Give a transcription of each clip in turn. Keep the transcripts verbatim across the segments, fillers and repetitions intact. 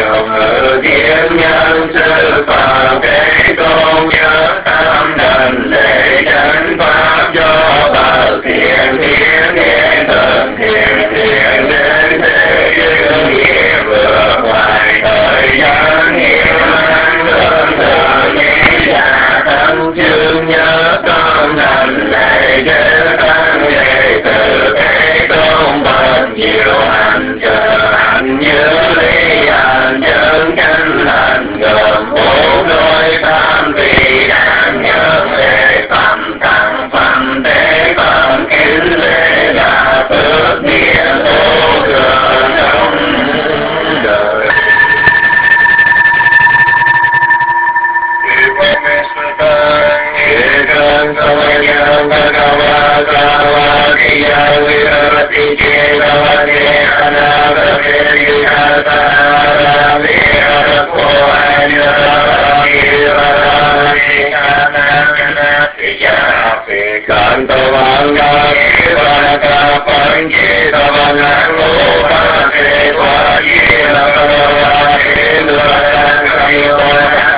nhiều ngự thiên nhân sư Phật Thế Tôn nhớ tâm đảnh lễ chánh pháp do Phật thiện thiện hiện tượng thiện thiện đến thế giới nghiệp vượt ngoài thời gian nghiệp năng lượng thừa nhĩ giả thân chương nhớ con đảnh lễ chư tăng đệ tử Thế Tôn Phật nhiều hành trợ hành như lý hành chân chánh lành gồm bốn đôi tam vị đáng nhớ lễ phẩm tăng phẩm thế phẩm kính lễ là phước nghĩa vô thường trong đời. Ekam samayam bhagava savadiyam viravati cetavate anavate yukasara virapo anyavarati varani kananati yapi kantavanga vivaraka pancetavanang lopase vajiravarati nurakayo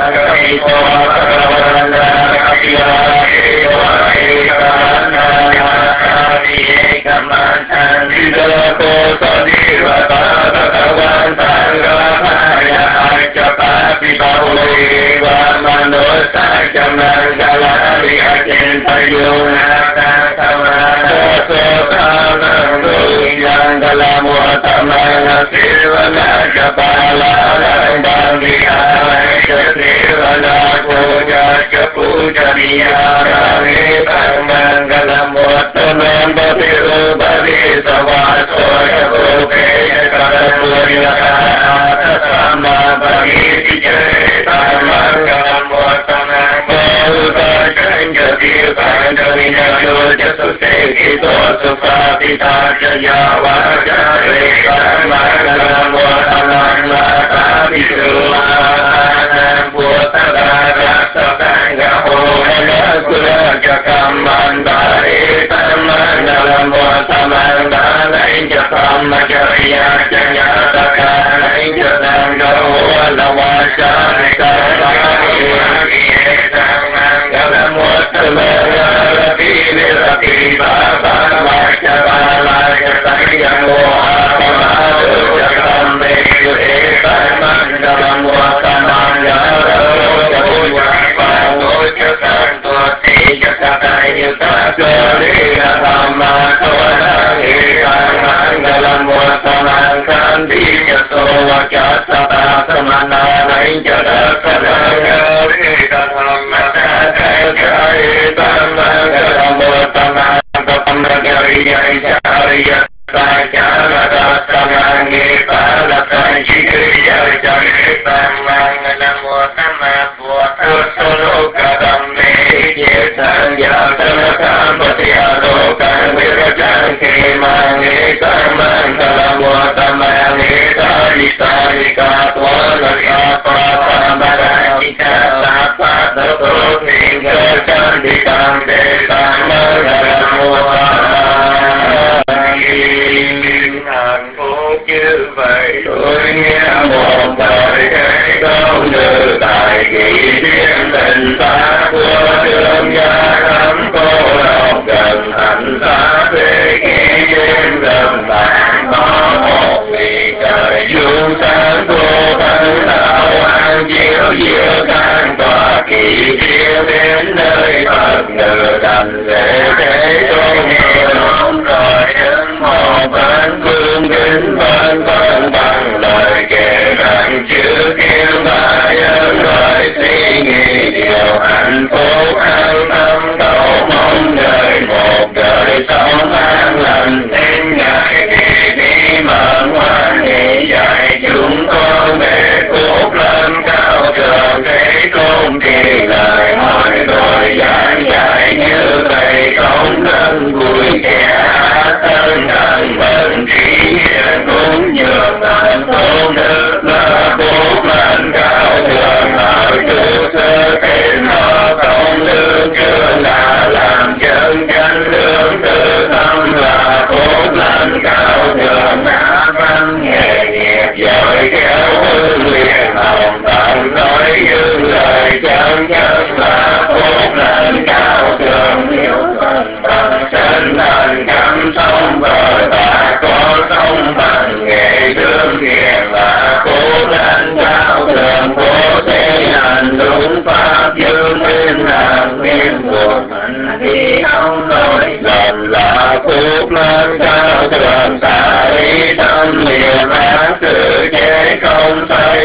Hãy subscribe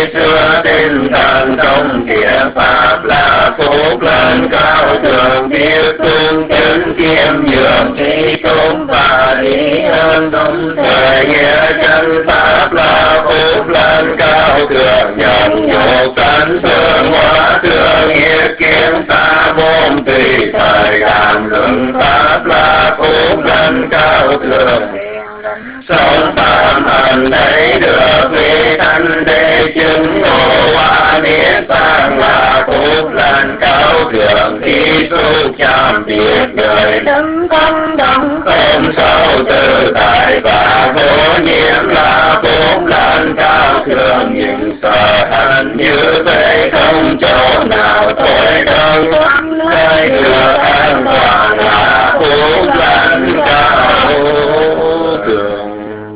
xưa tinh thần trong thiện pháp là phúc lớn cao thượng biết tương chứng kiêm nhường trí tôn và lý ơn đúng thời nghĩa chân pháp là phúc lớn cao thượng nhận nhục sanh xương hóa thương nghiệp kiến xa môn tùy thời cảm luận pháp là phúc lớn cao thượng sống tam hành thấy được vị thanh đế chứng ngộ hóa niết bàn là phúc lớn cao thượng khi xúc chạm biết đời đấng không động không sâu tự tại và vô nhiễm là phúc lớn cao thượng những sợ hạnh như vậy không chỗ nào thôi đâu nơi được an toàn là phúc lớn cao thượng.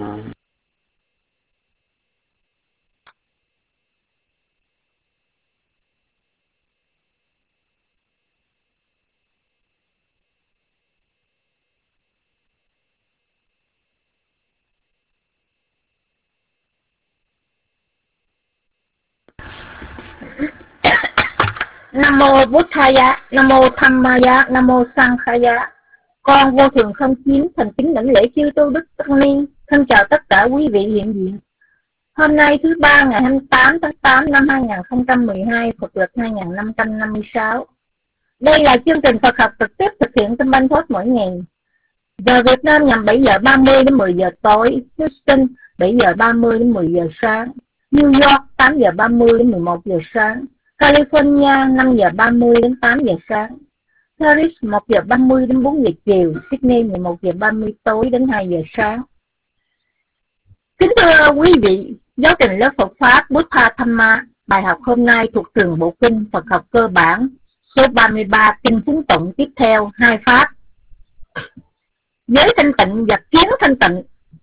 Nam mô Buddhaya, Nam mô Dhammaya, Nam mô Sanghaya. Con vô thường không chiến thành kính lãnh lễ chư tu đức tăng ni. Thân chào tất cả quý vị hiện diện. Hôm nay thứ ba ngày hai mươi tám tháng tám năm hai nghìn không trăm mười hai, Phật lịch hai nghìn năm trăm năm mươi sáu. Đây là chương trình Phật học trực tiếp thực hiện trên Banh Phốt mỗi ngày. Giờ Việt Nam nhằm bảy giờ ba mươi đến mười giờ tối, Houston bảy giờ ba mươi đến mười giờ sáng, New York tám giờ ba mươi đến mười một giờ sáng, California năm giờ ba mươi đến tám giờ sáng, Paris một giờ ba mươi đến bốn giờ chiều, Sydney mười một giờ ba mươi tối đến hai giờ sáng. Kính thưa quý vị, giáo trình lớp Phật Pháp Buddha Dhamma, bài học hôm nay thuộc trường Bộ Kinh Phật học cơ bản số ba mươi ba Kinh Phúng Tụng tiếp theo hai Pháp. Giới thanh tịnh và kiến thanh tịnh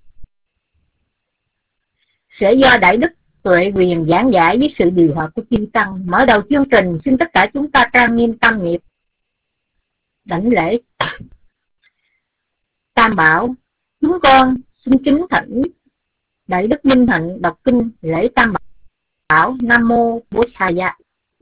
sẽ do Đại Đức Tuệ Quyền giảng giải với sự điều hòa của chư Tăng. Mở đầu chương trình, xin tất cả chúng ta trang nghiêm tam nghiệp đảnh lễ Tam Bảo. Chúng con xin kính thỉnh Đại Đức Minh Hạnh đọc kinh lễ Tam Bảo. Nam mô Buddhaya.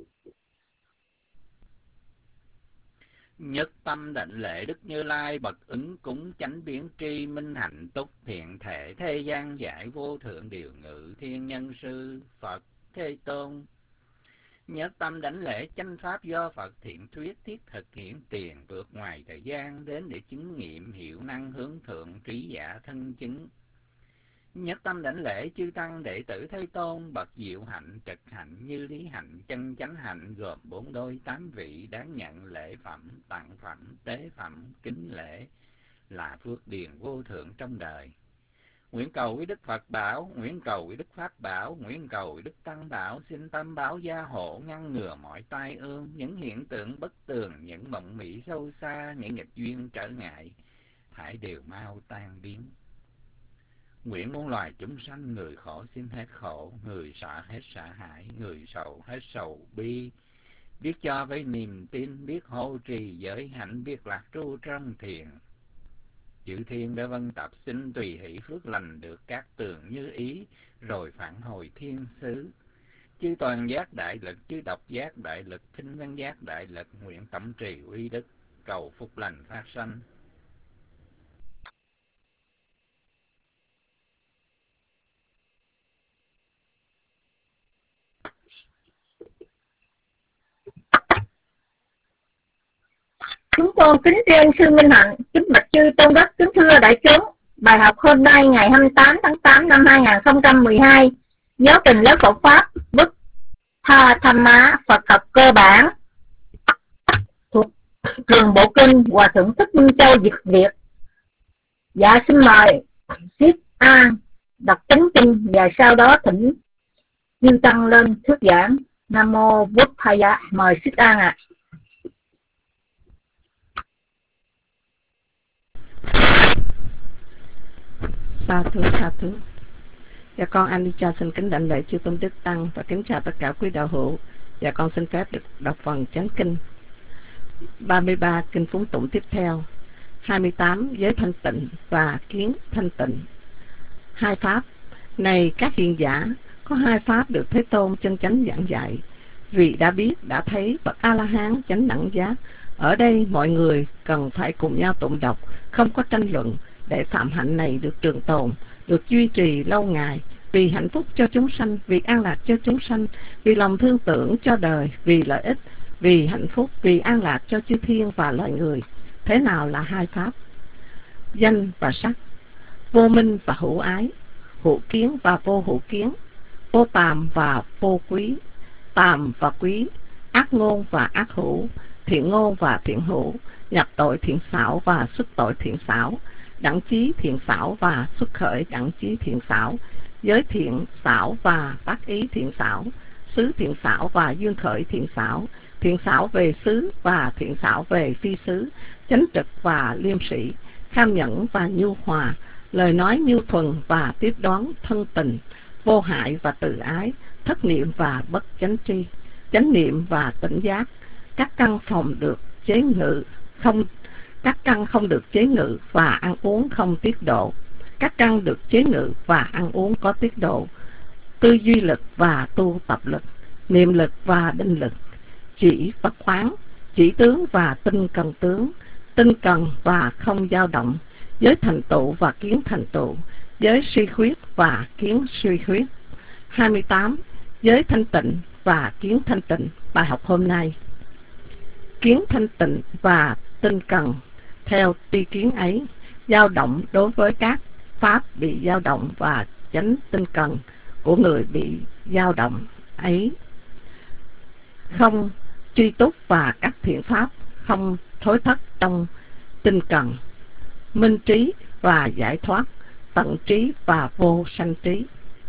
Nhất tâm đảnh lễ Đức Như Lai bậc ứng cúng chánh biến tri minh hạnh túc thiện thể thế gian giải vô thượng điều ngự thiên nhân sư Phật Thế Tôn. Nhất tâm đảnh lễ chánh pháp do Phật thiện thuyết thiết thực hiện tiền vượt ngoài thời gian đến để chứng nghiệm hiệu năng hướng thượng trí giả thân chứng. Nhất tâm đảnh lễ chư tăng đệ tử Thế Tôn bậc diệu hạnh trực hạnh như lý hạnh chân chánh hạnh gồm bốn đôi tám vị đáng nhận lễ phẩm tặng phẩm tế phẩm kính lễ là phước điền vô thượng trong đời. Nguyện cầu với Đức Phật bảo, nguyện cầu với Đức Pháp bảo, nguyện cầu với Đức Tăng bảo, xin Tam Bảo gia hộ ngăn ngừa mọi tai ương, những hiện tượng bất tường, những mộng mị sâu xa, những nghịch duyên trở ngại, thải đều mau tan biến. Nguyện muôn loài chúng sanh, người khổ xin hết khổ, người sợ hết sợ hãi, người sầu hết sầu bi, biết cho với niềm tin, biết hộ trì giới hạnh, biết lạc tru trong thiền. Chư thiên đã vân tập xin tùy hỷ phước lành được các tường như ý, rồi phản hồi thiên xứ. Chư toàn giác đại lực, chư độc giác đại lực, thinh văn giác đại lực, nguyện tẩm trì uy đức, cầu phúc lành phát sanh. Chúng con kính tri ân sư Minh Hạnh, kính bạch chư tôn đức, kính thưa đại chúng. Bài học hôm nay ngày hai mươi tám tháng tám năm hai nghìn không trăm mười hai, giáo trình lớp Phật Pháp Buddha Dhamma Phật học cơ bản thuộc trường Bộ Kinh Hòa Thượng Thích Minh Châu Dịch Việt. Dạ xin mời Siết An đọc chánh kinh và sau đó thỉnh chư tăng lên thuyết giảng. Nam mô Buddhaya. Mời Siết An ạ. À. Sa thú, sa thú. Dạ con Anica xin kính đảnh lễ chư tôn đức tăng và kính chào tất cả quý đạo hữu. Dạ con xin phép được đọc phần chánh kinh ba mươi ba kinh phúng tụng tiếp theo. hai mươi tám giới thanh tịnh và kiến thanh tịnh. Hai pháp. Này các hiền giả, Có hai pháp được Thế Tôn chân chánh giảng dạy, vì đã biết, đã thấy bậc A-la-hán chánh đẳng giác. Ở đây mọi người cần phải cùng nhau tụng đọc, không có tranh luận, để phạm hạnh này được trường tồn, được duy trì lâu ngày, vì hạnh phúc cho chúng sanh, vì an lạc cho chúng sanh, vì lòng thương tưởng cho đời, vì lợi ích, vì hạnh phúc, vì an lạc cho chư thiên và loài người. Thế nào là hai pháp? Danh và sắc, vô minh và hữu ái, hữu kiến và vô hữu kiến, vô tàm và vô quý, tàm và quý, ác ngôn và ác hữu, thiện ngôn và thiện hữu, nhập tội thiện xảo và xuất tội thiện xảo, đẳng chí thiện xảo và xuất khởi đẳng chí thiện xảo, giới thiện xảo và tác ý thiện xảo, xứ thiện xảo và duyên khởi thiện xảo, thiện xảo về xứ và thiện xảo về phi xứ, chánh trực và liêm sĩ, kham nhẫn và nhu hòa, lời nói nhu thuần và tiếp đoán thân tình, vô hại và tự ái, thất niệm và bất chánh tri, chánh niệm và tỉnh giác. Các căn phòng được chế ngự không các căn không được chế ngự và ăn uống không tiết độ. Các căn được chế ngự và ăn uống có tiết độ. Tư duy lực và tu tập lực, niệm lực và định lực, chỉ và khoáng, chỉ tướng và tinh cần tướng, tinh cần và không dao động, giới thành tựu và kiến thành tựu, giới suy khuyết và kiến suy khuyết. hai mươi tám. Giới thanh tịnh và kiến thanh tịnh. Bài học hôm nay: kiến thanh tịnh và tinh cần theo tri kiến ấy, dao động đối với các pháp bị dao động, và chánh tinh cần của người bị dao động ấy không truy túc, và các thiện pháp không thối thất trong tinh cần, minh trí và giải thoát, tận trí và vô sanh trí.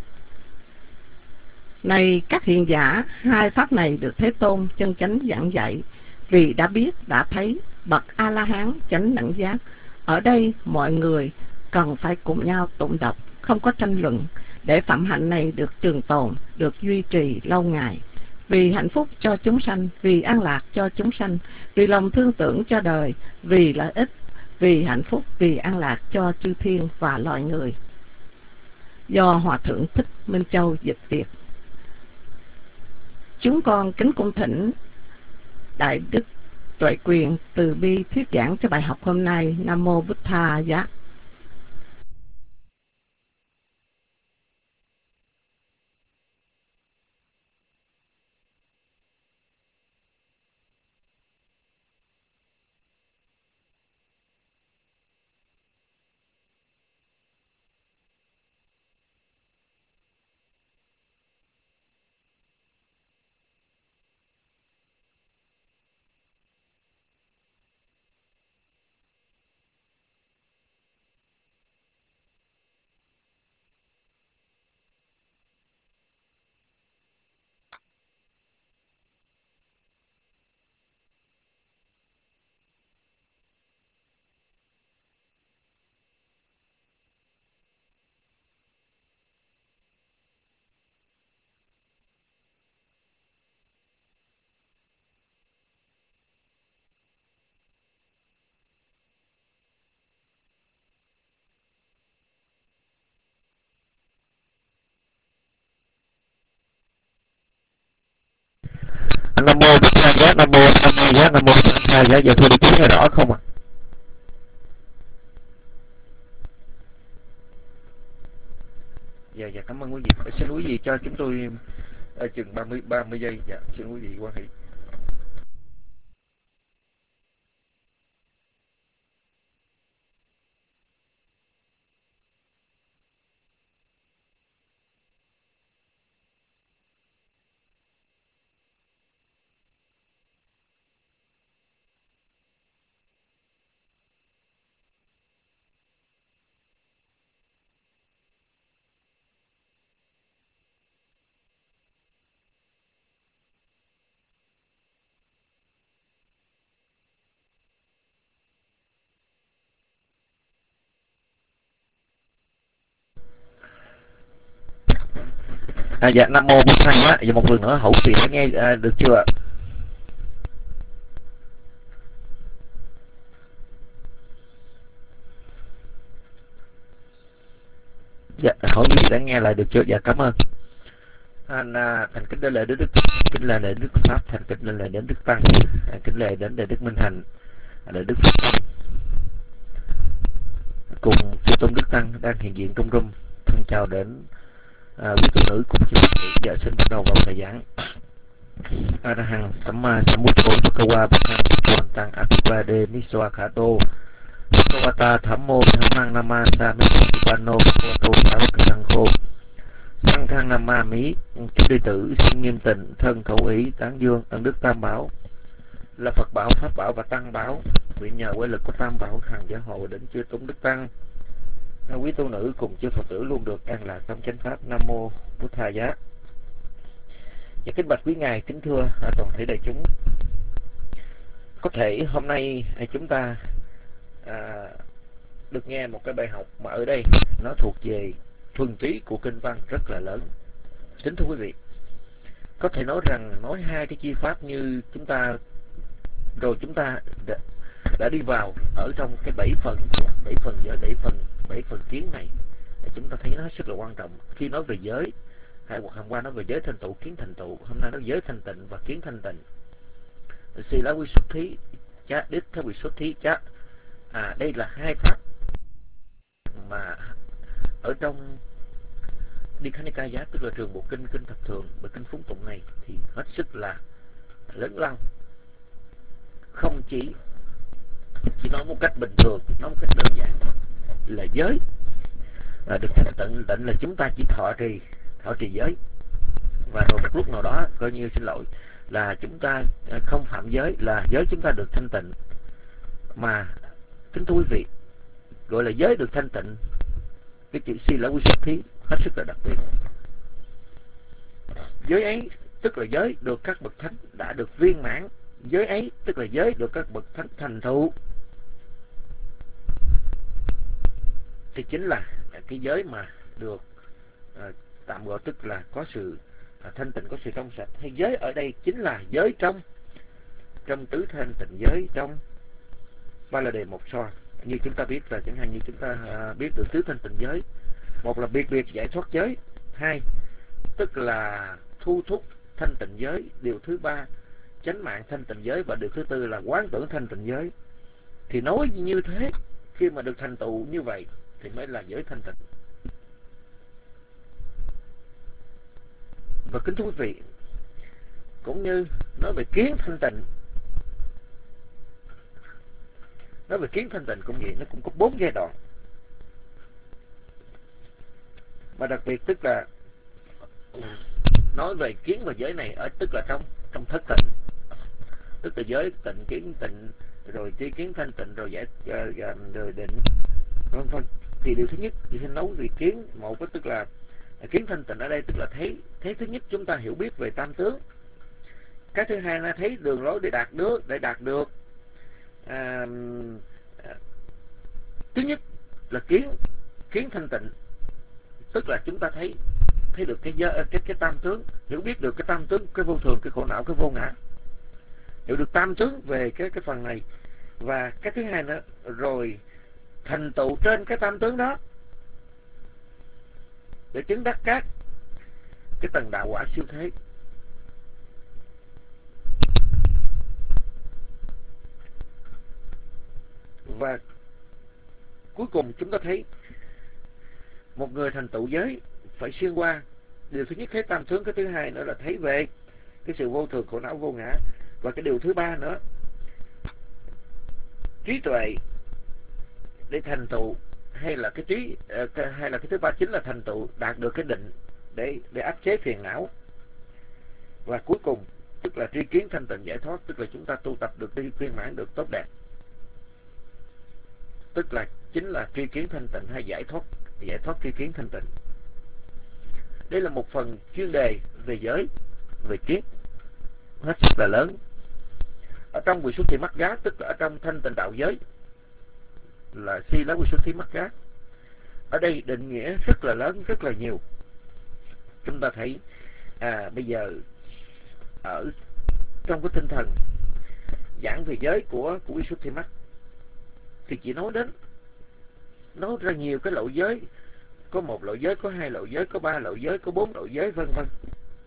Này các hiền giả, hai pháp này được Thế Tôn chân chánh giảng dạy, vì đã biết, đã thấy bậc A-la-hán chánh đẳng giác. Ở đây mọi người cần phải cùng nhau tụng đọc, không có tranh luận, để phạm hạnh này được trường tồn, được duy trì lâu ngày, vì hạnh phúc cho chúng sanh, vì an lạc cho chúng sanh, vì lòng thương tưởng cho đời, vì lợi ích, vì hạnh phúc, vì an lạc cho chư thiên và loài người. Do Hòa Thượng Thích Minh Châu dịch Việt. Chúng con kính cung thỉnh Đại Đức Tuệ Quyền từ bi thuyết giảng cho bài học hôm nay. Nam mô Bụt Tha Giá. Nam mô Bích Tha Giá, Nam mô Tham Ma Giá, Nam mô Sanh Tha Giá. Giờ thưa đi chú nghe rõ không ạ? Dạ dạ cảm ơn quý vị. Xin quý vị cho chúng tôi uh, chừng ba mươi ba mươi giây. Dạ xin quý vị quan hệ. À, dạ Nam mô Bích Tha Giá. Và một lần nữa hậu tiền đã nghe à, được chưa ạ? Dạ hỏi quý vị đã nghe lại được chưa? Dạ cảm ơn. Thành, à, thành kính lễ đến Đức, kính lễ đến Đức Pháp, thành kính lễ đến Đức Tăng, à, kính lễ đến Đại Đức Minh Hạnh, Đại Đức Pháp Tăng cùng chư tôn Đức Tăng đang hiện diện trong room. Thân chào đến à, quý tu nữ cùng chư Phật tử. Giờ xin bắt đầu vào bài giảng. A La Hằng Samma Sambuddho Bhagava Buddham Tăng Akipade Miswa Khato Bhagavata Thammo Dhammang Namasa Mipano Bhagavato Savakasangho Sang Khang Nam Ma Mỹ. Chư đệ tử xin nghiêm tịnh thân khẩu ý tán dương ân đức Tam Bảo là Phật Bảo, Pháp Bảo và Tăng Bảo, nguyện nhờ quay lực của Tam Bảo hằng gia hộ đến chư tôn Đức Tăng, quý tu nữ cùng chư Phật tử luôn được an lạc trong chánh pháp. Nam mô Bụt Thà Giá. Và kính bạch quý ngài, kính thưa toàn thể đại chúng, có thể hôm nay chúng ta à, được nghe một cái bài học mà ở đây nó thuộc về thuần túy của kinh văn rất là lớn. Kính thưa quý vị, có thể nói rằng nói hai cái chi pháp như chúng ta rồi chúng ta đã, đã đi vào ở trong cái bảy phần bảy phần giới bảy phần bảy phần kiến này, chúng ta thấy nó rất là quan trọng. Khi nói về giới, hay hoặc hôm qua nói về giới thành tựu, kiến thành tựu, hôm nay nói giới thanh tịnh và kiến thanh tịnh. Xì lá quy xuất thí chá đích theo quy xuất thí chá, à đây là hai pháp mà ở trong Nikaya, tức là trường bộ kinh kinh thập thường và kinh phúng tụng này thì hết sức là lớn lao. Không chỉ chỉ nói một cách bình thường, nói một cách đơn giản là giới à, được thanh tịnh tịnh là chúng ta chỉ thọ trì thọ trì giới, và rồi một lúc nào đó coi như xin lỗi là chúng ta không phạm giới, là giới chúng ta được thanh tịnh. Mà kính thưa quý vị, gọi là giới được thanh tịnh, cái chữ si là quy xuất thí hết sức là đặc biệt. Giới ấy tức là giới được các bậc thánh đã được viên mãn, giới ấy tức là giới được các bậc thánh thành thụ, thì chính là cái giới mà được à, tạm gọi tức là có sự à, thanh tịnh, có sự trong sạch. Hay giới ở đây chính là giới trong trong tứ thanh tịnh giới, trong ba la đề một so. Như chúng ta biết là chẳng hạn như chúng ta à, biết được tứ thanh tịnh giới, một là biệt biệt giải thoát giới, hai tức là thu thúc thanh tịnh giới, điều thứ ba chánh mạng thanh tịnh giới, và điều thứ tư là quán tưởng thanh tịnh giới. Thì nói như thế, khi mà được thành tựu như vậy thì mới là giới thanh tịnh. Và kính thưa quý vị, cũng như nói về kiến thanh tịnh, nói về kiến thanh tịnh cũng vậy, nó cũng có bốn giai đoạn. Mà đặc biệt tức là nói về kiến và giới này ở tức là trong trong thất tịnh, tức là giới tịnh, kiến tịnh, rồi tri kiến thanh tịnh, rồi giải rồi định, vân vân. Thì điều thứ nhất thì xin nói về kiến. Một cái tức là kiến thanh tịnh ở đây tức là thấy thấy thứ nhất chúng ta hiểu biết về tam tướng. Cái thứ hai là thấy đường lối để đạt được để đạt được à, à, thứ nhất là kiến kiến thanh tịnh, tức là chúng ta thấy thấy được cái giới, cái cái tam tướng, hiểu biết được cái tam tướng, cái vô thường, cái khổ não, cái vô ngã, hiểu được tam tướng về cái cái phần này. Và cái thứ hai nữa, rồi thành tựu trên cái tam tướng đó để chứng đắc các cái tầng đạo quả siêu thế. Và cuối cùng chúng ta thấy một người thành tựu giới phải xuyên qua điều thứ nhất thấy tam tướng, cái thứ hai nữa là thấy về cái sự vô thường, khổ não, vô ngã, và cái điều thứ ba nữa trí tuệ để thành tựu, hay là cái trí hay là cái thứ ba chính là thành tựu đạt được cái định để để áp chế phiền não. Và cuối cùng tức là tri kiến thanh tịnh giải thoát, tức là chúng ta tu tập được đi viên mãn được tốt đẹp, tức là chính là tri kiến thanh tịnh hay giải thoát giải thoát tri kiến thanh tịnh. Đây là một phần chuyên đề về giới, về kiến hết sức là lớn. Ở trong Vị Xuất Thi Mắc Gá, tức là ở trong thanh tịnh đạo giới là Si Lá Vị Xuất Thi Mắc Gá, ở đây định nghĩa rất là lớn, rất là nhiều. Chúng ta thấy à, bây giờ ở trong cái tinh thần giảng về giới của của Vị Xuất Thi Mắc thì chỉ nói đến nói ra nhiều cái lộ giới, có một lộ giới, có hai lộ giới, có ba lộ giới, có bốn lộ giới, vân vân.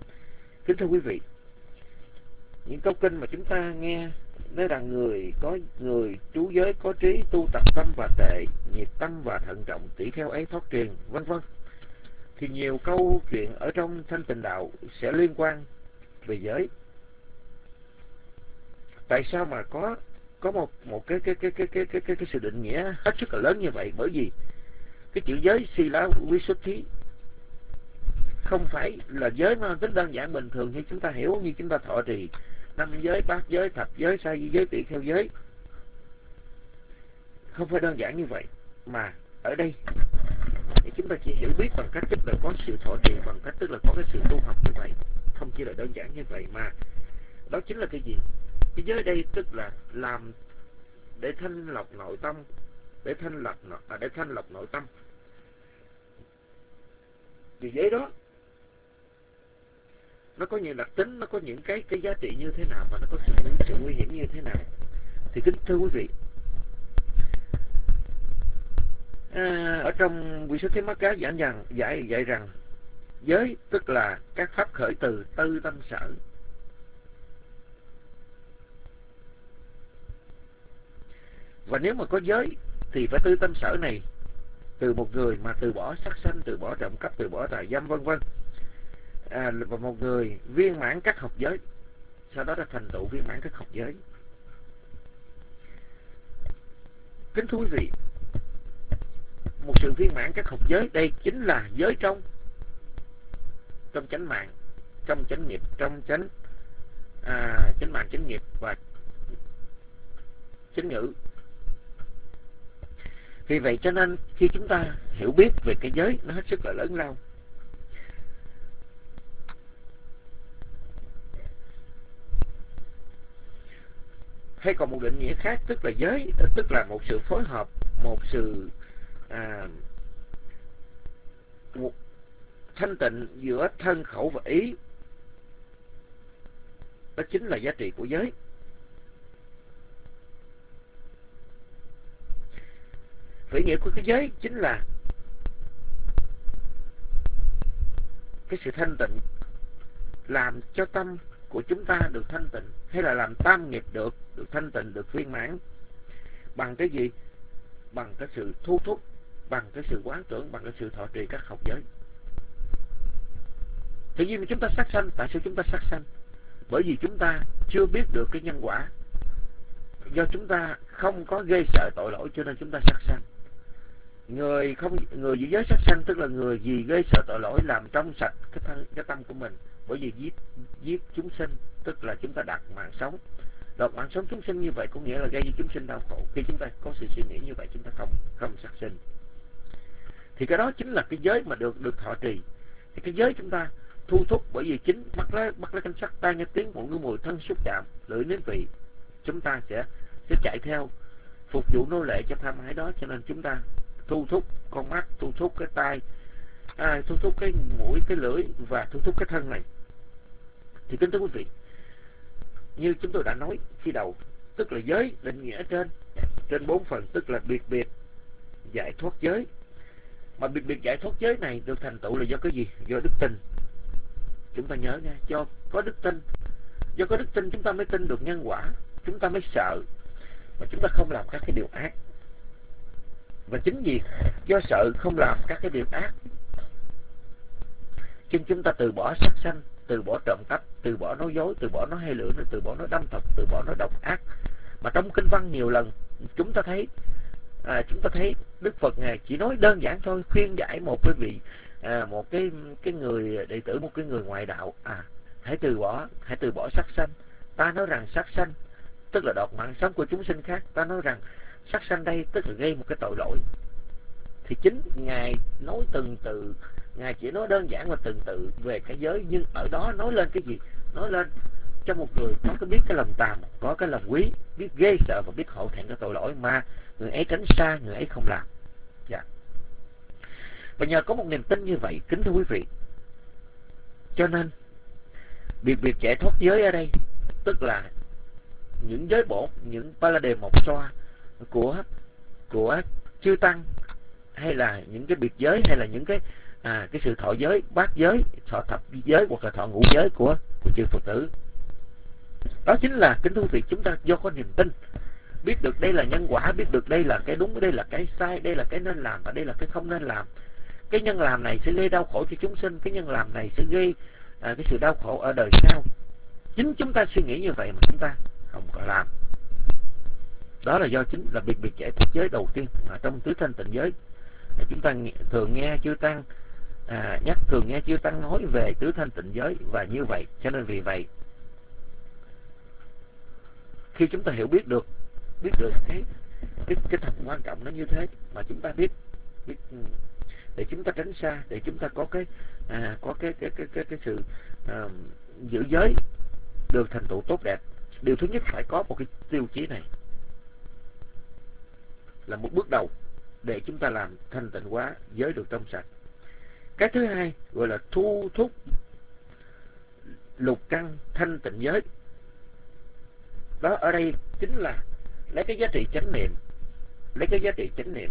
Kính thưa quý vị, những câu kinh mà chúng ta nghe nói rằng người có người trú giới có trí, tu tập tâm và tệ, nhiệt tâm và thận trọng, tỷ kheo ấy thoát truyền, vân vân, thì nhiều câu chuyện ở trong Thanh Tịnh Đạo sẽ liên quan về giới. Tại sao mà có có một một cái cái cái cái cái cái cái, cái sự định nghĩa hết sức là lớn như vậy? Bởi vì cái chữ giới Sila Visuddhi không phải là giới mang tính đơn giản bình thường như chúng ta hiểu, như chúng ta thọ trì năm giới, bát giới, thập giới, sa di giới, tỷ kheo giới. Không phải đơn giản như vậy, mà ở đây thì chúng ta chỉ hiểu biết bằng cách tức là có sự thọ trì, bằng cách tức là có cái sự tu học như vậy, không chỉ là đơn giản như vậy, mà đó chính là cái gì? Cái giới đây tức là làm để thanh lọc nội tâm, để thanh lọc à, để thanh lọc nội tâm. Vì giới đó nó có những đặc tính, nó có những cái cái giá trị như thế nào, và nó có sự, những sự nguy hiểm như thế nào. Thì kính thưa quý vị, à, ở trong Visuddhimagga giảng rằng dạy dạy rằng giới tức là các pháp khởi từ tư tâm sở. Và nếu mà có giới thì phải tư tâm sở này từ một người mà từ bỏ sát sanh, từ bỏ trộm cắp, từ bỏ tà dâm, vân vân. À, và một người viên mãn các học giới, sau đó đã thành tựu viên mãn các học giới. Kính thưa quý vị, một sự viên mãn các học giới đây chính là giới trong trong chánh mạng, trong chánh nghiệp, trong chánh à, chánh mạng, chánh nghiệp và chánh ngữ. Vì vậy cho nên khi chúng ta hiểu biết về cái giới nó hết sức là lớn lao. Hay còn một định nghĩa khác, tức là giới tức là một sự phối hợp, một sự à, một thanh tịnh giữa thân, khẩu và ý. Đó chính là giá trị của giới. Ý nghĩa của cái giới chính là cái sự thanh tịnh, làm cho tâm của chúng ta được thanh tịnh, hay là làm tam nghiệp được được thanh tịnh, được viên mãn. Bằng cái gì? Bằng cái sự thu thúc, bằng cái sự quán tưởng, bằng cái sự thọ trì các học giới. Tự nhiên mà chúng ta sát sanh, tại sao chúng ta sát sanh? Bởi vì chúng ta chưa biết được cái nhân quả. Do chúng ta không có ghê sợ tội lỗi cho nên chúng ta sát sanh. Người không người giữ giới sát sanh tức là người gì ghê sợ tội lỗi, làm trong sạch cái thân, cái tâm của mình. Bởi vì giết giết chúng sinh tức là chúng ta đặt mạng sống. Đoạt mạng sống chúng sinh như vậy có nghĩa là gây cho chúng sinh đau khổ. Khi chúng ta có sự suy nghĩ như vậy, chúng ta không không sát sinh. Thì cái đó chính là cái giới mà được được thọ trì. Thì cái giới chúng ta thu thúc bởi vì chính mắt lấy mắt lấy cảnh sắc, tai nghe tiếng, mũi ngửi mùi, thân xúc chạm, lưỡi nếm vị, chúng ta sẽ sẽ chạy theo phục vụ nô lệ cho tham ái đó. Cho nên chúng ta thu thúc con mắt, thu thúc cái tai, à, thu thúc cái mũi, cái lưỡi và thu thúc cái thân này. Thì kính thưa quý vị, như chúng tôi đã nói khi đầu, tức là giới định nghĩa trên trên bốn phần, tức là biệt biệt giải thoát giới. Mà biệt biệt giải thoát giới này được thành tựu là do cái gì? Do đức tin. Chúng ta nhớ nha, do có đức tin, do có đức tin chúng ta mới tin được nhân quả, chúng ta mới sợ mà chúng ta không làm các cái điều ác. Và chính vì do sợ không làm các cái điều ác, cho chúng ta từ bỏ sát sanh, từ bỏ trộm cắp, từ bỏ nói dối, từ bỏ nói hay lửa, từ bỏ nói đâm thật, từ bỏ nói độc ác. Mà trong kinh văn nhiều lần chúng ta thấy à, chúng ta thấy Đức Phật ngài chỉ nói đơn giản thôi, khuyên giải một cái vị à, một cái cái người đệ tử, một cái người ngoại đạo, à hãy từ bỏ, hãy từ bỏ sát sanh. Ta nói rằng sát sanh tức là đoạt mạng sống của chúng sinh khác. Ta nói rằng sát sanh đây tức là gây một cái tội lỗi. Thì chính ngài nói từng từ, ngài chỉ nói đơn giản và từng tự về cái giới, nhưng ở đó nói lên cái gì? Nói lên cho một người có cái biết cái lòng tàm, có cái lòng quý, biết ghê sợ và biết hổ thẹn cái tội lỗi mà người ấy tránh xa, người ấy không làm. Dạ. Và nhờ có một niềm tin như vậy, kính thưa quý vị, cho nên biệt biệt giải thoát giới ở đây tức là những giới bổn, những palade một xoa của của chư tăng, hay là những cái biệt giới, hay là những cái à, cái sự thọ giới, bát giới, thọ thập giới hoặc là thọ ngũ giới của của chư Phật tử. Đó chính là kính thưa vị, chúng ta do có niềm tin, biết được đây là nhân quả, biết được đây là cái đúng, đây là cái sai, đây là cái nên làm và đây là cái không nên làm. Cái nhân làm này sẽ gây đau khổ cho chúng sinh, cái nhân làm này sẽ gây à, cái sự đau khổ ở đời sau. Chính chúng ta suy nghĩ như vậy mà chúng ta không có làm. Đó là do chính là biệt biệt giải thoát giới đầu tiên ở trong tứ thanh tịnh giới. Chúng ta thường nghe chư tăng à, nhắc thường nghe chư tăng nói về tứ thanh tịnh giới, và như vậy cho nên vì vậy khi chúng ta hiểu biết được biết được cái cái cái tầm quan trọng nó như thế mà chúng ta biết biết để chúng ta tránh xa, để chúng ta có cái à, có cái cái cái cái, cái sự à, giữ giới được thành tựu tốt đẹp. Điều thứ nhất phải có một cái tiêu chí này là một bước đầu để chúng ta làm thanh tịnh hóa giới được trong sạch. Cái thứ hai gọi là thu thúc lục căn thanh tịnh giới. Đó ở đây chính là lấy cái giá trị chánh niệm, lấy cái giá trị chánh niệm,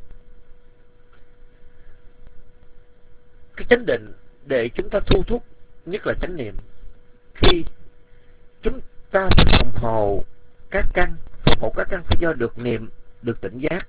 cái chánh định để chúng ta thu thúc, nhất là chánh niệm. Khi chúng ta phòng hộ các căn, phòng hộ các căn phải do được niệm, được tỉnh giác.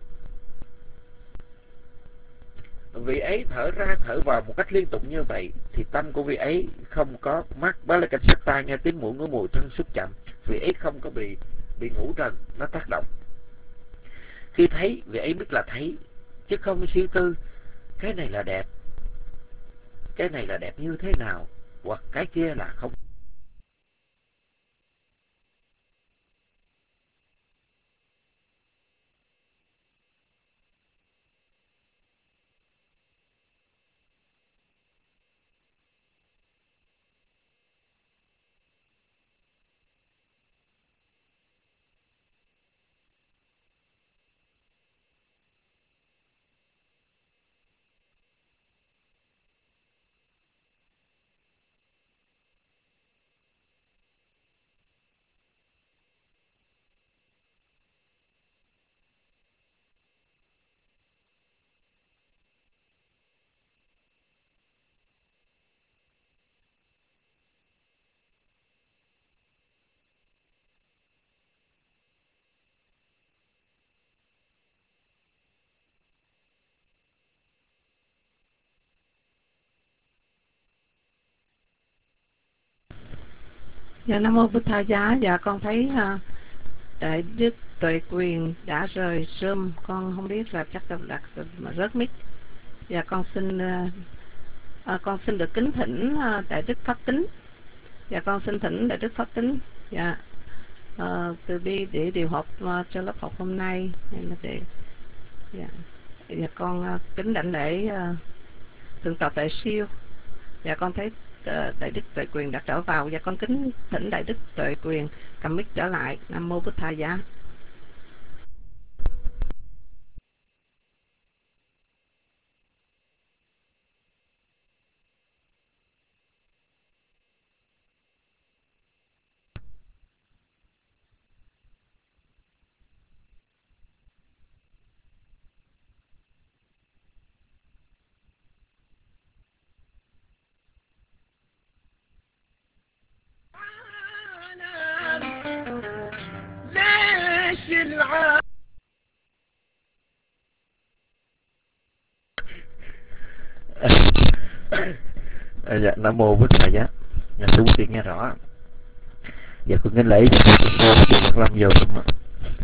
Vị ấy thở ra thở vào một cách liên tục như vậy thì tâm của vị ấy không có mắt bá là cảnh sát tai nghe tiếng mũi ngửi mùi thân xúc chạm, vị ấy không có bị bị ngủ trần nó tác động. Khi thấy, vị ấy biết là thấy chứ không suy tư cái này là đẹp, cái này là đẹp như thế nào, hoặc cái kia là không. Dạ Nam Mô Bụt Tha Giá. Dạ con thấy uh, Đại Đức Tuệ Quyền đã rời Zoom, con không biết là chắc là đặt mà rớt mic. Dạ con xin uh, uh, con xin được kính thỉnh uh, Đại Đức Pháp Tính. Dạ con xin thỉnh Đại Đức Pháp Tính. Dạ uh, từ bi để điều học uh, cho lớp học hôm nay. Để dạ, dạ con uh, kính đảnh lễ uh, thượng tọa Tệ Siêu. Dạ con thấy Đại Đức Tuệ Quyền đã trở vào. Và con kính thỉnh Đại Đức Tuệ Quyền cầm mic trở lại. Nam Mô Bụt Tha Giá. À, dạ, Nam Mô Bụt Tha Giá. Nhà sư quý vị nghe rõ. Dạ con kính lễ cho cô chị Nhật Lâm vô đúng không ạ?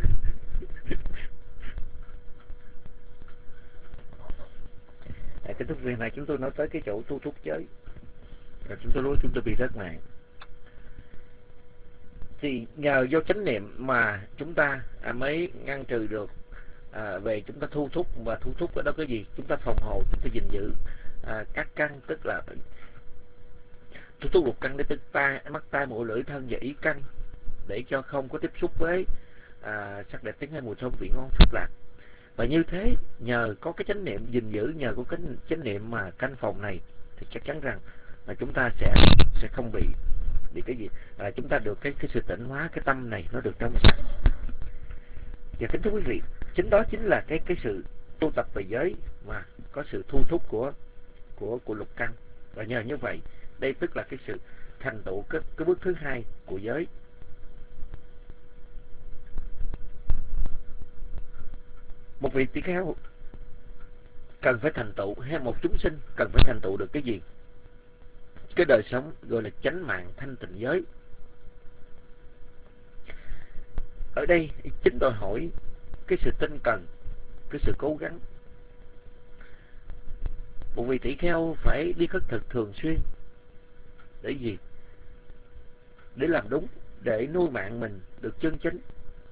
Cái thúc viên này chúng tôi nói tới cái chỗ thu thúc giới, rồi chúng tôi nói chúng tôi bị rớt mạng. Thì nhờ vô chánh niệm mà chúng ta à, mới ngăn trừ được à, về chúng ta thu thúc, và thu thúc ở đó cái gì? Chúng ta phòng hộ, chúng ta gìn giữ à, các căn, tức là thu thúc lục căn để tức tai, mắt tai mũi lưỡi thân và ý căn, để cho không có tiếp xúc với à, sắc đẹp tiếng hay mùi thơm vị ngon phước lạc. Và như thế nhờ có cái chánh niệm gìn giữ, nhờ có cái chánh niệm mà canh phòng này thì chắc chắn rằng là chúng ta sẽ sẽ không bị bị cái gì, à, chúng ta được cái cái sự tỉnh hóa, cái tâm này nó được trong sạch. Và kính thưa quý vị, chính đó chính là cái cái sự tu tập về giới mà có sự thu thúc của của của lục căn. Và nhờ như vậy, đây tức là cái sự thành tựu cái, cái bước thứ hai của giới. Một vị tỷ kheo cần phải thành tựu, hay một chúng sinh cần phải thành tựu được cái gì? Cái đời sống gọi là chánh mạng thanh tịnh giới. Ở đây chính đòi hỏi cái sự tinh cần, cái sự cố gắng. Một vị tỷ kheo phải đi khất thực thường xuyên. Để gì? Để làm đúng, để nuôi mạng mình được chân chính.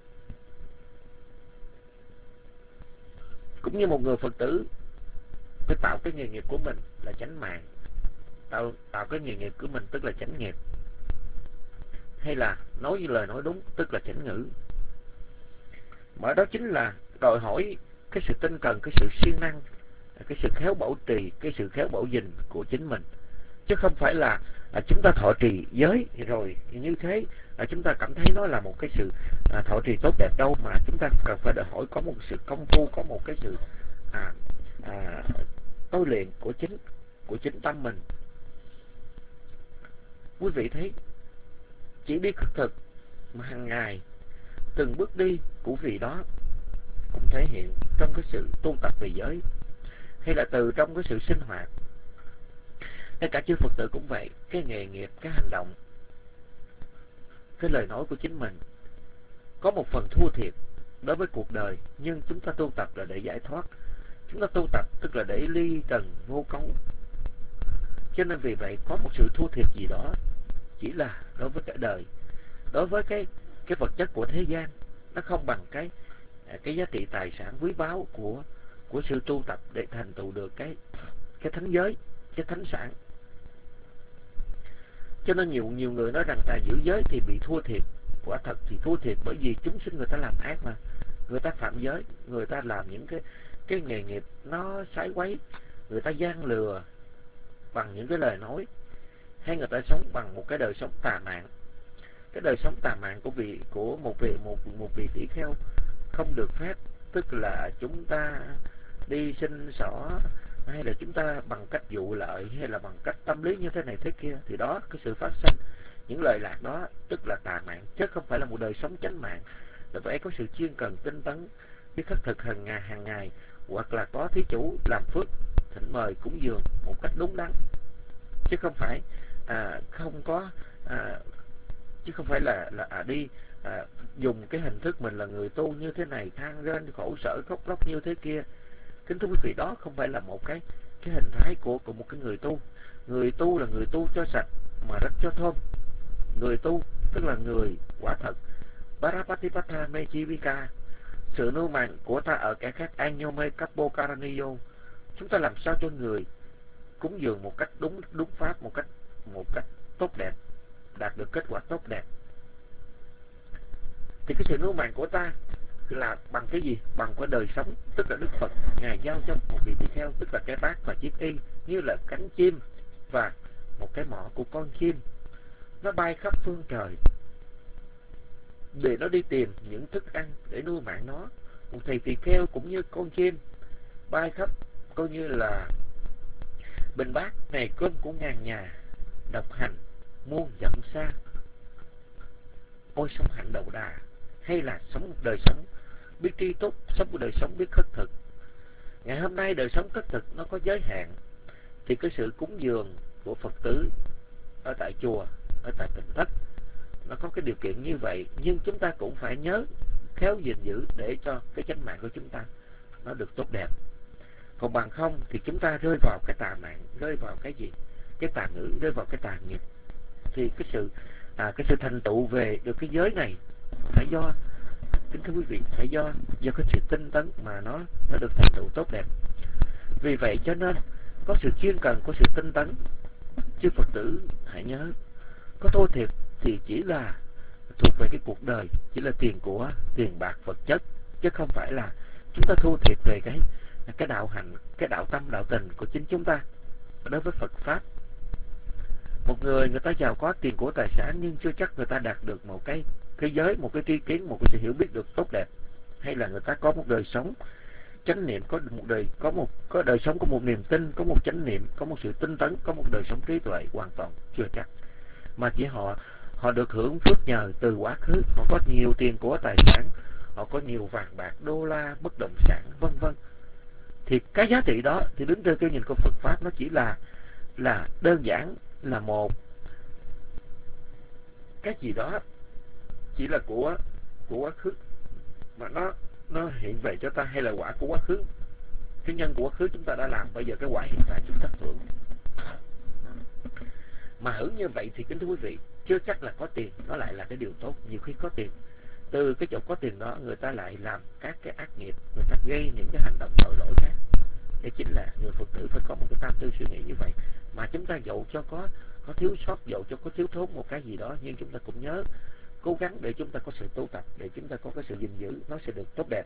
Cũng như một người Phật tử phải tạo cái nghề nghiệp của mình là chánh mạng, tạo, tạo cái nghề nghiệp của mình tức là chánh nghiệp, hay là nói như lời nói đúng tức là chánh ngữ. Mà đó chính là đòi hỏi cái sự tinh cần, cái sự siêng năng, cái sự khéo bảo trì, cái sự khéo bảo gìn của chính mình. Chứ không phải là à, chúng ta thọ trì giới rồi như thế à, chúng ta cảm thấy nó là một cái sự à, thọ trì tốt đẹp đâu, mà chúng ta cần phải đòi hỏi có một sự công phu, có một cái sự à, à, tôi luyện của chính của chính tâm mình. Quý vị thấy, chỉ đi khất thực mà hàng ngày từng bước đi của vị đó cũng thể hiện trong cái sự tu tập về giới, hay là từ trong cái sự sinh hoạt. Ngay cả chư Phật tử cũng vậy, cái nghề nghiệp, cái hành động, cái lời nói của chính mình có một phần thua thiệt đối với cuộc đời, nhưng chúng ta tu tập là để giải thoát. Chúng ta tu tập tức là để ly trần vô cấu. Cho nên vì vậy có một sự thua thiệt gì đó chỉ là đối với cả đời, đối với cái cái vật chất của thế gian, nó không bằng cái cái giá trị tài sản quý báu của của sự tu tập để thành tựu được cái cái thánh giới, cái thánh sản. Cho nên nhiều nhiều người nói rằng là giữ giới thì bị thua thiệt. Quả thật thì thua thiệt, bởi vì chúng sinh người ta làm ác mà, người ta phạm giới, người ta làm những cái cái nghề nghiệp nó sái quấy, người ta gian lừa bằng những cái lời nói, hay người ta sống bằng một cái đời sống tà mạng. Cái đời sống tà mạng của vị của một vị một một vị tỷ kheo không được phép, tức là chúng ta đi xin xỏ, hay là chúng ta bằng cách dụ lợi, hay là bằng cách tâm lý như thế này thế kia, thì đó cái sự phát sinh những lời lạc đó tức là tà mạng, chứ không phải là một đời sống chánh mạng. Là phải có sự chuyên cần tinh tấn, biết khất thực hàng ngày hàng ngày, hoặc là có thí chủ làm phước thỉnh mời cúng dường một cách đúng đắn, chứ không phải à, không có à, chứ không phải là là à, đi à, dùng cái hình thức mình là người tu như thế này, than rên khổ sở khóc lóc như thế kia. Kính thưa quý vị, đó không phải là một cái cái hình thái của của một cái người tu. Người tu là người tu cho sạch mà rất cho thơm. Người tu tức là người quả thật Parapatipatha Mechivika, sự nuôi mạng của ta ở kẻ khác Anyome Kapo Karaniyo. Chúng ta làm sao cho người cúng dường một cách đúng đúng pháp, một cách một cách tốt đẹp, đạt được kết quả tốt đẹp. Thì cái sự nuôi mạng của ta là bằng cái gì? Bằng cái đời sống, tức là Đức Phật Ngài giao cho một vị tỳ kheo, tức là cái bát và chiếc y, như là cánh chim và một cái mỏ của con chim. Nó bay khắp phương trời để nó đi tìm những thức ăn để nuôi mạng nó. Một thầy tỳ kheo cũng như con chim bay khắp, coi như là bình bát này cơm của ngàn nhà, độc hành muôn dặm xa. Ôi sống hạnh đầu đà, hay là sống một đời sống biết tri túc, sống một đời sống biết khất thực. Ngày hôm nay đời sống khất thực nó có giới hạn, thì cái sự cúng dường của Phật tử ở tại chùa, ở tại tỉnh thất, nó có cái điều kiện như vậy. Nhưng chúng ta cũng phải nhớ khéo gìn giữ để cho cái chánh mạng của chúng ta nó được tốt đẹp. Còn bằng không thì chúng ta rơi vào cái tà mạng, rơi vào cái gì? Cái tà ngữ, rơi vào cái tà nghiệp. Thì cái sự à, cái sự thành tựu về được cái giới này phải do, kính thưa quý vị, phải do do cái sự tinh tấn mà nó nó được thành tựu tốt đẹp. Vì vậy cho nên có sự chuyên cần, có sự tinh tấn. Chư Phật tử hãy nhớ, có thua thiệt thì chỉ là thuộc về cái cuộc đời, chỉ là tiền của, tiền bạc vật chất, chứ không phải là chúng ta thua thiệt về cái cái đạo hành, cái đạo tâm, đạo tình của chính chúng ta đối với Phật Pháp. Một người người ta giàu có tiền của tài sản, nhưng chưa chắc người ta đạt được một cái cái giới, một cái tri kiến, một cái sự hiểu biết được tốt đẹp, hay là người ta có một đời sống chánh niệm, có một đời có một có đời sống, có một niềm tin, có một chánh niệm, có một sự tinh tấn, có một đời sống trí tuệ, hoàn toàn chưa chắc. Mà chỉ họ họ được hưởng phước nhờ từ quá khứ, họ có nhiều tiền của tài sản, họ có nhiều vàng bạc, đô la, bất động sản, vân vân. Thì cái giá trị đó thì đứng trên cái nhìn của Phật pháp, nó chỉ là là đơn giản là một cái gì đó chỉ là của của quá khứ mà nó nó hiện về cho ta, hay là quả của quá khứ. Cái nhân của quá khứ chúng ta đã làm, bây giờ cái quả hiện tại chúng ta hưởng. Mà hưởng như vậy thì kính thưa quý vị, chưa chắc là có tiền nó lại là cái điều tốt. Nhiều khi có tiền, từ cái chỗ có tiền đó người ta lại làm các cái ác nghiệp, người ta gây những cái hành động tội lỗi khác. Đây chính là người Phật tử phải có một cái tam tư suy nghĩ như vậy. Mà chúng ta dẫu cho có có thiếu sót, dẫu cho có thiếu thốn một cái gì đó, nhưng chúng ta cũng nhớ cố gắng để chúng ta có sự tu tập, để chúng ta có cái sự gìn giữ, nó sẽ được tốt đẹp.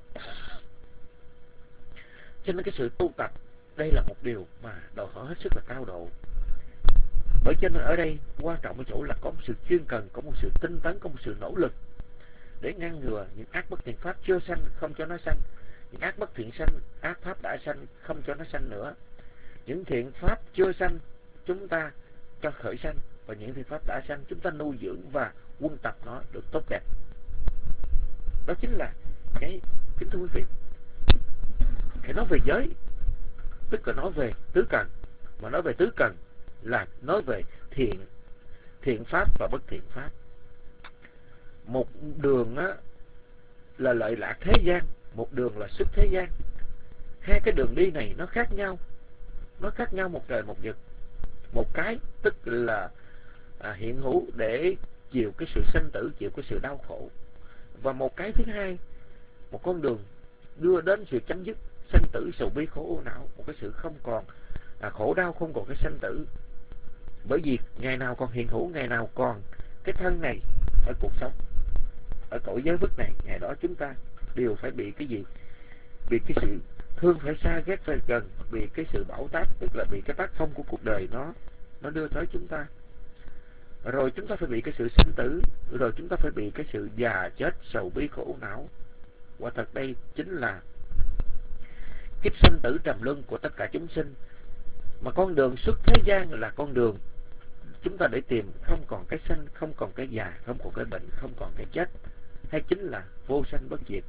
Cho nên cái sự tu tập đây là một điều mà đòi hỏi hết sức là cao độ. Bởi cho nên ở đây quan trọng ở chỗ là có một sự chuyên cần, có một sự tinh tấn, có một sự nỗ lực để ngăn ngừa những ác bất thiện pháp chưa sanh, không cho nó sanh. Những ác bất thiện sanh, ác pháp đã sanh, không cho nó sanh nữa. Những thiện pháp chưa sanh chúng ta cho khởi sanh, và những thiện pháp đã sanh chúng ta nuôi dưỡng và quân tập nó được tốt đẹp. Đó chính là cái, kính thưa quý vị, hãy nói về giới, tức là nói về tứ cần. Mà nói về tứ cần là nói về thiện thiện pháp và bất thiện pháp. Một đường á, là lợi lạc thế gian, một đường là xuất thế gian. Hai cái đường đi này nó khác nhau, nó khác nhau một trời một vực. Một cái tức là à, hiện hữu để chịu cái sự sanh tử, chịu cái sự đau khổ. Và một cái thứ hai, một con đường đưa đến sự chấm dứt sanh tử, sầu bi, khổ ưu não, một cái sự không còn à, khổ đau, không còn cái sanh tử. Bởi vì ngày nào còn hiện hữu, ngày nào còn cái thân này ở cuộc sống, ở cõi giới vức này, ngày đó chúng ta đều phải bị cái gì? Bị cái sự thương phải xa, ghét phải gần, bị cái sự bão táp, tức là bị cái tác phong của cuộc đời nó nó đưa tới chúng ta. Rồi chúng ta phải bị cái sự sinh tử, rồi chúng ta phải bị cái sự già chết, sầu bi, khổ não. Quả thật đây chính là kiếp sinh tử trầm luân của tất cả chúng sinh. Mà con đường xuất thế gian là con đường chúng ta để tìm không còn cái sanh, không còn cái già, không còn cái bệnh, không còn cái chết, hay chính là vô sanh bất diệt,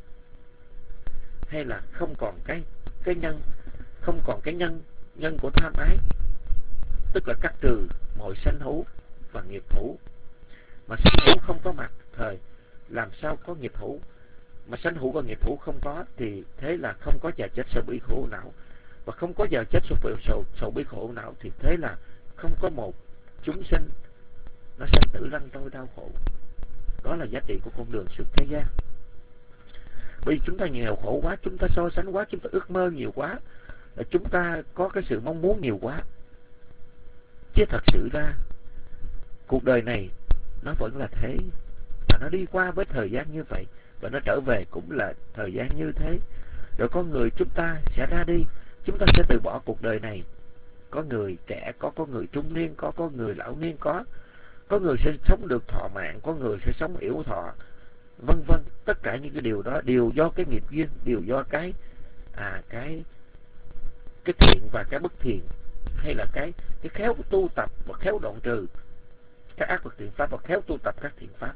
hay là không còn cái cái nhân, không còn cái nhân nhân của tham ái, tức là cắt trừ mọi sanh hữu và nghiệp hữu. Mà sanh hữu không có mặt thời, làm sao có nghiệp hữu? Mà sanh hữu và nghiệp hữu không có thì thế là không có già chết, sầu bi, khổ não. Và không có già chết, sầu sầu sầu bi, khổ não thì thế là không có một chúng sinh nó sanh tử lăn trôi đau khổ. Đó là giá trị của con đường xuất thế gian. Bởi vì chúng ta nghèo khổ quá, chúng ta so sánh quá, chúng ta ước mơ nhiều quá, chúng ta có cái sự mong muốn nhiều quá. Chứ thật sự ra cuộc đời này nó vẫn là thế, và nó đi qua với thời gian như vậy, và nó trở về cũng là thời gian như thế. Rồi con người chúng ta sẽ ra đi, chúng ta sẽ từ bỏ cuộc đời này. Có người trẻ có, có người trung niên có, có người lão niên có, có người sẽ sống được thọ mạng, có người sẽ sống yểu thọ, vân vân. Tất cả những cái điều đó đều do cái nghiệp duyên, đều do cái à cái cái thiện và cái bất thiện, hay là cái cái khéo tu tập và khéo đoạn trừ các ác vật thiện pháp, và khéo tu tập các thiện pháp.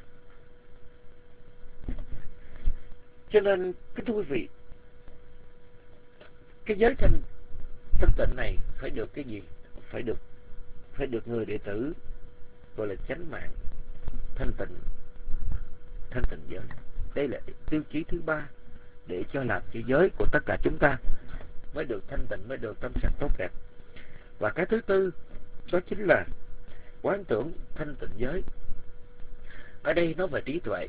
Cho nên kính thưa quý vị, cái giới thanh thanh tịnh này phải được cái gì? Phải được phải được người đệ tử gọi là chánh mạng thanh tịnh, thanh tịnh giới. Đây là tiêu chí thứ ba để cho làm cái giới của tất cả chúng ta mới được thanh tịnh, mới được tâm sạch tốt đẹp. Và cái thứ tư đó chính là quán tưởng thanh tịnh giới. Ở đây nói về trí tuệ,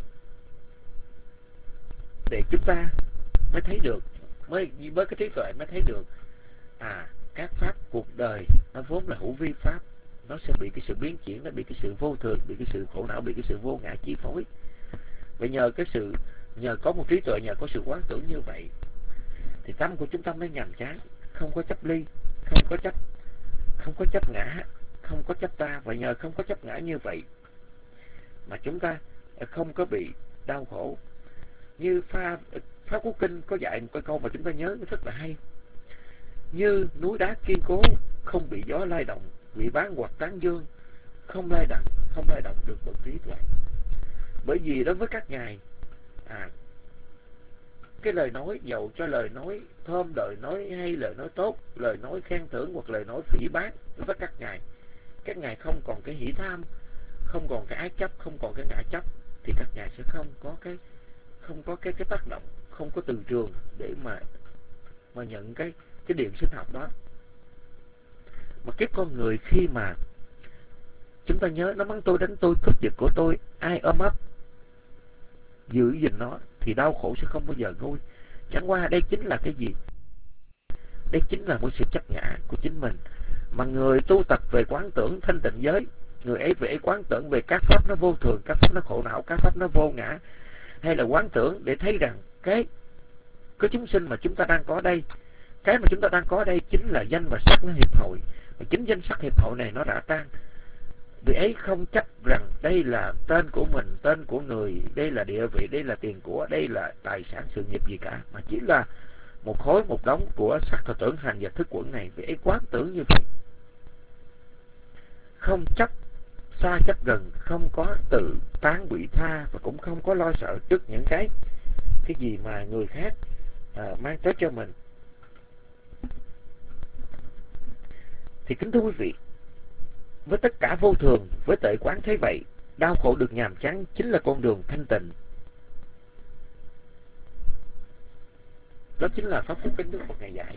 để chúng ta mới thấy được, mới với cái trí tuệ mới thấy được à các pháp cuộc đời nó vốn là hữu vi pháp, nó sẽ bị cái sự biến chuyển, nó bị cái sự vô thường, bị cái sự khổ não, bị cái sự vô ngã chi phối. Vậy nhờ cái sự nhờ có một trí tuệ, nhờ có sự quán tưởng như vậy thì tâm của chúng ta mới nhàm chán, không có chấp ly, không có chấp không có chấp ngã, không có chấp ta. Và nhờ không có chấp ngã như vậy mà chúng ta không có bị đau khổ. Như pha Pháp Cú Kinh có dạy một cái câu mà chúng ta nhớ rất là hay: như núi đá kiên cố, không bị gió lay động, bị bán hoặc tán dương, không lay động, không lay động được bậc trí tuệ. Bởi vì đối với các ngài, à, cái lời nói, dầu cho lời nói thơm, lời nói hay, lời nói tốt, lời nói khen thưởng hoặc lời nói phỉ báng, đối với các ngài, các ngài không còn cái hỷ tham, không còn cái ái chấp, không còn cái ngã chấp, thì các ngài sẽ không có cái không có cái cái tác động, không có từ trường để mà mà nhận cái cái điểm sinh học đó. Mà cái con người khi mà chúng ta nhớ nó mắng tôi, đánh tôi, cướp giật của tôi, ai ôm ấp giữ gìn nó, thì đau khổ sẽ không bao giờ nguôi. Chẳng qua đây chính là cái gì? Đây chính là một sự chấp ngã của chính mình. Mà người tu tập về quán tưởng thanh tịnh giới, người ấy về quán tưởng về các pháp nó vô thường, các pháp nó khổ não, các pháp nó vô ngã, hay là quán tưởng để thấy rằng cái cái chúng sinh mà chúng ta đang có đây, cái mà chúng ta đang có đây chính là danh và sắc nó hiệp hội. Và chính danh sắc hiệp hội này nó đã tan. Vì ấy không chấp rằng đây là tên của mình, tên của người, đây là địa vị, đây là tiền của, đây là tài sản sự nghiệp gì cả, mà chỉ là một khối, một đống của sắc thọ tưởng hành và thức quẩn này. Vì ấy quán tưởng như vậy, không chấp xa chấp gần, không có tự tán quỷ tha, và cũng không có lo sợ trước những cái cái gì mà người khác à, mang tới cho mình. Thì kính thưa quý vị, với tất cả vô thường, với tuệ quán thấy vậy, đau khổ được nhàm chán chính là con đường thanh tịnh. Đó chính là pháp Cú Kinh Đức Phật Ngài dạy.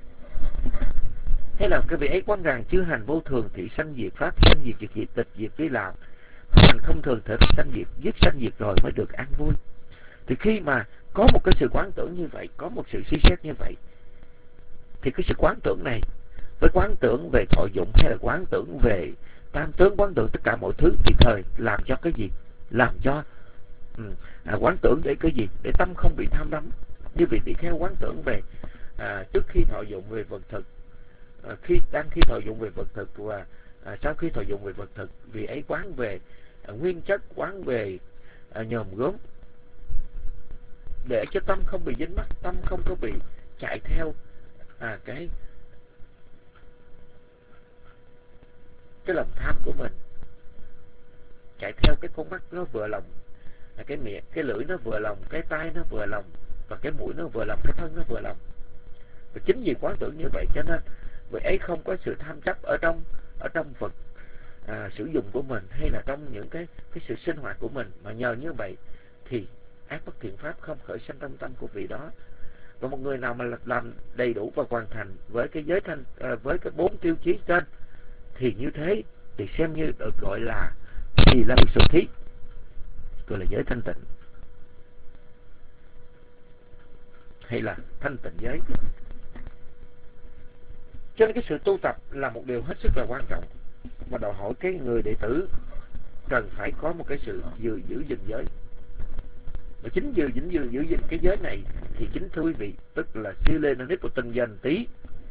Hay là cái vị ấy quán rằng chư hành vô thường thì sanh diệt pháp, sanh diệt diệt diệt tịch diệt vi lạc, hành không thường thể sanh diệt, giết sanh diệt rồi mới được an vui. Thì khi mà có một cái sự quán tưởng như vậy, có một sự suy xét như vậy, thì cái sự quán tưởng này với quán tưởng về thọ dụng hay là quán tưởng về tam tướng, quán tưởng tất cả mọi thứ, thì thời làm cho cái gì? Làm cho ừ, à, quán tưởng để cái gì? Để tâm không bị tham đắm. Như vị tỷ kheo quán tưởng về à, trước khi thọ dụng về vật thực, à, khi đang khi thọ dụng về vật thực, và à, sau khi thọ dụng về vật thực, vì ấy quán về à, nguyên chất, quán về à, nhòm gốm, để cho tâm không bị dính mắc, tâm không có bị chạy theo à, cái cái lòng tham của mình, chạy theo cái con mắt nó vừa lòng, cái miệng, cái lưỡi nó vừa lòng, cái tai nó vừa lòng, và cái mũi nó vừa lòng, cái thân nó vừa lòng. Và chính vì quán tưởng như vậy cho nên vậy ấy không có sự tham chấp ở trong ở trong vật à, sử dụng của mình, hay là trong những cái cái sự sinh hoạt của mình, mà nhờ như vậy thì ác bất thiện pháp không khởi sanh trong tâm của vị đó. Và một người nào mà làm đầy đủ và hoàn thành với cái giới thanh à, với cái bốn tiêu chí trên, thì như thế thì xem như được gọi là thì là sự thí, gọi là giới thanh tịnh, hay là thanh tịnh giới. Cho nên cái sự tu tập là một điều hết sức là quan trọng, mà đòi hỏi cái người đệ tử cần phải có một cái sự giữ giữ gìn giới. Và chính giữ gìn giữ, giữ gìn cái giới này thì chính thưa quý vị, tức là siêu lên nó nít của tinh danh tí.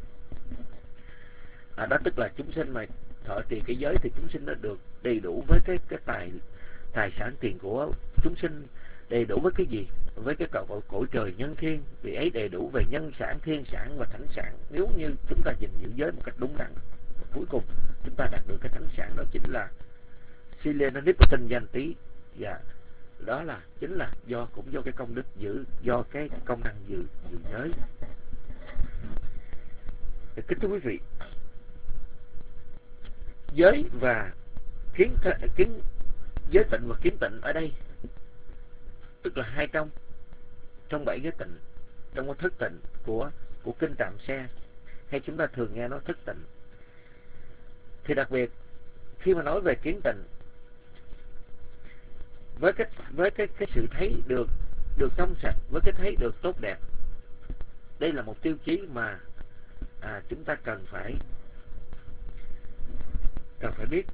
À, đó tức là chúng sinh mà thọ trì cái giới thì chúng sinh nó được đầy đủ với cái cái tài tài sản tiền của chúng sinh, đầy đủ với cái gì? Với cái cội cội trời nhân thiên, vì ấy đầy đủ về nhân sản, thiên sản và thánh sản. Nếu như chúng ta gìn giữ giới một cách đúng đắn, cuối cùng chúng ta đạt được cái thánh sản, đó chính là Silenanip của tinh danh tí. Và đó là chính là do cũng do cái công đức giữ, do cái công năng giữ giữ giới. Kính thưa quý vị, giới và kiến kiến giới tịnh và kiến tịnh ở đây tức là hai trong trong bảy giới tịnh, trong cái thức tịnh của của kinh Trạm Xe, hay chúng ta thường nghe nói thức tịnh. Thì đặc biệt khi mà nói về kiến tịnh, với cái với cái cái sự thấy được được trong sạch, với cái thấy được tốt đẹp, đây là một tiêu chí mà à, chúng ta cần phải cần phải biết.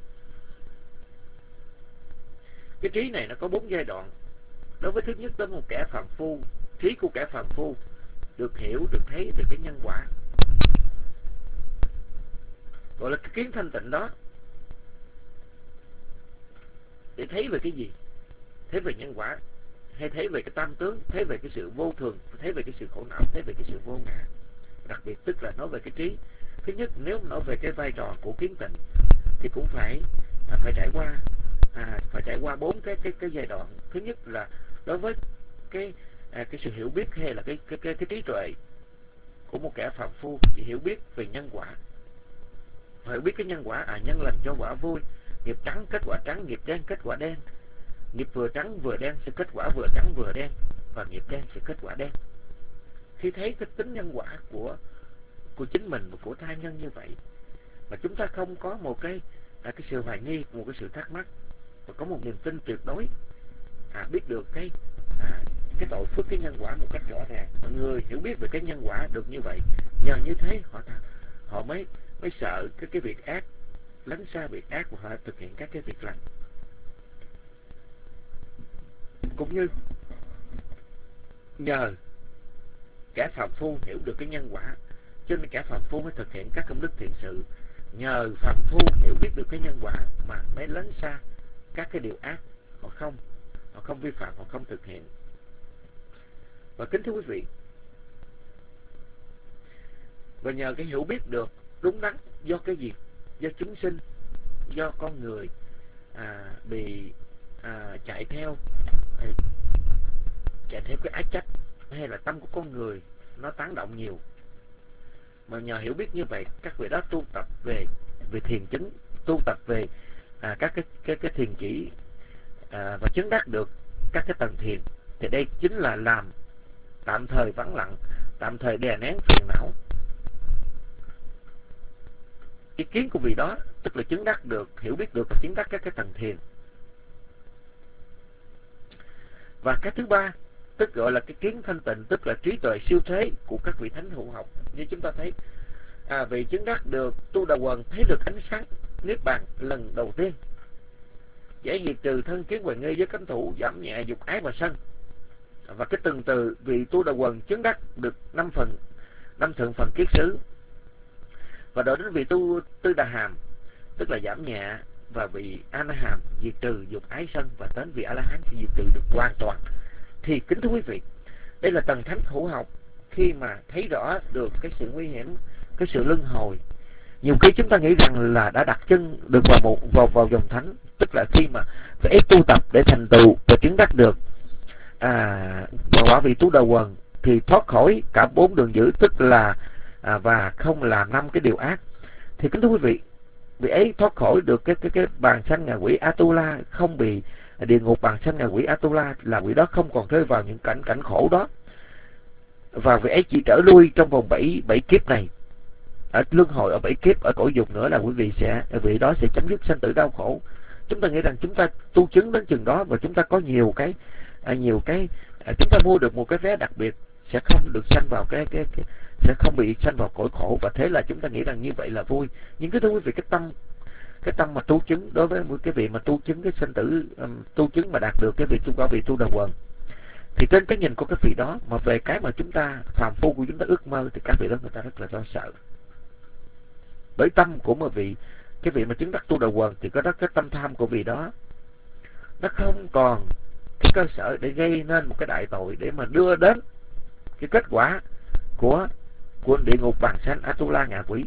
Cái trí này nó có bốn giai đoạn. Đối với thứ nhất, đó một kẻ phàm phu, trí của kẻ phàm phu được hiểu, được thấy về cái nhân quả, gọi là cái kiến thanh tịnh đó. Để thấy về cái gì? Thấy về nhân quả. hay thấy về cái tam tướng, thấy về cái sự vô thường, thấy về cái sự khổ não, thấy về cái sự vô ngã. Đặc biệt tức là nói về cái trí. Thứ nhất, nếu nói về cái vai trò của kiến tịnh thì cũng phải à, phải trải qua à, phải trải qua bốn cái cái cái giai đoạn. Thứ nhất là đối với cái à, cái sự hiểu biết hay là cái cái cái, cái trí tuệ của một kẻ phàm phu, chỉ hiểu biết về nhân quả, hiểu biết cái nhân quả, à nhân lành cho quả vui, nghiệp trắng kết quả trắng, nghiệp đen kết quả đen, nghiệp vừa trắng vừa đen sẽ kết quả vừa trắng vừa đen, và nghiệp đen sẽ kết quả đen. Khi thấy cái tính nhân quả của của chính mình và của tha nhân như vậy, mà chúng ta không có một cái à, cái sự hoài nghi, một cái sự thắc mắc, và có một niềm tin tuyệt đối, à, biết được cái à, cái tội phước, cái nhân quả một cách rõ ràng. Mọi người hiểu biết về cái nhân quả được như vậy, nhờ như thế họ họ mới mới sợ cái cái việc ác, lánh xa việc ác, và họ thực hiện các cái việc lành. Cũng như nhờ kẻ phàm phu hiểu được cái nhân quả, cho nên kẻ phàm phu mới thực hiện các công đức thiện sự. Nhờ phàm phu hiểu biết được cái nhân quả mà mới lánh xa các cái điều ác, họ không họ không vi phạm, họ không thực hiện. Và kính thưa quý vị, và nhờ cái hiểu biết được đúng đắn do cái gì, do chúng sinh, do con người à, bị à, chạy theo à, chạy theo cái ái trách, hay là tâm của con người nó tán động nhiều, mà nhờ hiểu biết như vậy, các vị đó tu tập về về thiền chứng, tu tập về à, các cái cái cái thiền chỉ à, và chứng đắc được các cái tầng thiền, thì đây chính là làm tạm thời vắng lặng, tạm thời đè nén phiền não. Ý kiến của vị đó tức là chứng đắc được, hiểu biết được và chứng đắc các cái tầng thiền. Và cái thứ ba tức gọi là cái kiến thanh tịnh, tức là trí tuệ siêu thế của các vị thánh hữu học. Như chúng ta thấy à, vị chứng đắc được Tu Đà Quần thấy được ánh sáng niết bàn lần đầu tiên, giải diệt trừ thân kiến hoài nghi với cấm thủ, giảm nhẹ dục ái và sân. Và cái từng từ vị Tu Đà Quần chứng đắc được năm phần năm thượng phần kiết xứ. Và đợi đến vị Tu Tư Đà Hàm tức là giảm nhẹ, và vị A Na Hàm diệt trừ dục ái sân, và đến vị A La Hán sẽ diệt trừ được hoàn toàn. Thì kính thưa quý vị, đây là tầng thánh hữu học khi mà thấy rõ được cái sự nguy hiểm, cái sự luân hồi. Nhiều khi chúng ta nghĩ rằng là đã đặt chân được vào một vào vào dòng thánh, tức là khi mà phải tu tập để thành tựu và chứng đắc được à, quả vị Tu Đà Quần thì thoát khỏi cả bốn đường dữ, tức là à, và không làm năm cái điều ác. Thì kính thưa quý vị, vị ấy thoát khỏi được cái cái cái bàn sanh ngạ quỷ Atula, không bị địa ngục bàn sanh ngạ quỷ Atula, là vị đó không còn rơi vào những cảnh cảnh khổ đó. Và vị ấy chỉ trở lui trong vòng bảy bảy kiếp này, ở luân hồi ở bảy kiếp ở cõi dục nữa, là quý vị sẽ vị đó sẽ chấm dứt sanh tử đau khổ. Chúng ta nghĩ rằng chúng ta tu chứng đến chừng đó và chúng ta có nhiều cái à, nhiều cái à, chúng ta mua được một cái vé đặc biệt, sẽ không được sanh vào cái cái, cái sẽ không bị sanh vào cõi khổ, và thế là chúng ta nghĩ rằng như vậy là vui. Nhưng cái thưa quý vị, cái tâm cái tâm mà tu chứng đối với cái vị mà tu chứng cái sanh tử um, tu chứng mà đạt được cái vị tu quả vị Tu Đà Quần, thì trên cái nhìn của các vị đó mà về cái mà chúng ta phàm phu của chúng ta ước mơ, thì các vị đó người ta rất là lo sợ. Bởi tâm của một vị cái vị mà chứng đắc Tu Đà Quần thì có đó, cái tâm tham của vị đó nó không còn cái cơ sở để gây nên một cái đại tội, để mà đưa đến cái kết quả của của địa ngục bàn sanh Atula ngạ quỷ.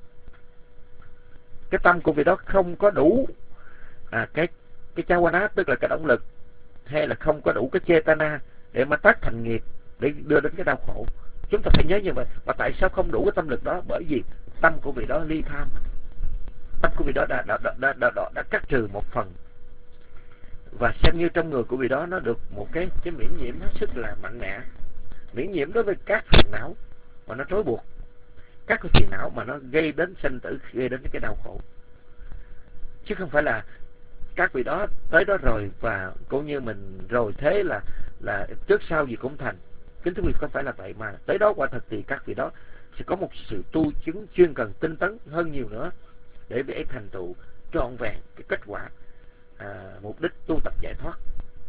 Cái tâm của vị đó không có đủ à, cái cái chawana, tức là cái động lực, hay là không có đủ cái chetana để mà tác thành nghiệp, để đưa đến cái đau khổ. Chúng ta phải nhớ như vậy. Và tại sao không đủ cái tâm lực đó? Bởi vì tâm của vị đó ly tham, tâm của vị đó đã đã đã đã, đã, đã, đã cắt trừ một phần, và xem như trong người của vị đó nó được một cái cái miễn nhiễm hết sức là mạnh mẽ, miễn nhiễm đối với các phiền não mà nó trói buộc, các cái phiền não mà nó gây đến sanh tử, gây đến cái đau khổ. Chứ không phải là các vị đó tới đó rồi và cũng như mình rồi thế là là trước sau gì cũng thành. Kính thưa quý vị, không phải là vậy, mà tới đó quả thật thì các vị đó sẽ có một sự tu chứng chuyên cần tinh tấn hơn nhiều nữa, để vị ấy thành tựu trọn vẹn cái kết quả à, mục đích tu tập giải thoát.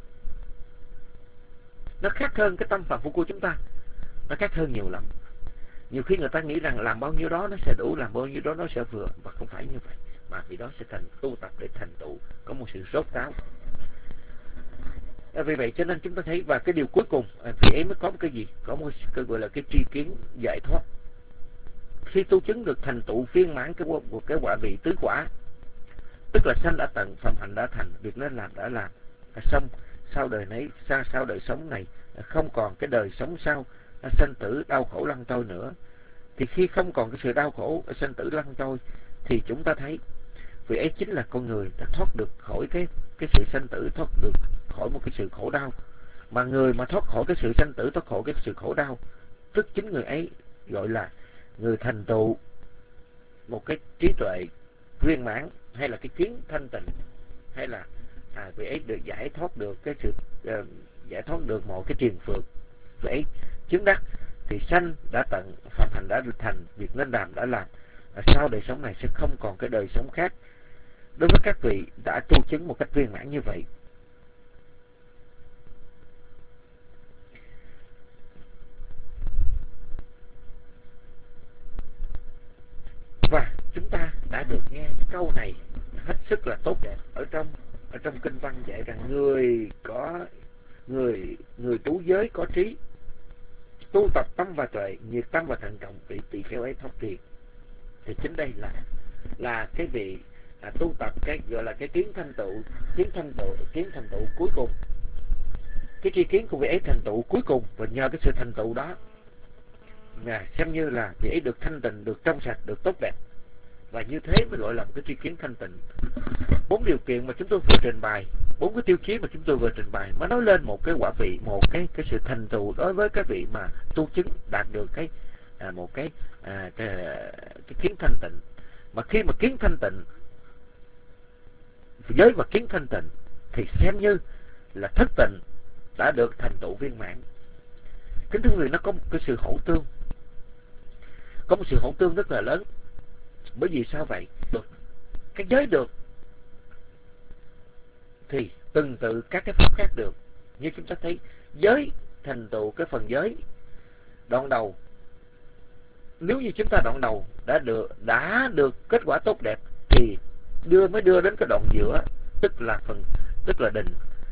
Nó khác hơn cái tâm phàm phu của chúng ta, nó khác hơn nhiều lắm. Nhiều khi người ta nghĩ rằng làm bao nhiêu đó nó sẽ đủ, làm bao nhiêu đó nó sẽ vừa, và không phải như vậy, mà vì đó sẽ thành tu tập để thành tựu có một sự rốt ráo. À, vì vậy cho nên chúng ta thấy, và cái điều cuối cùng à, vị ấy mới có một cái gì, có một cái gọi là cái tri kiến giải thoát. Khi tu chứng được thành tựu viên mãn cái một cái quả vị tứ quả, tức là sanh đã tận, phạm hạnh đã thành, việc nên làm đã làm, à, xong sau đời này, sau, sau đời sống này à, không còn cái đời sống sau à, sanh tử đau khổ lăn trôi nữa. Thì khi không còn cái sự đau khổ à, sanh tử lăn trôi, thì chúng ta thấy vì ấy chính là con người đã thoát được khỏi cái cái sự sanh tử, thoát được khỏi một cái sự khổ đau. Mà người mà thoát khỏi cái sự sanh tử, thoát khỏi cái sự khổ đau, tức chính người ấy gọi là người thành tựu một cái trí tuệ viên mãn, hay là cái kiến thanh tịnh, hay là à, vị ấy được giải thoát được cái sự uh, giải thoát được mọi cái triền phược. Vị ấy chứng đắc thì sanh đã tận, phạm hạnh đã thành, việc nên làm đã làm, à, sau đời sống này sẽ không còn cái đời sống khác. Đối với các vị đã tu chứng một cách viên mãn như vậy, và chúng ta đã được nghe câu này hết sức là tốt đẹp ở trong ở trong kinh văn dạy rằng người có người người tu giới có trí, tu tập tâm và tuệ, nhiệt tâm và thận trọng, vị tỳ kheo ấy thoát thiền. Thì chính đây là là cái vị à, tu tập cái gọi là cái kiến thanh tựu, kiến thanh tựu, kiến thành tựu cuối cùng, cái tri kiến của vị ấy thành tựu cuối cùng, và nhờ cái sự thành tựu đó là xem như là vị ấy được thanh tịnh, được trong sạch, được tốt đẹp, và như thế mới gọi là một cái tri kiến thanh tịnh. Bốn điều kiện mà chúng tôi vừa trình bày, bốn cái tiêu chí mà chúng tôi vừa trình bày mới nói lên một cái quả vị, một cái cái sự thành tựu đối với cái vị mà tu chứng đạt được cái à, một cái, à, cái cái kiến thanh tịnh. Mà khi mà kiến thanh tịnh, giới mà kiến thanh tịnh, thì xem như là thất tịnh đã được thành tựu viên mãn. Kính thưa quý vị, nó có một cái sự hỗ tương, có một sự hỗ tương rất là lớn. Bởi vì sao vậy? Được cái giới được thì từng tự các cái pháp khác được. Như chúng ta thấy giới thành tựu cái phần giới đoạn đầu, nếu như chúng ta đoạn đầu đã được đã được kết quả tốt đẹp thì đưa mới đưa đến cái đoạn giữa, tức là phần tức là định.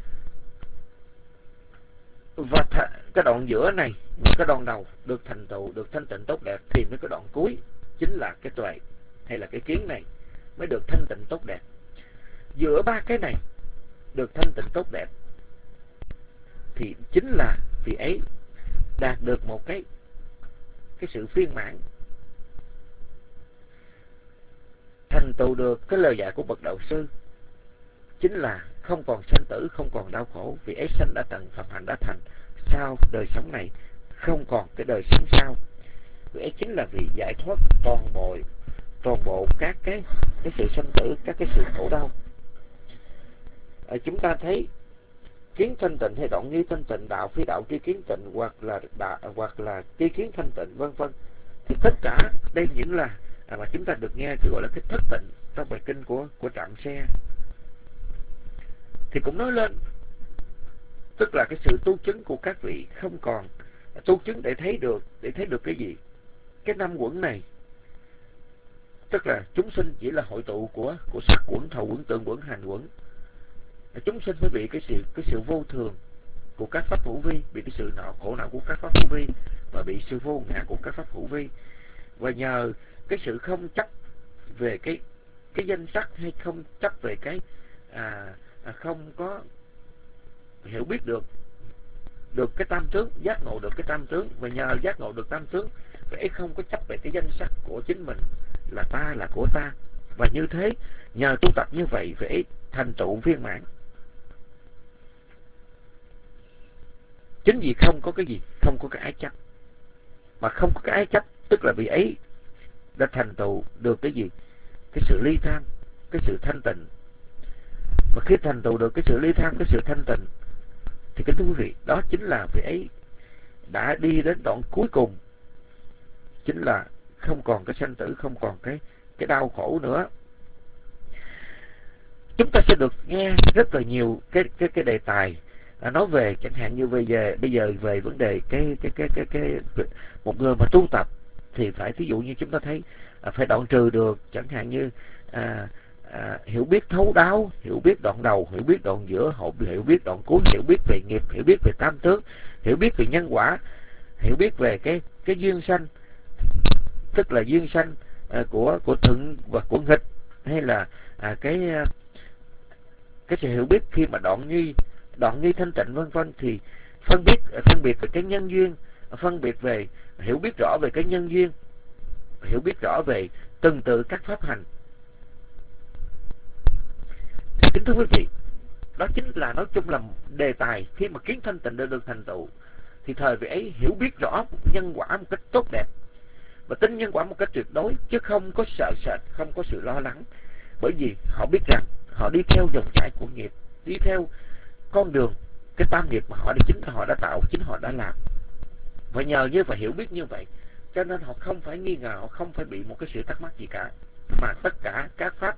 Và cái đoạn giữa này, cái đoạn đầu được thành tựu, được thanh tịnh tốt đẹp, thì mới cái đoạn cuối chính là cái tuệ hay là cái kiến này mới được thanh tịnh tốt đẹp. Giữa ba cái này được thanh tịnh tốt đẹp thì chính là vị ấy đạt được một cái cái sự viên mãn, thành tựu được cái lời dạy của bậc đạo sư, chính là không còn sanh tử, không còn đau khổ. Vị ấy sanh đã tận, phạm hạnh đã thành, sau đời sống này không còn cái đời sống sau. Vị ấy chính là vị giải thoát toàn bộ toàn bộ các cái cái sự sanh tử, các cái sự khổ đau. À, chúng ta thấy kiến thanh tịnh hay đoạn nghi thanh tịnh, đạo phi đạo tri kiến tịnh, hoặc là đạo, hoặc là tri kiến thanh tịnh, vân vân, thì tất cả đây những là à, mà chúng ta được nghe cái gọi là cái thất tịnh trong bài kinh của của Trạm Xe, thì cũng nói lên tức là cái sự tu chứng của các vị không còn tu chứng để thấy được để thấy được cái gì, cái năm quẩn này, tức là chúng sinh chỉ là hội tụ của của sắc quẩn, thọ quẩn, tượng quẩn, hành quẩn. Chúng sinh mới bị cái sự cái sự vô thường của các pháp hữu vi, bị cái sự nọ khổ não của các pháp hữu vi, và bị sự vô ngã của các pháp hữu vi. Và nhờ cái sự không chấp về cái cái danh sắc, hay không chấp về cái à, à, không có hiểu biết được được cái tam tướng, giác ngộ được cái tam tướng, và nhờ giác ngộ được tam tướng, vậy không có chấp về cái danh sắc của chính mình là ta, là của ta. Và như thế nhờ tu tập như vậy, vậy thành tựu viên mãn. Chính vì không có cái gì, không có cái ái chấp. Mà không có cái ái chấp, tức là vị ấy đã thành tựu được cái gì? Cái sự ly tham, cái sự thanh tịnh. Và khi thành tựu được cái sự ly tham, cái sự thanh tịnh, thì cái thưa quý vị, đó chính là vị ấy đã đi đến đoạn cuối cùng, chính là không còn cái sanh tử, không còn cái cái đau khổ nữa. Chúng ta sẽ được nghe rất là nhiều cái cái cái đề tài à, nói về, chẳng hạn như bây giờ bây giờ về vấn đề cái cái cái cái cái một người mà tu tập thì phải, thí dụ như chúng ta thấy à, phải đoạn trừ được, chẳng hạn như à, à, hiểu biết thấu đáo, hiểu biết đoạn đầu, hiểu biết đoạn giữa, hiểu biết đoạn cuối, hiểu biết về nghiệp, hiểu biết về tam tướng, hiểu biết về nhân quả, hiểu biết về cái cái duyên sanh, tức là duyên sanh à, của của thuận và của nghịch, hay là à, cái cái sự hiểu biết khi mà đoạn nghi đoạn nghi thanh tịnh vân vân, thì phân biết phân biệt về cái nhân duyên, phân biệt về hiểu biết rõ về cái nhân duyên, hiểu biết rõ về từng tự các pháp hành. Thì kính thưa quý vị, đó chính là nói chung là đề tài khi mà kiến thanh tịnh đã được thành tựu, thì thời vị ấy hiểu biết rõ nhân quả một cách tốt đẹp và tin nhân quả một cách tuyệt đối, chứ không có sợ sệt, không có sự lo lắng, bởi vì họ biết rằng họ đi theo dòng chảy của nghiệp, đi theo con đường cái tam nghiệp mà họ đã chính họ đã tạo, chính họ đã làm. Và nhờ như và hiểu biết như vậy, cho nên họ không phải nghi ngờ, họ không phải bị một cái sự thắc mắc gì cả, mà tất cả các pháp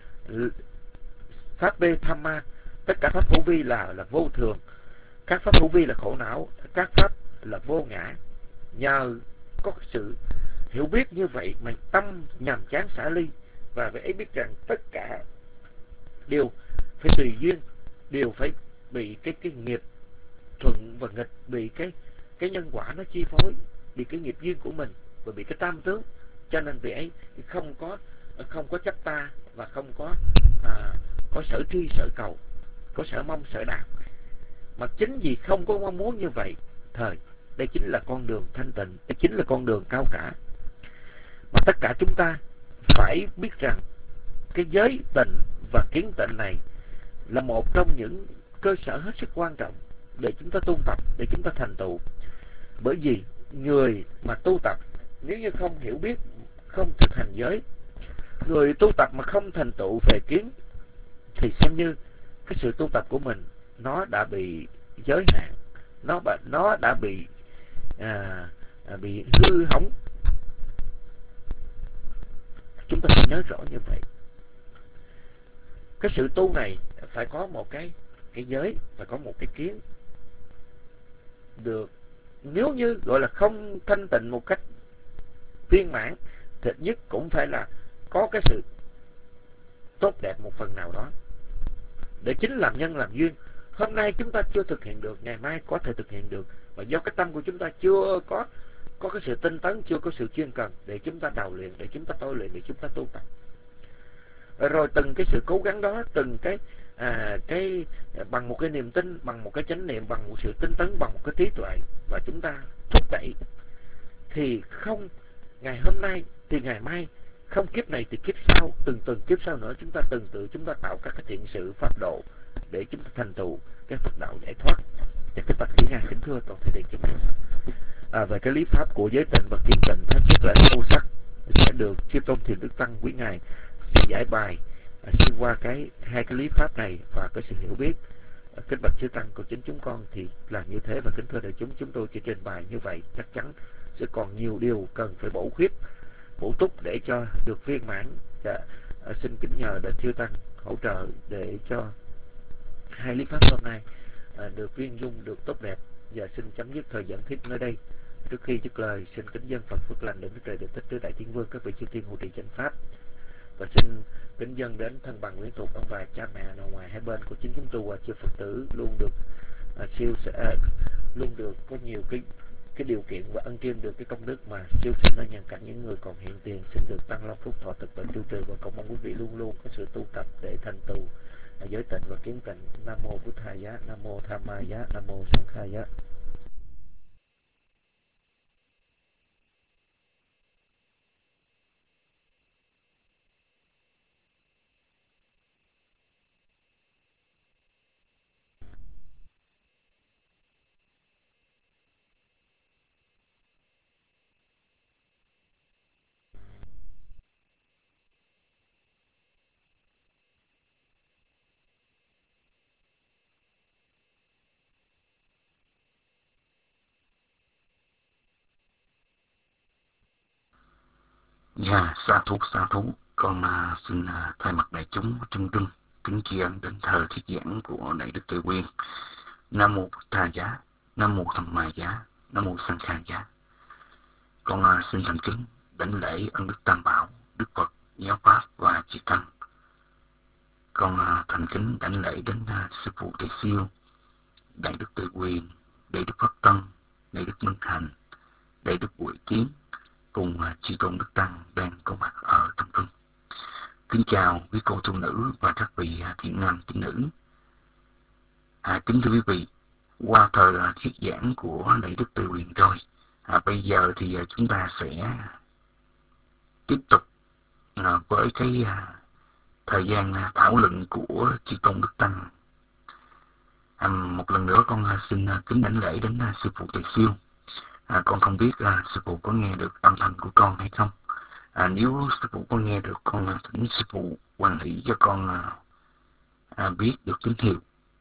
pháp bê tham ma, tất cả pháp hữu vi là là vô thường, các pháp hữu vi là khổ não, các pháp là vô ngã. Nhờ có sự hiểu biết như vậy mà tâm nhàm chán xả ly, và vậy ấy biết rằng tất cả đều phải tùy duyên, đều phải bị cái cái nghiệp thuận và nghịch, bị cái cái nhân quả nó chi phối, bị cái nghiệp duyên của mình và bị cái tam tướng. Cho nên vị ấy không có không có chấp ta và không có à, có sở tri sở cầu, có sở mong sở đạt, mà chính vì không có mong muốn như vậy, thời đây chính là con đường thanh tịnh, đây chính là con đường cao cả. Mà tất cả chúng ta phải biết rằng cái giới tịnh và kiến tịnh này là một trong những cơ sở hết sức quan trọng để chúng ta tu tập, để chúng ta thành tựu. Bởi vì người mà tu tập nếu như không hiểu biết, không thực hành giới, người tu tập mà không thành tựu về kiến, thì xem như cái sự tu tập của mình nó đã bị giới hạn, nó nó đã bị à, bị hư hỏng. Chúng ta phải nhớ rõ như vậy. Cái sự tu này phải có một cái cái giới, phải có một cái kiến được. Nếu như gọi là không thanh tịnh một cách viên mãn, thì nhất cũng phải là có cái sự tốt đẹp một phần nào đó, để chính làm nhân làm duyên. Hôm nay chúng ta chưa thực hiện được, ngày mai có thể thực hiện được, và do cái tâm của chúng ta chưa có có cái sự tinh tấn, chưa có sự chuyên cần để chúng ta đào luyện, để chúng ta tôi luyện, để chúng ta tu tập. Rồi từng cái sự cố gắng đó, từng cái à, cái bằng một cái niềm tin, bằng một cái chánh niệm, bằng một sự tinh tấn, bằng một cái trí tuệ, và chúng ta thúc đẩy, thì không ngày hôm nay thì ngày mai, không kiếp này thì kiếp sau, từng từng kiếp sau nữa, chúng ta từng tự chúng ta tạo các cái thiện sự pháp độ để chúng ta thành tựu cái Phật đạo giải thoát. Và cái bạch lý ngài kính thưa toàn thể đệ chúng à, về cái lý pháp của giới tịnh và kiến tịnh hết sức là sâu sắc, sẽ được Chư Tôn Thiền Đức Tăng quý ngài sẽ giải bài à, xuyên qua cái hai cái lý pháp này và cái sự hiểu biết. À, kính bạch chư Tăng của chính chúng con thì làm như thế, và kính thưa đại chúng, chúng tôi chỉ trình bày như vậy, chắc chắn sẽ còn nhiều điều cần phải bổ khuyết, bổ túc để cho được viên mãn. Dạ, à, xin kính nhờ đại chư Tăng hỗ trợ để cho hai lý pháp hôm nay à, được viên dung, được tốt đẹp. Và xin chấm dứt thời giảng thuyết nơi đây. Trước khi dứt lời, xin kính dân Phật phước lành đến Đức Trời Được Thích Tứ Đại Thiên Vương, các vị chư thiên hộ trì chánh pháp, và xin kính dân đến thân bằng quyến thuộc ông bà cha mẹ nội ngoài hai bên của chính chúng tôi và chư Phật tử luôn được à, siêu à, luôn được có nhiều cái cái điều kiện và ân chiêm được cái công đức mà siêu sinh ở nhân cảnh những người còn hiện tiền. Xin được tăng long phúc thọ thực bệnh trụ trì, và cầu mong quý vị luôn luôn có sự tu tập để thành tựu giới tịnh và kiến tịnh. Nam mô Bụt Thầy Giá, Nam mô Tham Ma Giá, Nam mô Sang Khai Giá. Dạ, sa thú, sa thú. Con uh, xin uh, thay mặt đại chúng trân trân kính tri ân đến thờ thuyết giảng của Đại Đức Từ Quyên. Nam mô Bụt Thầy Giá, Nam mô Tham Ma Giá, Nam mô Sang Khai Giá. Con uh, xin thành kính đảnh lễ ân đức Tam Bảo, Đức Phật, Giáo Pháp và Chư Tăng con uh, thành kính đảnh lễ đến uh, sư phụ Tề Siêu, đại đức Tề Quyền, đại đức Pháp Tân, đại đức Minh Thành, đại đức Bụi Kiến cùng uh, chư tôn đức tăng đang có mặt ở trong trung. Kính chào quý cô tu nữ và các vị uh, thiện nam thiện nữ. À, kính thưa quý vị, qua thời uh, thuyết giảng của đại đức Tề Quyền rồi, à, bây giờ thì uh, chúng ta sẽ tiếp tục uh, với cái uh, thời gian uh, thảo luận của chư tôn đức tăng. À, một lần nữa con uh, xin uh, kính đảnh lễ đến uh, sư phụ Tề Siêu. À, con không biết uh, sư phụ có nghe được âm thanh của con hay không. À, nếu sư phụ có nghe được, con uh, thỉnh sư phụ hoan hỷ cho con uh, uh, biết được tín hiệu.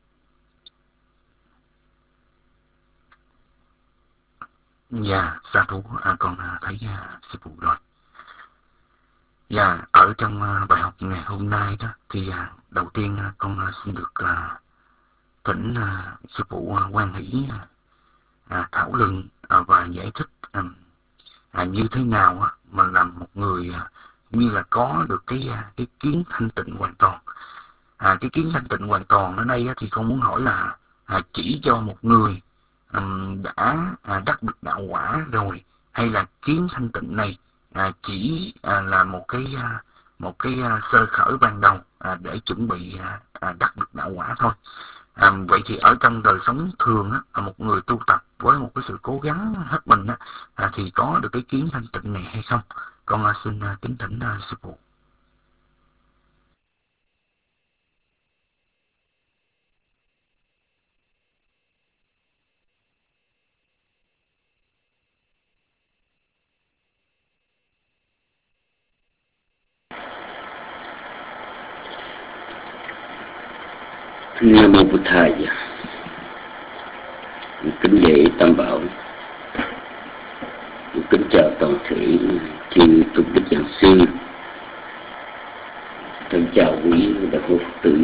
Dạ, sa thú, à, con à, thấy à, sư phụ rồi. Dạ, ở trong à, bài học ngày hôm nay đó, thì à, đầu tiên à, con à, xin được à, thỉnh à, sư phụ à, hoan hỷ à, à, thảo luận à, và giải thích à, à, như thế nào à, mà làm một người à, như là có được cái à, cái kiến thanh tịnh hoàn toàn. À, cái kiến thanh tịnh hoàn toàn ở đây á, thì con muốn hỏi là à, chỉ cho một người Um, đã à, đắc được đạo quả rồi, hay là kiến thanh tịnh này à, chỉ à, là một cái à, một cái à, sơ khởi ban đầu à, để chuẩn bị à, à, đắc được đạo quả thôi. À, vậy thì ở trong đời sống thường á, một người tu tập với một cái sự cố gắng hết mình á, à, thì có được cái kiến thanh tịnh này hay không? Con à, xin à, kính thỉnh à, sư phụ. Nam mô Bụt Thầy. Kính lễ Tam Bảo, kính chào toàn thể chư tôn đức giảng sư, thân chào quý đạo hữu Phật tử.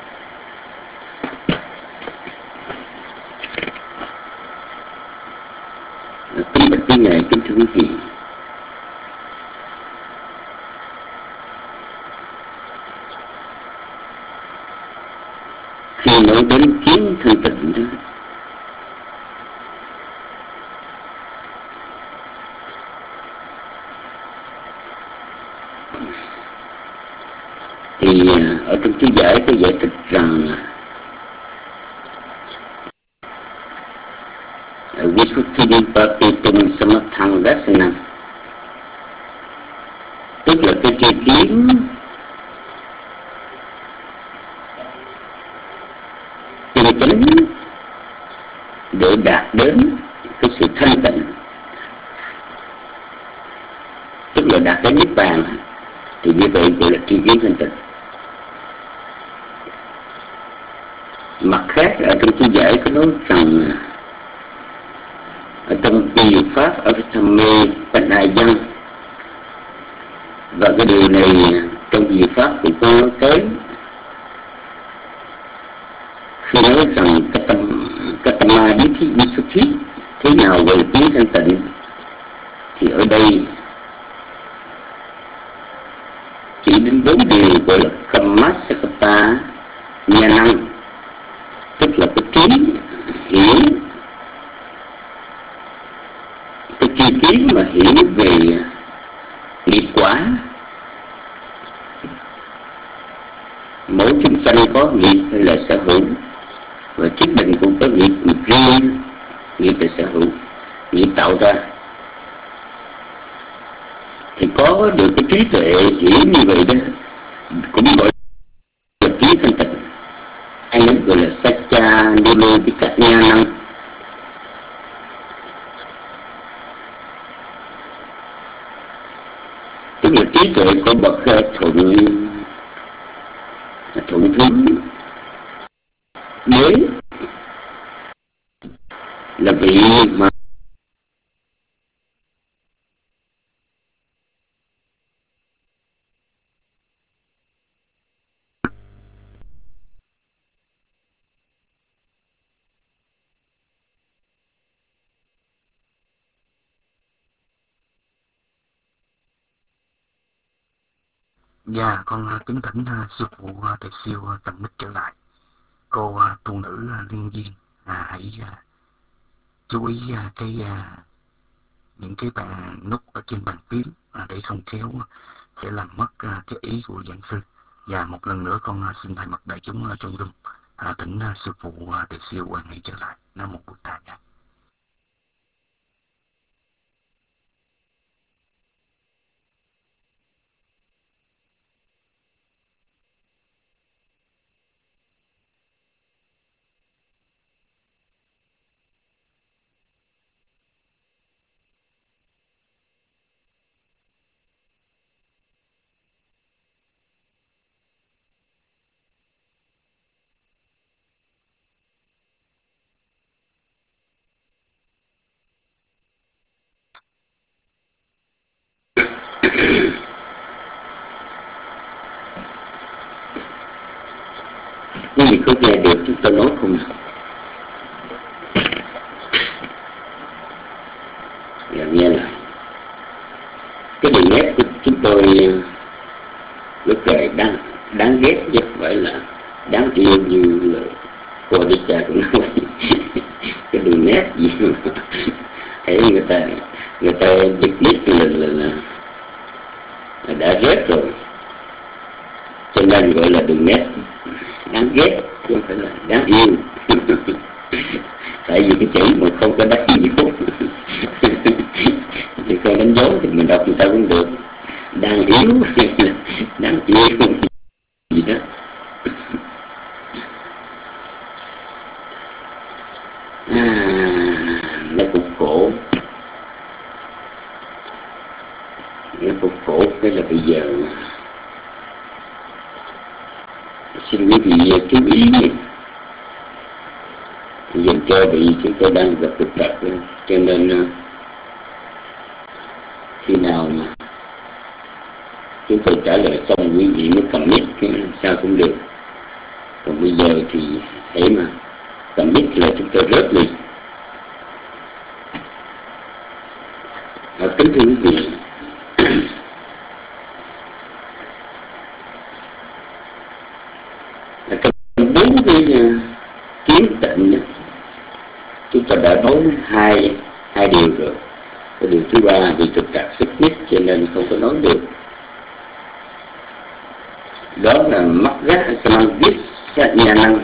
Kính bạch quý ngài, kính thưa quý vị, khi nói đến kiến thanh tịnh đó, thì ở trong chú giải có giải thích rằng Visuddhipatitum Samathang Dasanam, tức là cái tri kiến chân chánh để đạt đến cái sự thanh tịnh, tức là đạt đến niết bàn, thì như vậy gọi là tri kiến thanh tịnh. Mặt khác ở trong chú giải có nói rằng ở trong diệu pháp Abhidhamma Panayam, và cái điều này trong diệu pháp cũng có nói tới khi nói rằng Katama Dithi Visuddhi, thế nào gọi là kiến thanh tịnh, thì ở đây chỉ đến bốn điều gọi là Kammasakata Nyanang, tức là cái trí hiểu, cái tri kiến mà hiểu về nghiệp quả. Mỗi chúng sanh có nghiệp hay là sở hữu, và chính mình cũng có nghiệp, nghiệp riêng, nghiệp là sở hữu, nghiệp tạo ra. Thì có được cái trí tuệ hiểu như vậy đó cũng gọi là kiến thanh tịnh, hay nói gọi là Satcha Nilodikatnyanam. Tức là trí tuệ của bậc thuận thuận hướng đế, là vị mà Dạ, con uh, kính thỉnh uh, sư phụ uh, Tề Siêu uh, cầm mic trở lại. Cô uh, tu nữ uh, Liên Duyên, à, hãy uh, chú ý uh, cái uh, những cái bàn nút ở trên bàn phím uh, để không khéo uh, sẽ làm mất uh, cái ý của giảng sư. Và một lần nữa con uh, xin thay mặt đại chúng uh, trong room uh, thỉnh uh, sư phụ uh, Tề Siêu uh, hãy trở lại. Nam mô Bụt Thầy. Quý vị có nghe được chúng tôi nói không? Dạ, nghe lại. Cái đường nét của chúng tôi lúc này đáng, đáng ghét chứ không phải là đáng yêu như là cô đi cha cũng nói. Cái đường nét gì mà thấy người ta người ta giật nít là, là, là, là đã rét rồi, cho nên gọi là đường nét đáng ghét chứ không phải là đáng yêu. Tại vì cái chữ mà không có đánh dấu thì không đánh dấu thì mình đọc người ta cũng được. Đang yếu đáng yêu gì đó. À, nó cũng khổ, nó cũng khổ. Cái là bây giờ xin quý vị chú ý dành cho vị chúng tôi đang gặp trục trặc, cho nên khi nào mà chúng tôi trả lời xong quý vị mới cầm mic sao cũng được. Còn bây giờ thì hãy mà cầm mic là chúng tôi rớt liền. À, kính thưa quý vị, bốn cái kiến tịnh chúng ta đã nói hai hai điều rồi. Cái điều thứ ba vì trục trặc xích mích cho nên không có nói được, đó là mắt giác sang viết sát nhà năng.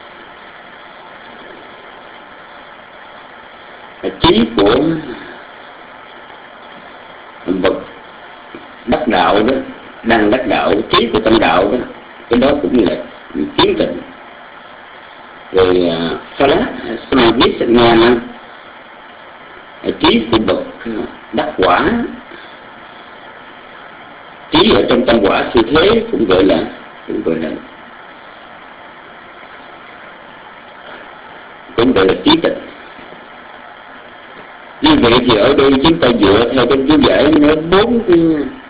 Trí của bậc đắc đạo đó, đang đắc đạo, trí của tâm đạo đó, cái đó cũng là kiến tịnh. Rồi Salat Samadhi Sanyana, trí của bậc đắc quả, trí ở trong tâm quả siêu thế cũng gọi là cũng gọi là cũng gọi là trí tịnh. Như vậy thì ở đây chúng ta dựa theo cái chú giải nói bốn cái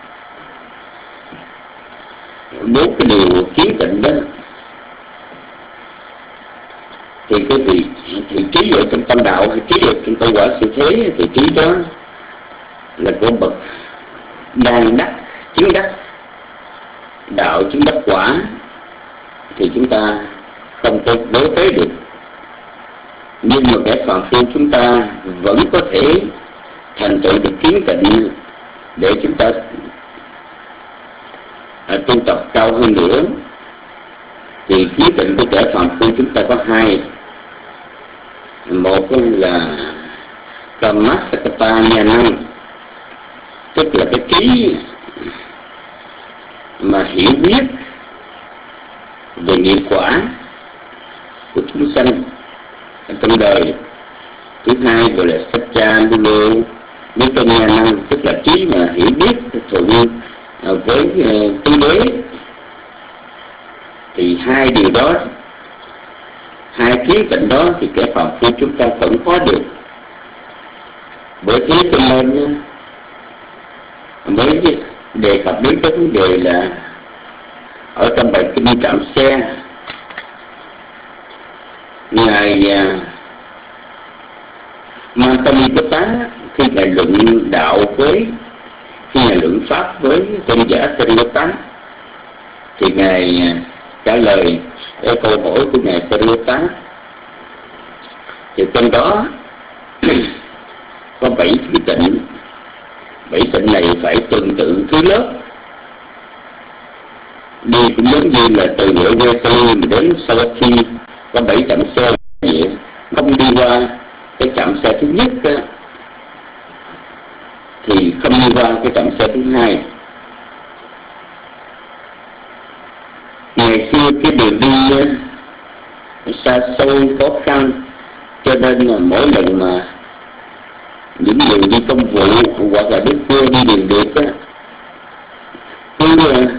bốn cái điều kiến tịnh đó, thì cái vị thì trí ở trong tâm đạo hay trí ở trong tâm quả siêu thế thì trí đó là của bậc đang đắc chứng đắc đạo, chứng đắc quả, thì chúng ta không có đối tới được. Nhưng mà kẻ phàm phu chúng ta vẫn có thể thành tựu được kiến tịnh để chúng ta à, tu tập cao hơn nữa. Thì kiến tịnh của kẻ phàm phu chúng ta có hai. Một là Kamasakapa Nyanang, tức là cái trí mà hiểu biết về nghiệp quả của chúng sanh trong đời. Thứ hai gọi là Satchandulo Nyanang, tức là trí mà hiểu biết thuận với tứ đế. Thì hai điều đó, hai kiến tịnh đó thì kẻ phàm phu chúng ta vẫn có được. Bởi thế cho nên mới đề cập đến cái vấn đề là ở trong bài kinh Trạm Xe, ngài Mantamipata khi ngài luận đạo với khi ngài luận pháp với tôn giả Saripata, thì ngài trả lời cái câu hỏi của ngài Sariputta. Thì trong đó có bảy cái tịnh. Bảy tịnh này phải tuần tự thứ lớp, đi cũng giống như là từ Evetri đến Savatthi có bảy trạm xe vậy, không đi qua cái trạm xe thứ nhất đó, thì không đi qua cái trạm xe thứ hai. Ngày xưa cái đường đi xa xôi khó khăn, cho nên là mỗi lần mà những người đi công vụ hoặc là đức vua đi đường được á, cứ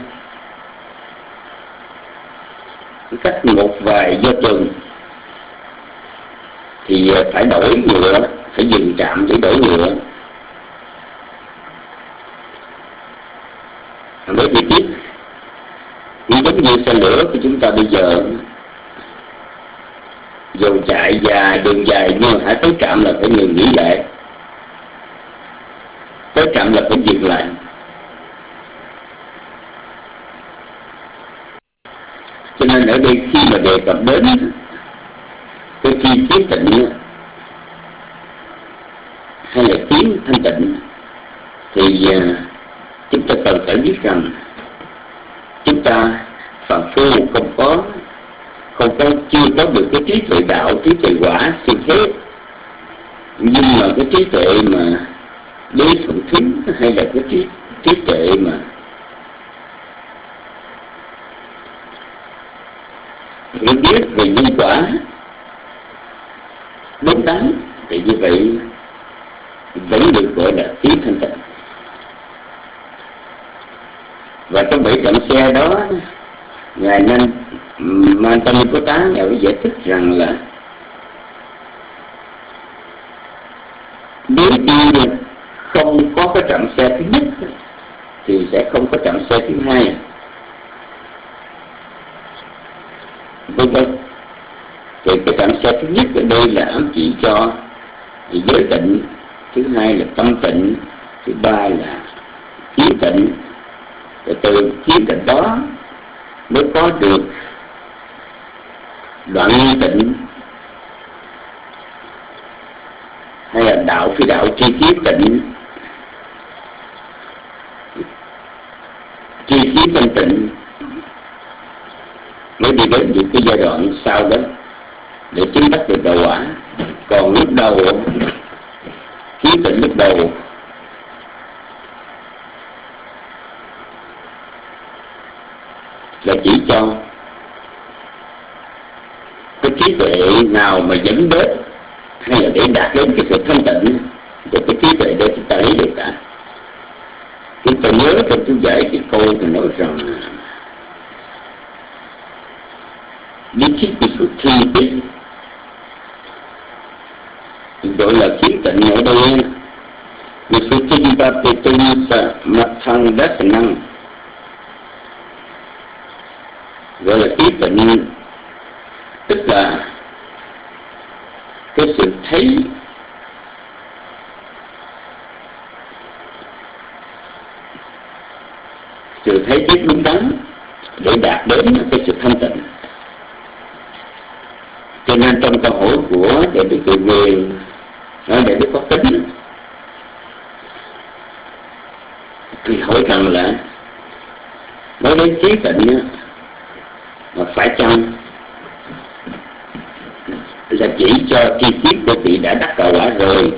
cách một vài giờ tuần thì phải đổi ngựa, phải dừng trạm để đổi ngựa. Với chi tiết cũng giống như xe lửa của chúng ta bây giờ, dù chạy dài đường dài nhưng hãy tới trạm là phải ngừng nghỉ lại, tới trạm là phải dừng lại. Cho nên ở đây khi mà đề cập đến cái chi kiến tịnh hay là kiến thanh tịnh thì chúng ta cần phải biết rằng chúng ta phàm phu không có không có chưa có được cái trí tuệ đạo, trí tuệ quả siêu thế, nhưng mà cái trí tuệ mà đối thuận thính hay là cái trí trí tuệ mà hiểu biết về nhân quả đúng đắn thì như vậy vẫn được gọi là kiến thanh tịnh. Và trong bảy trạm xe đó, ngài nên Mantaniputta ngài phải giải thích rằng là nếu như không có cái trạm xe thứ nhất thì sẽ không có trạm xe thứ hai, vân vân. Thì cái trạm xe thứ nhất ở đây là ám chỉ cho giới tịnh, thứ hai là tâm tịnh, thứ ba là kiến tịnh. Và từ kiến tịnh đó mới có được đoạn nghi tịnh hay là đạo phi đạo tri kiến tịnh, tri kiến thanh tịnh, mới đi đến những cái giai đoạn sau đó để chứng đắc được đạo quả. Còn lúc đầu kiến tịnh lúc đầu là chỉ cho cái trí tuệ nào mà dẫn đến hay là để đạt đến cái sự thanh tịnh, thì cái trí tuệ để chúng ta lấy được cả. Chúng ta nhớ trong chú giải cái câu thì nói rằng Vichittisuddhi gọi là kiến tịnh ở đây Visuddhipapetunsa Mathang Dasanang, gọi là kiến tịnh tức là cái sự thấy sự thấy biết đúng đắn để đạt đến cái sự thanh tịnh. Cho nên trong câu hỏi của Đại Đức Tự Quyền, nói Đại Đức Pháp Tính thì hỏi rằng là nói đến trí tịnh mà phải chăng là chỉ cho tri kiến của vị đã đắc đạo quả rồi,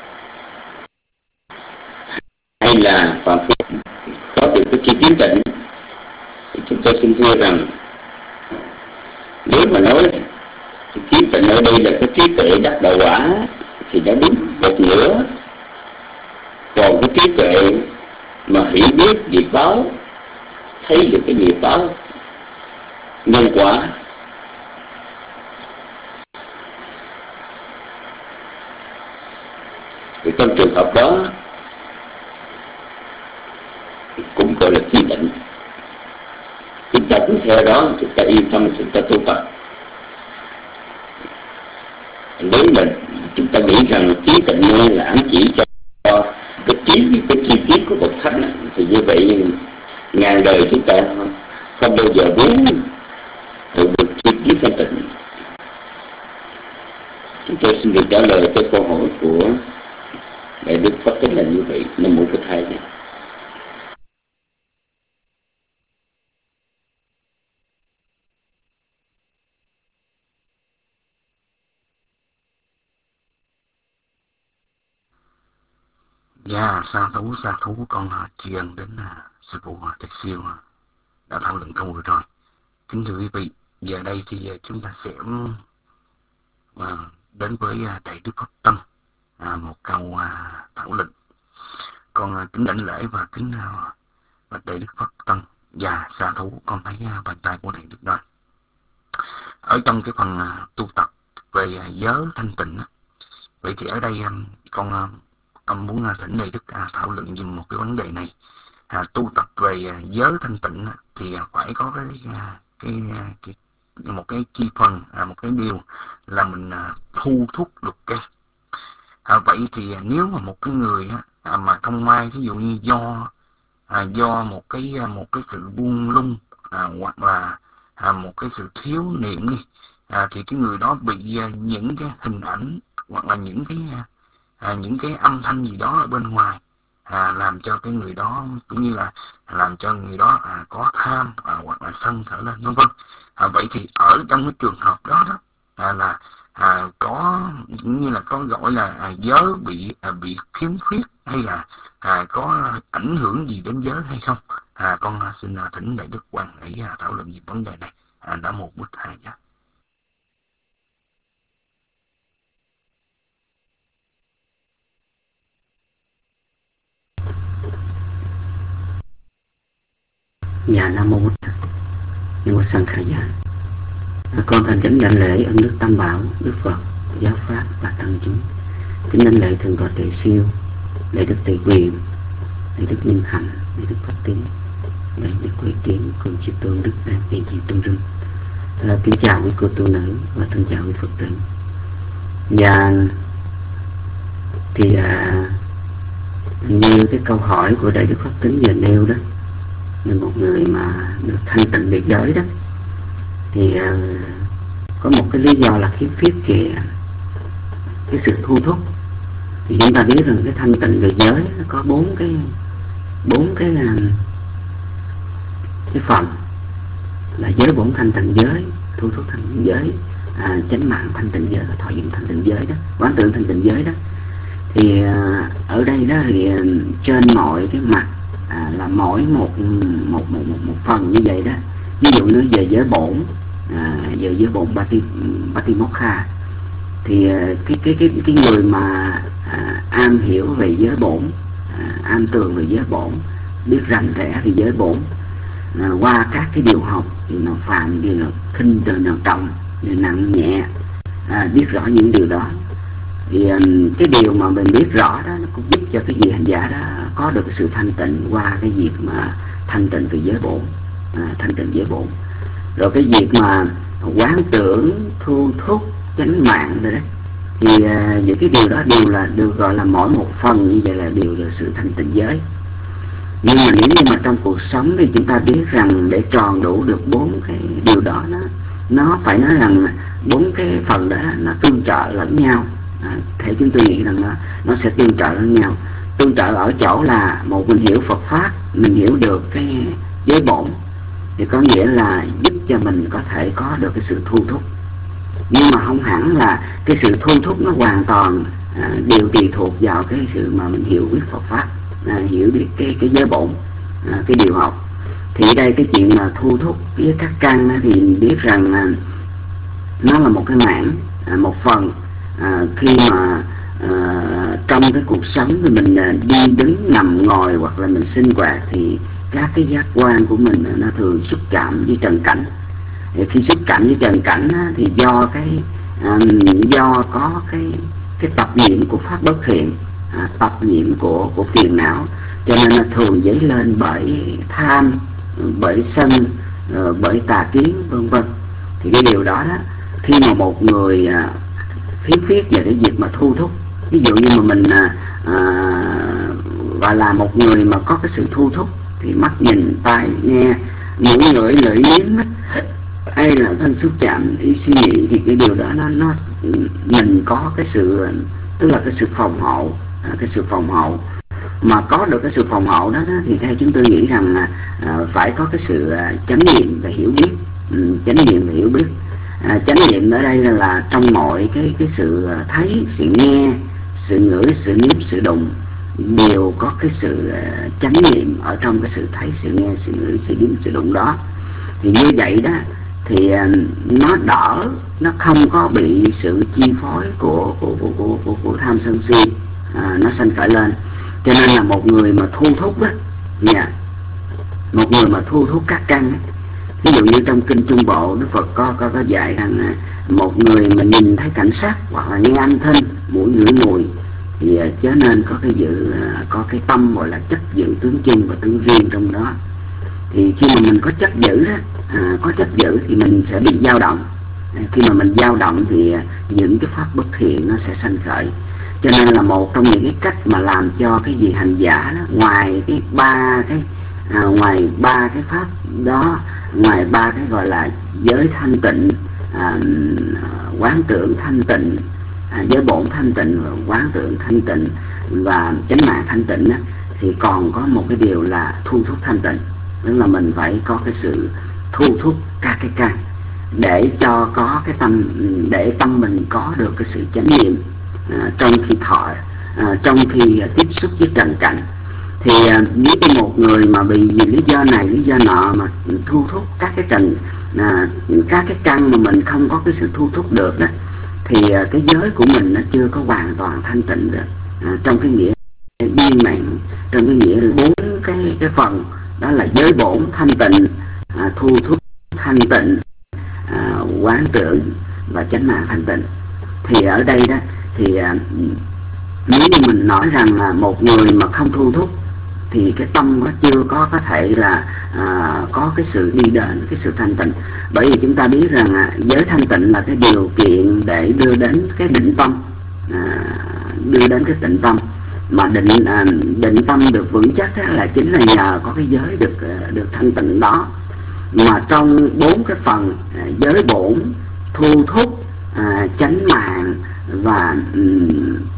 hay là phàm phu có được cái tri kiến tịnh? Thì chúng tôi xin thưa rằng nếu mà nói kiến tịnh ở đây là cái trí tuệ đắc đạo quả thì nó đúng một nửa. Còn cái trí tuệ mà hiểu biết nghiệp báo, thấy được cái nghiệp báo nhân quả, thì trong trường hợp đó cũng gọi là kiến tịnh. Chúng ta cũng theo đó, chúng ta yên tâm, chúng ta tu tập. Nếu mà chúng ta nghĩ rằng kiến tịnh là ám chỉ cho cái trí, cái chi tiết của Phật Thánh, thì như vậy ngàn đời chúng ta không bao giờ muốn được chiếc kiếp thanh tịnh. Chúng tôi xin được trả lời cho câu hỏi của Đại Đức Pháp Tính là như vậy. Nam Mô Phật Thầy. Dạ, sa thú, sa thú, con tri ân đến uh, sư phụ uh, Trạch Siêu uh, đã thảo luận câu vừa rồi. Kính thưa quý vị, giờ đây thì uh, chúng ta sẽ uh, đến với uh, Đại Đức Pháp Tân, uh, một câu uh, thảo luận. Con uh, kính đảnh lễ và kính uh, Đại Đức Pháp Tân. Dạ, sa thú, con thấy uh, bàn tay của Đại Đức rồi. Ở trong cái phần uh, tu tập về uh, giới thanh tịnh, uh, vậy thì ở đây um, con uh, Ông muốn thỉnh Đại Đức à, thảo luận dùm một cái vấn đề này. À, tu tập về à, giới thanh tịnh à, thì à, phải có cái, à, cái, à, cái một cái chi phần, à, một cái điều là mình à, thu thúc được cái. À, vậy thì à, nếu mà một cái người à, mà không may ví dụ như do à, do một cái à, một cái sự buông lung à, hoặc là à, một cái sự thiếu niệm đi, à, thì cái người đó bị à, những cái hình ảnh hoặc là những cái à, À, những cái âm thanh gì đó ở bên ngoài à, làm cho cái người đó cũng như là làm cho người đó à, có tham à, hoặc là sân trở lên vân vân. À, vậy thì ở trong cái trường hợp đó đó à, là à, có cũng như là có gọi là à, giới bị à, bị khiếm khuyết hay là à, có ảnh hưởng gì đến giới hay không? À, con à, xin à, thỉnh Đại Đức Quan để à, thảo luận về vấn đề này. À, đã một bút hai nha. Dạ, Nam Mô Bụt Nam Mô Sanh Khả Dạ. Con thành kính đảnh lễ ân đức Tam Bảo, Đức Phật, Giáo Pháp và Tăng chúng. Kính đảnh lễ Thượng tọa Tuệ Siêu, Đại Đức Tề Quyền, Đại Đức Minh Hạnh, Đại Đức Pháp Tín, Đại Đức Quế Kiến, cùng chư tôn đức đang hiện diện trong rừng. À, kính chào quý cô tu nữ và thân chào quý Phật tử. Và thì à, như cái câu hỏi của Đại Đức Pháp Tín vừa nêu đó, là một người mà được thanh tịnh về giới đó, thì uh, có một cái lý do là khiếm khuyết về cái sự thu thúc. Thì chúng ta biết rằng cái thanh tịnh về giới nó có bốn cái bốn cái uh, cái phần là giới bổn thanh tịnh giới, thu thúc thanh tịnh giới, à, chánh mạng thanh tịnh giới, thọ dụng thanh tịnh giới đó, quán tưởng thanh tịnh giới đó. Thì uh, ở đây đó thì uh, trên mọi cái mặt À, là mỗi một một, một một một phần như vậy đó. Ví dụ như về giới bổn, à, về giới bổn Bati Patimokha, thì cái cái cái cái người mà à, am hiểu về giới bổn, à, am tường về giới bổn, biết rành rẽ về giới bổn, à, qua các cái điều học, điều nào phạm, điều nào khinh, điều nào trọng, điều nặng nhẹ, à, biết rõ những điều đó. Thì cái điều mà mình biết rõ đó nó cũng giúp cho cái vị hành giả đó có được sự thanh tịnh qua cái việc mà thanh tịnh về giới bổn, à, thanh tịnh giới bổn. Rồi cái việc mà quán tưởng, thu thúc, chánh mạng rồi đó, thì uh, những cái điều đó đều là được gọi là mỗi một phần như vậy là đều là sự thanh tịnh giới. Nhưng mà nếu như mà trong cuộc sống thì chúng ta biết rằng để tròn đủ được bốn cái điều đó, nó nó phải nói rằng bốn cái phần đó nó tương trợ lẫn nhau. À, theo chúng tôi nghĩ rằng nó, nó sẽ tương trợ lẫn nhau. Tương trợ ở chỗ là một, mình hiểu Phật Pháp, mình hiểu được cái giới bổn, thì có nghĩa là giúp cho mình có thể có được cái sự thu thúc. Nhưng mà không hẳn là cái sự thu thúc nó hoàn toàn à, đều tùy thuộc vào cái sự mà mình hiểu biết Phật Pháp, à, hiểu biết cái, cái giới bổn, à, cái điều học. Thì ở đây cái chuyện mà thu thúc với các căn á, thì mình biết rằng là nó là một cái mảng, à, một phần. À, khi mà à, trong cái cuộc sống thì mình à, đi đứng nằm ngồi hoặc là mình sinh hoạt thì các cái giác quan của mình nó thường xúc chạm với trần cảnh. Thì khi xúc chạm với trần cảnh á, thì do cái à, do có cái cái tập niệm của pháp bất thiện, à, tập niệm của của phiền não, cho nên nó thường dấy lên bởi tham, bởi sân, bởi tà kiến vân vân. Thì cái điều đó đó, khi mà một người à, khiếm khuyết về cái việc mà thu thúc, ví dụ như mà mình à, à, gọi là một người mà có cái sự thu thúc thì mắt nhìn, tai nghe, mũi ngửi lưỡi liếm hay là thân xúc chạm ý suy nghĩ, thì cái điều đó nó nó mình có cái sự, tức là cái sự phòng hộ, cái sự phòng hộ mà có được cái sự phòng hộ đó, đó thì theo chúng tôi nghĩ rằng là à, phải có cái sự à, chánh niệm và hiểu biết. ừ, chánh niệm và hiểu biết. à, chánh niệm ở đây là, là trong mọi cái cái sự thấy, sự nghe, sự ngửi, sự nếm, sự đụng đều có cái sự uh, chánh niệm ở trong cái sự thấy, sự nghe, sự ngửi, sự nếm, sự đụng đó. Thì như vậy đó thì uh, nó đỡ, nó không có bị sự chi phối của của của của, của, của tham sân si uh, nó sanh khởi lên. Cho nên là một người mà thu thúc á, yeah, một người mà thu thúc các căn á, ví dụ như trong kinh Trung Bộ Đức Phật có có có dạy rằng một người mà nhìn thấy cảnh sắc hoặc là nghe âm thanh, mũi ngửi mùi thì chớ nên có cái dự có cái tâm gọi là chấp giữ tướng chung và tướng riêng trong đó. Thì khi mà mình có chấp giữ đó, à, có chấp giữ thì mình sẽ bị dao động. à, khi mà mình dao động thì những cái pháp bất thiện nó sẽ sanh khởi. Cho nên là một trong những cái cách mà làm cho cái gì hành giả đó, ngoài cái ba cái à, ngoài ba cái pháp đó, ngoài ba cái gọi là giới thanh tịnh, à, quán tưởng thanh tịnh, à, giới bổn thanh tịnh và quán tưởng thanh tịnh và chánh mạng thanh tịnh á, thì còn có một cái điều là thu thúc thanh tịnh. Tức là mình phải có cái sự thu thúc các cái căn để cho có cái tâm, để tâm mình có được cái sự chánh niệm à, trong khi thọ, à, trong khi tiếp xúc với trần cảnh. Thì à, nếu như một người mà vì lý do này lý do nọ mà thu thúc các cái trần à, các cái căn mà mình không có cái sự thu thúc được đó, thì à, cái giới của mình nó chưa có hoàn toàn thanh tịnh được. à, trong cái nghĩa viên mãn, trong cái nghĩa là bốn cái cái phần đó là giới bổn thanh tịnh, à, thu thúc thanh tịnh, à, quán tưởng và chánh mạng thanh tịnh. Thì ở đây đó thì à, nếu như mình nói rằng là một người mà không thu thúc thì cái tâm nó chưa có có thể là à, có cái sự đi đến cái sự thanh tịnh. Bởi vì chúng ta biết rằng à, giới thanh tịnh là cái điều kiện để đưa đến cái định tâm, à, đưa đến cái tịnh tâm. Mà định à, định tâm được vững chắc đó là chính là nhờ có cái giới được được thanh tịnh đó. Mà trong bốn cái phần à, giới bổn, thu thúc, à, chánh mạng và um,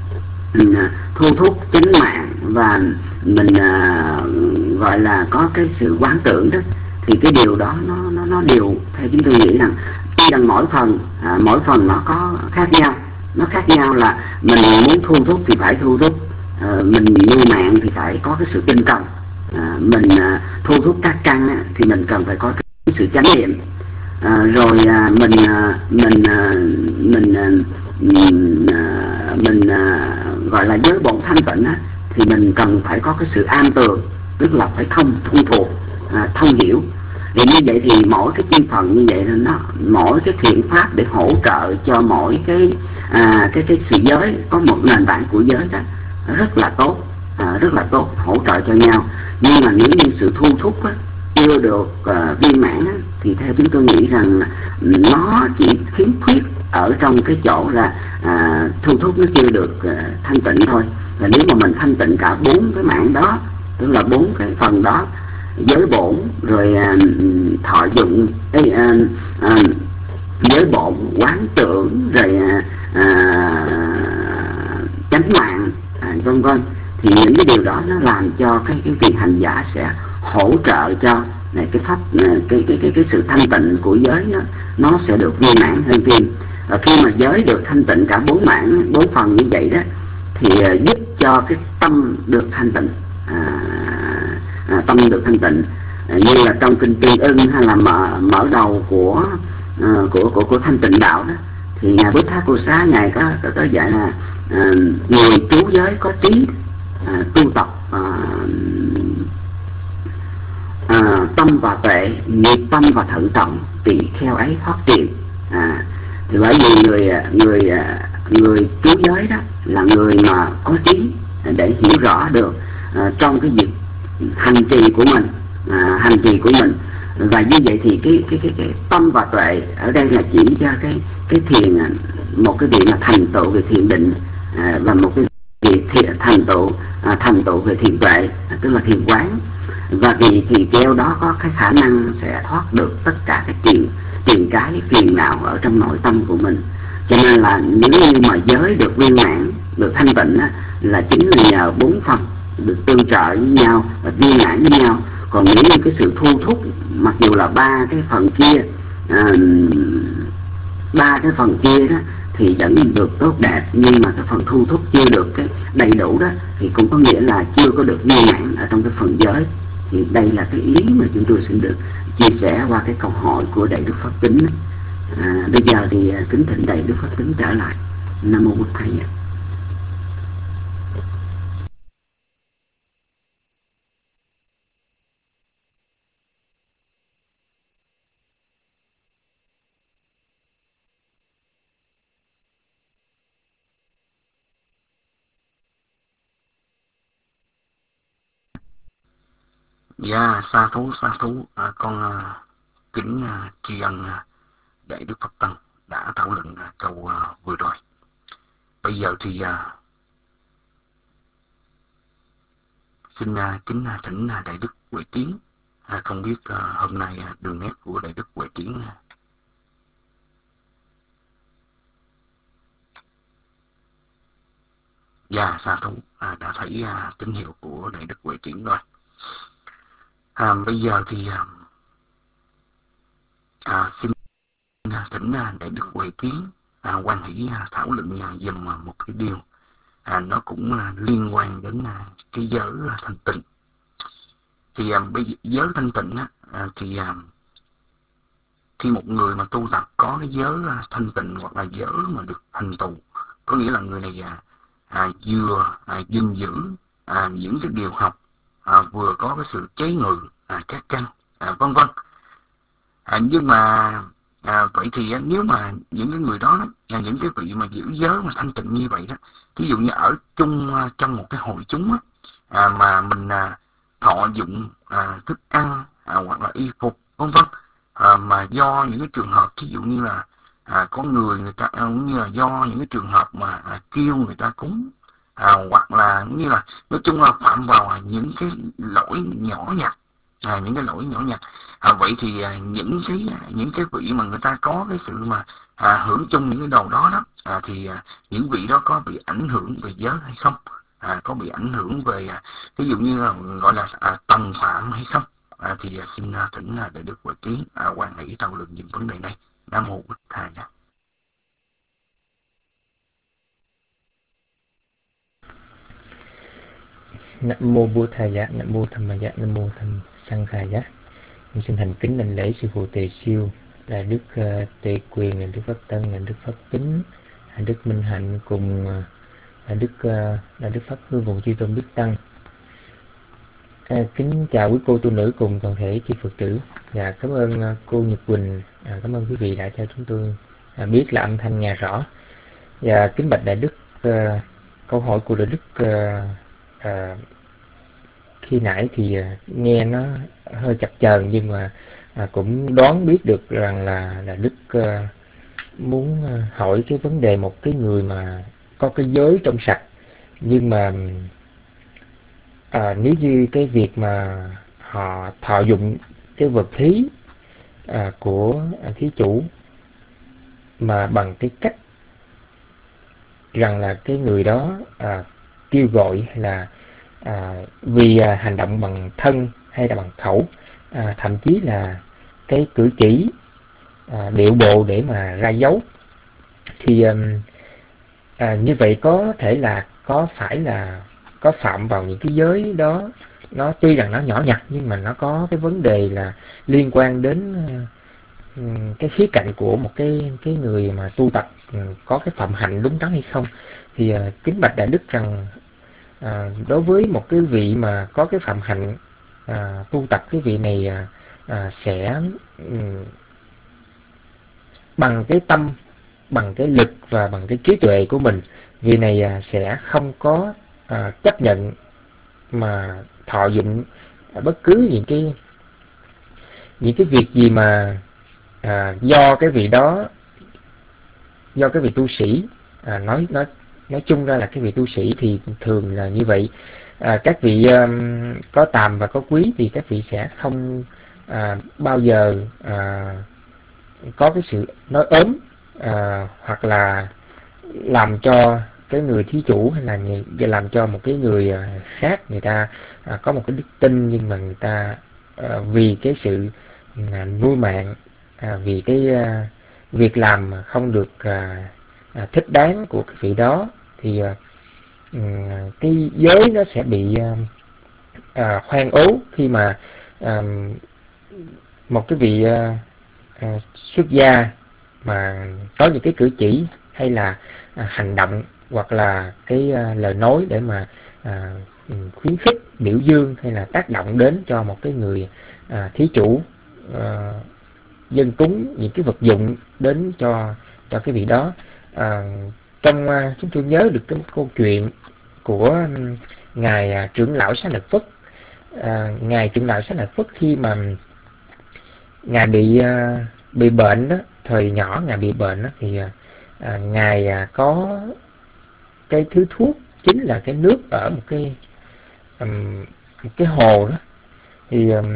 thu thúc chánh mạng và mình à, gọi là có cái sự quán tưởng đó, thì cái điều đó nó nó nó đều theo chúng tôi nghĩ rằng tuy rằng mỗi phần à, mỗi phần nó có khác nhau, nó khác nhau là mình muốn thu thúc thì phải thu thúc, à, mình nuôi mạng thì phải có cái sự tinh cần, à, mình à, thu thúc các căn á, thì mình cần phải có cái sự chánh niệm, à, rồi à, mình à, mình à, mình à, mình, à, mình à, gọi là giới bổn thanh tịnh á, thì mình cần phải có cái sự an tường, tức là phải thông thông thuộc, à, thông hiểu. Thì như vậy thì mỗi cái chi phần như vậy là nó mỗi cái thiện pháp để hỗ trợ cho mỗi cái à, cái cái sự giới có một nền tảng của giới đó rất là tốt, à, rất là tốt, hỗ trợ cho nhau. Nhưng mà nếu như sự thu thúc á, chưa được à, viên mãn á, thì theo chúng tôi nghĩ rằng nó chỉ khiếm khuyết ở trong cái chỗ là à, thu thúc nó chưa được à, thanh tịnh thôi. Và nếu mà mình thanh tịnh cả bốn cái mạng đó, tức là bốn cái phần đó, giới bổn rồi à, thọ dụng ấy, à, à, giới bổn, quán tưởng rồi à, à, chánh mạng, à, vân vân, thì những cái điều đó nó làm cho cái cái vị hành giả sẽ hỗ trợ cho này, cái pháp cái cái cái cái sự thanh tịnh của giới nó nó sẽ được viên mãn hơn thêm. Và khi mà giới được thanh tịnh cả bốn mảng, bốn phần như vậy đó, thì uh, giúp cho cái tâm được thanh tịnh, à, à, tâm được thanh tịnh, à, như là trong kinh Tương Ưng hay là mở mở đầu của uh, của của của thanh tịnh đạo đó, thì ngài Bố Tát Cô Xá ngài có có, có dạy là uh, người trú giới có trí, uh, tu tập uh, uh, tâm và tuệ, nghiệp tâm và thận trọng, tỳ kheo ấy thoát tiền. À, thì bởi vì người người người trú giới đó là người mà có trí để hiểu rõ được uh, trong cái việc hành trì của mình, uh, hành trì của mình. Và như vậy thì cái cái cái, cái tâm và tuệ ở đây là chỉ cho cái cái thiền, một cái việc là thành tựu về thiền định, uh, và một cái việc thiền, thành tựu uh, thành tựu về thiền tuệ, uh, tức là thiền quán. và vì thì keo đó có cái khả năng sẽ thoát được tất cả cái triền triền cái phiền não ở trong nội tâm của mình. Cho nên là nếu như mà giới được viên mãn, được thanh tịnh á, là chính là nhờ bốn phần được tương trợ với nhau và viên mãn với nhau. Còn nếu như cái sự thu thúc, mặc dù là ba cái phần kia à, ba cái phần kia đó thì vẫn được tốt đẹp, nhưng mà cái phần thu thúc chưa được cái đầy đủ đó thì cũng có nghĩa là chưa có được viên mãn ở trong cái phần giới. Thì đây là cái ý mà chúng tôi xin được chia sẻ qua cái câu hỏi của Đại Đức Pháp Tính. À, bây giờ thì kính thỉnh Đại Đức Pháp Tính trở lại. Nam mô Bụt Thầy. Dạ, sa thú, sa thú, à, con à, kính à, tri ân à, Đại Đức Pháp Tăng đã thảo luận à, câu à, vừa rồi. Bây giờ thì à, xin à, kính à, thỉnh à, Đại Đức Huệ Tiến. À, không biết à, hôm nay à, đường nét của Đại Đức Huệ Tiến à. Dạ, sa thú, à, đã thấy à, tín hiệu của Đại Đức Huệ Tiến rồi. À, bây giờ thì à, à, xin à, thỉnh à, Đại Đức Huệ Tiến à, hoan hỷ à, thảo luận à, dùm à, một cái điều à, nó cũng à, liên quan đến à, cái giới à, thanh tịnh. Thì à, bây giờ, giới thanh tịnh á, à, thì à, khi một người mà tu tập có cái giới à, thanh tịnh hoặc là giới mà được thành tựu, có nghĩa là người này à, à, vừa à, gìn giữ à, những cái điều học, à, vừa có cái sự chế ngự à, các căn à, vân vân. À, nhưng mà à, vậy thì á, nếu mà những cái người đó, đó những cái vị mà giữ giới mà thanh tịnh như vậy đó, ví dụ như ở chung à, trong một cái hội chúng á, à, mà mình à, thọ dụng à, thức ăn à, hoặc là y phục vân vân, à, mà do những cái trường hợp ví dụ như là à, có người người ta cũng như là do những cái trường hợp mà à, kêu người ta cúng, à, hoặc là như là nói chung là phạm vào à, những cái lỗi nhỏ nhặt, à, những cái lỗi nhỏ nhặt. À, vậy thì à, những cái những cái vị mà người ta có cái sự mà à, hưởng chung những cái đồ đó đó, à, thì à, những vị đó có bị ảnh hưởng về giới hay không? À, có bị ảnh hưởng về à, ví dụ như là gọi là à, tần phạm hay không? À, thì à, xin à, thỉnh à, Đại Đức Huệ Tiến à, hoan hỷ thảo luận những vấn đề này. Nam mô Bụt Thầy. Nam mô Bụt Thầy, Nam mô Tham Maya, Nam mô Tham Sang Khaya. Mình xin thành kính đảnh lễ sư phụ Tề Siêu, là Đức uh, Tề Quyền, là Đức Pháp Tân, là Đức Pháp Tính, là Đức Minh Hạnh cùng uh, là Đức uh, là Đức Pháp Hương cùng chư tôn Đức Tăng. À, kính chào quý cô tu nữ cùng toàn thể chư Phật tử. Và cảm ơn uh, cô Nhật Quỳnh, à, cảm ơn quý vị đã cho chúng tôi à, biết là âm thanh nghe rõ. Và kính bạch Đại Đức, uh, câu hỏi của Đại Đức uh, uh, khi nãy thì nghe nó hơi chập chờn, nhưng mà à, cũng đoán biết được rằng là là Đức uh, muốn hỏi cái vấn đề một cái người mà có cái giới trong sạch, nhưng mà à, nếu như cái việc mà họ thọ dụng cái vật thí à, của thí chủ mà bằng cái cách rằng là cái người đó à, kêu gọi hay là À, vì à, hành động bằng thân hay là bằng khẩu, à, thậm chí là cái cử chỉ à, điệu bộ để mà ra dấu, thì à, như vậy có thể là có phải là có phạm vào những cái giới đó. Nó tuy rằng nó nhỏ nhặt nhưng mà nó có cái vấn đề là liên quan đến uh, cái khía cạnh của một cái cái người mà tu tập uh, có cái phạm hạnh đúng đắn hay không. Thì uh, kính bạch Đại Đức rằng À, đối với một cái vị mà có cái phạm hạnh à, tu tập, cái vị này à, à, sẽ um, bằng cái tâm, bằng cái lực và bằng cái trí tuệ của mình, vị này à, sẽ không có à, chấp nhận mà thọ dụng à, bất cứ những cái những cái việc gì mà à, do cái vị đó, do cái vị tu sĩ à, nói nói nói chung ra là cái vị tu sĩ thì thường là như vậy, à, các vị à, có tàm và có quý thì các vị sẽ không à, bao giờ à, có cái sự nói ốm à, hoặc là làm cho cái người thí chủ hay là người, làm cho một cái người khác người ta à, có một cái đức tin, nhưng mà người ta à, vì cái sự à, nuôi mạng, à, vì cái à, việc làm không được à, à, thích đáng của cái vị đó, thì à, cái giới nó sẽ bị à, à, hoang ố khi mà à, một cái vị à, à, xuất gia mà có những cái cử chỉ hay là à, hành động hoặc là cái à, lời nói để mà à, khuyến khích, biểu dương hay là tác động đến cho một cái người à, thí chủ à, dân cúng những cái vật dụng đến cho cho cái vị đó. À, trong à, chúng tôi nhớ được cái câu chuyện của ngài à, trưởng lão Xá Lợi Phất. À, ngài trưởng lão Xá Lợi Phất khi mà ngài bị à, bị bệnh đó, thời nhỏ ngài bị bệnh đó, thì à, ngài à, có cái thứ thuốc chính là cái nước ở một cái um, một cái hồ đó, thì um,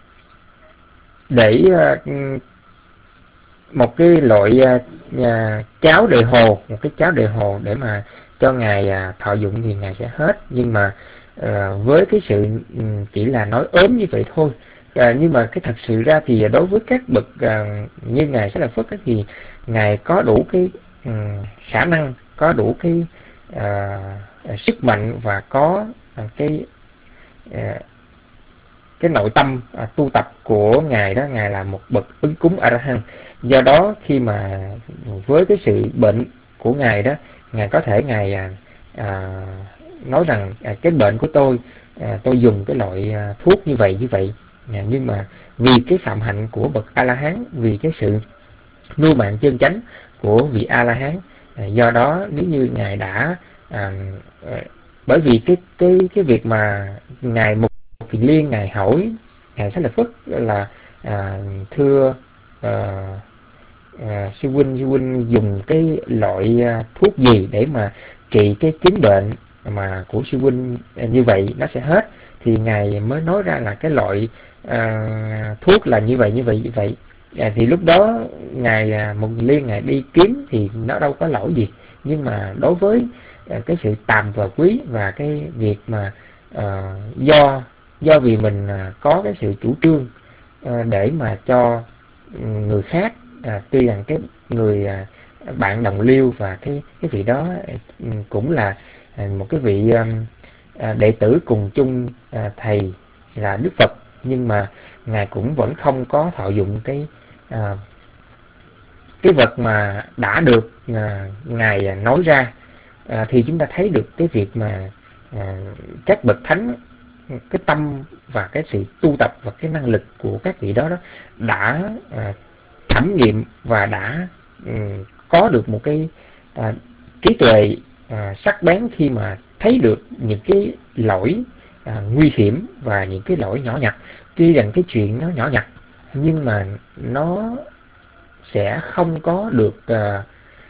để uh, một cái loại uh, uh, cháo đề hồ, một cái cháo đề hồ để mà cho ngài uh, thọ dụng thì ngài sẽ hết. Nhưng mà uh, với cái sự um, chỉ là nói ốm như vậy thôi. À, nhưng mà cái thật sự ra thì đối với các bậc à, như ngài Xá Lợi Phất thì ngài có đủ cái um, khả năng, có đủ cái à, sức mạnh và có à, cái à, cái nội tâm à, tu tập của ngài đó, ngài là một bậc ứng cúng A La Hán. Do đó khi mà với cái sự bệnh của ngài đó, ngài có thể ngài à, à, nói rằng à, cái bệnh của tôi à, tôi dùng cái loại à, thuốc như vậy như vậy. À, nhưng mà vì cái phạm hạnh của bậc A La Hán, vì cái sự nuôi mạng chân chánh của vị A La Hán, à, do đó nếu như ngài đã à, à, bởi vì cái cái cái việc mà ngài Mục Kiền Liên ngài hỏi ngài Xá Lợi Phất là à, thưa à, à, sư huynh sư huynh dùng cái loại à, thuốc gì để mà trị cái chứng bệnh mà của sư huynh à, như vậy nó sẽ hết, thì ngài mới nói ra là cái loại à, thuốc là như vậy như vậy như vậy. À, thì lúc đó ngài à, Mục Kiền Liên ngài đi kiếm thì nó đâu có lỗi gì. Nhưng mà đối với à, cái sự tàm và quý và cái việc mà à, do do vì mình à, có cái sự chủ trương à, để mà cho người khác, à, tuy rằng cái người à, bạn đồng liêu và cái cái vị đó cũng là à, một cái vị à, đệ tử cùng chung à, thầy là Đức Phật, nhưng mà ngài cũng vẫn không có thọ dụng cái à, cái vật mà đã được à, ngài nói ra. À, thì chúng ta thấy được cái việc mà à, các bậc thánh, cái tâm và cái sự tu tập và cái năng lực của các vị đó đó đã à, thẩm nghiệm và đã um, có được một cái à, trí tuệ à, sắc bén khi mà thấy được những cái lỗi à, nguy hiểm và những cái lỗi nhỏ nhặt. Tuy rằng cái chuyện nó nhỏ nhặt nhưng mà nó sẽ không có được à,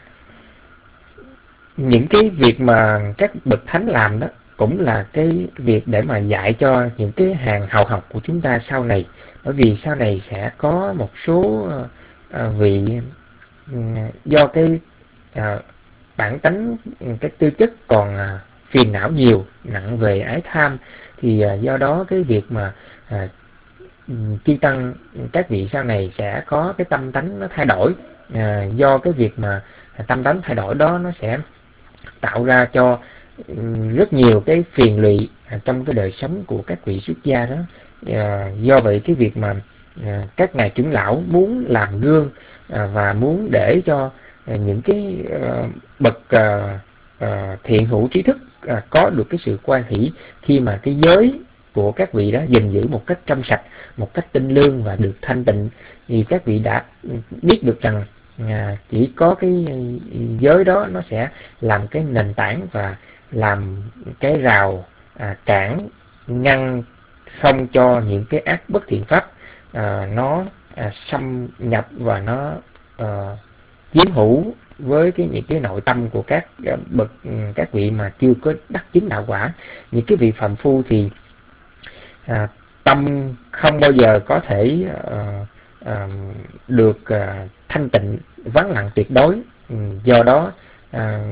những cái việc mà các bậc thánh làm đó cũng là cái việc để mà dạy cho những cái hàng hậu học của chúng ta sau này. Bởi vì sau này sẽ có một số à, vị do cái à, bản tánh, cái tư chất còn à, phiền não nhiều, nặng về ái tham, thì à, do đó cái việc mà à, chư tăng các vị sau này sẽ có cái tâm tánh nó thay đổi. À, do cái việc mà tâm tánh thay đổi đó nó sẽ tạo ra cho rất nhiều cái phiền lụy trong cái đời sống của các vị xuất gia đó. À, do vậy cái việc mà à, các ngài trưởng lão muốn làm gương à, và muốn để cho à, những cái à, bậc à, à, thiện hữu trí thức à, có được cái sự quan hỷ khi mà cái giới của các vị đó gìn giữ một cách trong sạch, một cách tinh lương và được thanh tịnh, thì các vị đã biết được rằng à, chỉ có cái giới đó nó sẽ làm cái nền tảng và làm cái rào à, cản ngăn không cho những cái ác bất thiện pháp à, nó à, xâm nhập và nó à, chiếm hữu với cái những cái nội tâm của các bậc các vị mà chưa có đắc chứng đạo quả. Những cái vị phàm phu thì à, tâm không bao giờ có thể à, à, được à, thanh tịnh vắng lặng tuyệt đối. Do đó à,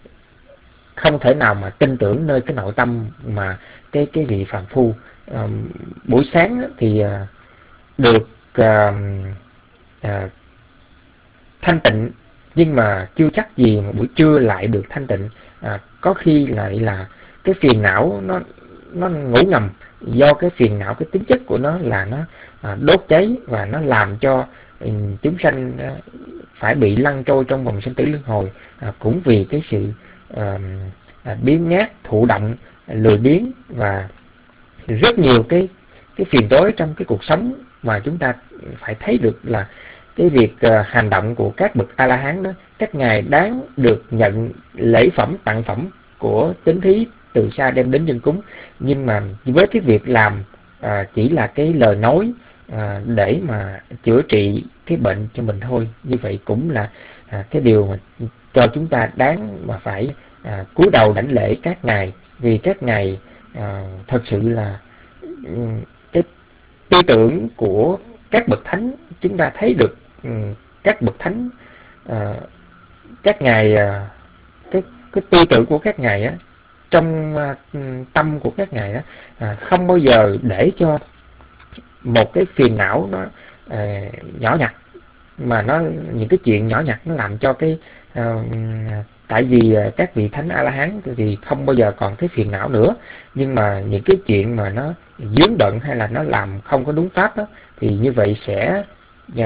không thể nào mà tin tưởng nơi cái nội tâm mà cái cái vị phàm phu. À, buổi sáng thì à, được à, à, thanh tịnh, nhưng mà chưa chắc gì mà buổi trưa lại được thanh tịnh. À, có khi lại là cái phiền não nó nó ngủ ngầm, do cái phiền não, cái tính chất của nó là nó à, đốt cháy và nó làm cho um, chúng sanh à, phải bị lăn trôi trong vòng sinh tử luân hồi. À, cũng vì cái sự à, à, biếng nhác, thụ động, lười biếng và rất nhiều cái cái phiền toái trong cái cuộc sống mà chúng ta phải thấy được là cái việc uh, hành động của các bậc A La Hán đó, các ngài đáng được nhận lễ phẩm, tặng phẩm của tín thí từ xa đem đến dân cúng, nhưng mà với cái việc làm uh, chỉ là cái lời nói uh, để mà chữa trị cái bệnh cho mình thôi, như vậy cũng là uh, cái điều mà cho chúng ta đáng mà phải uh, cúi đầu đảnh lễ các ngài, vì các ngài uh, thật sự là um, cái tư tưởng của các bậc thánh. Chúng ta thấy được um, các bậc thánh, uh, các ngài uh, cái cái tư tưởng của các ngài á, trong uh, tâm của các ngài á, uh, không bao giờ để cho một cái phiền não nó uh, nhỏ nhặt, mà nó những cái chuyện nhỏ nhặt nó làm cho cái uh, tại vì uh, các vị thánh A La Hán thì không bao giờ còn cái phiền não nữa, nhưng mà những cái chuyện mà nó dướng bận hay là nó làm không có đúng pháp đó, thì như vậy sẽ uh,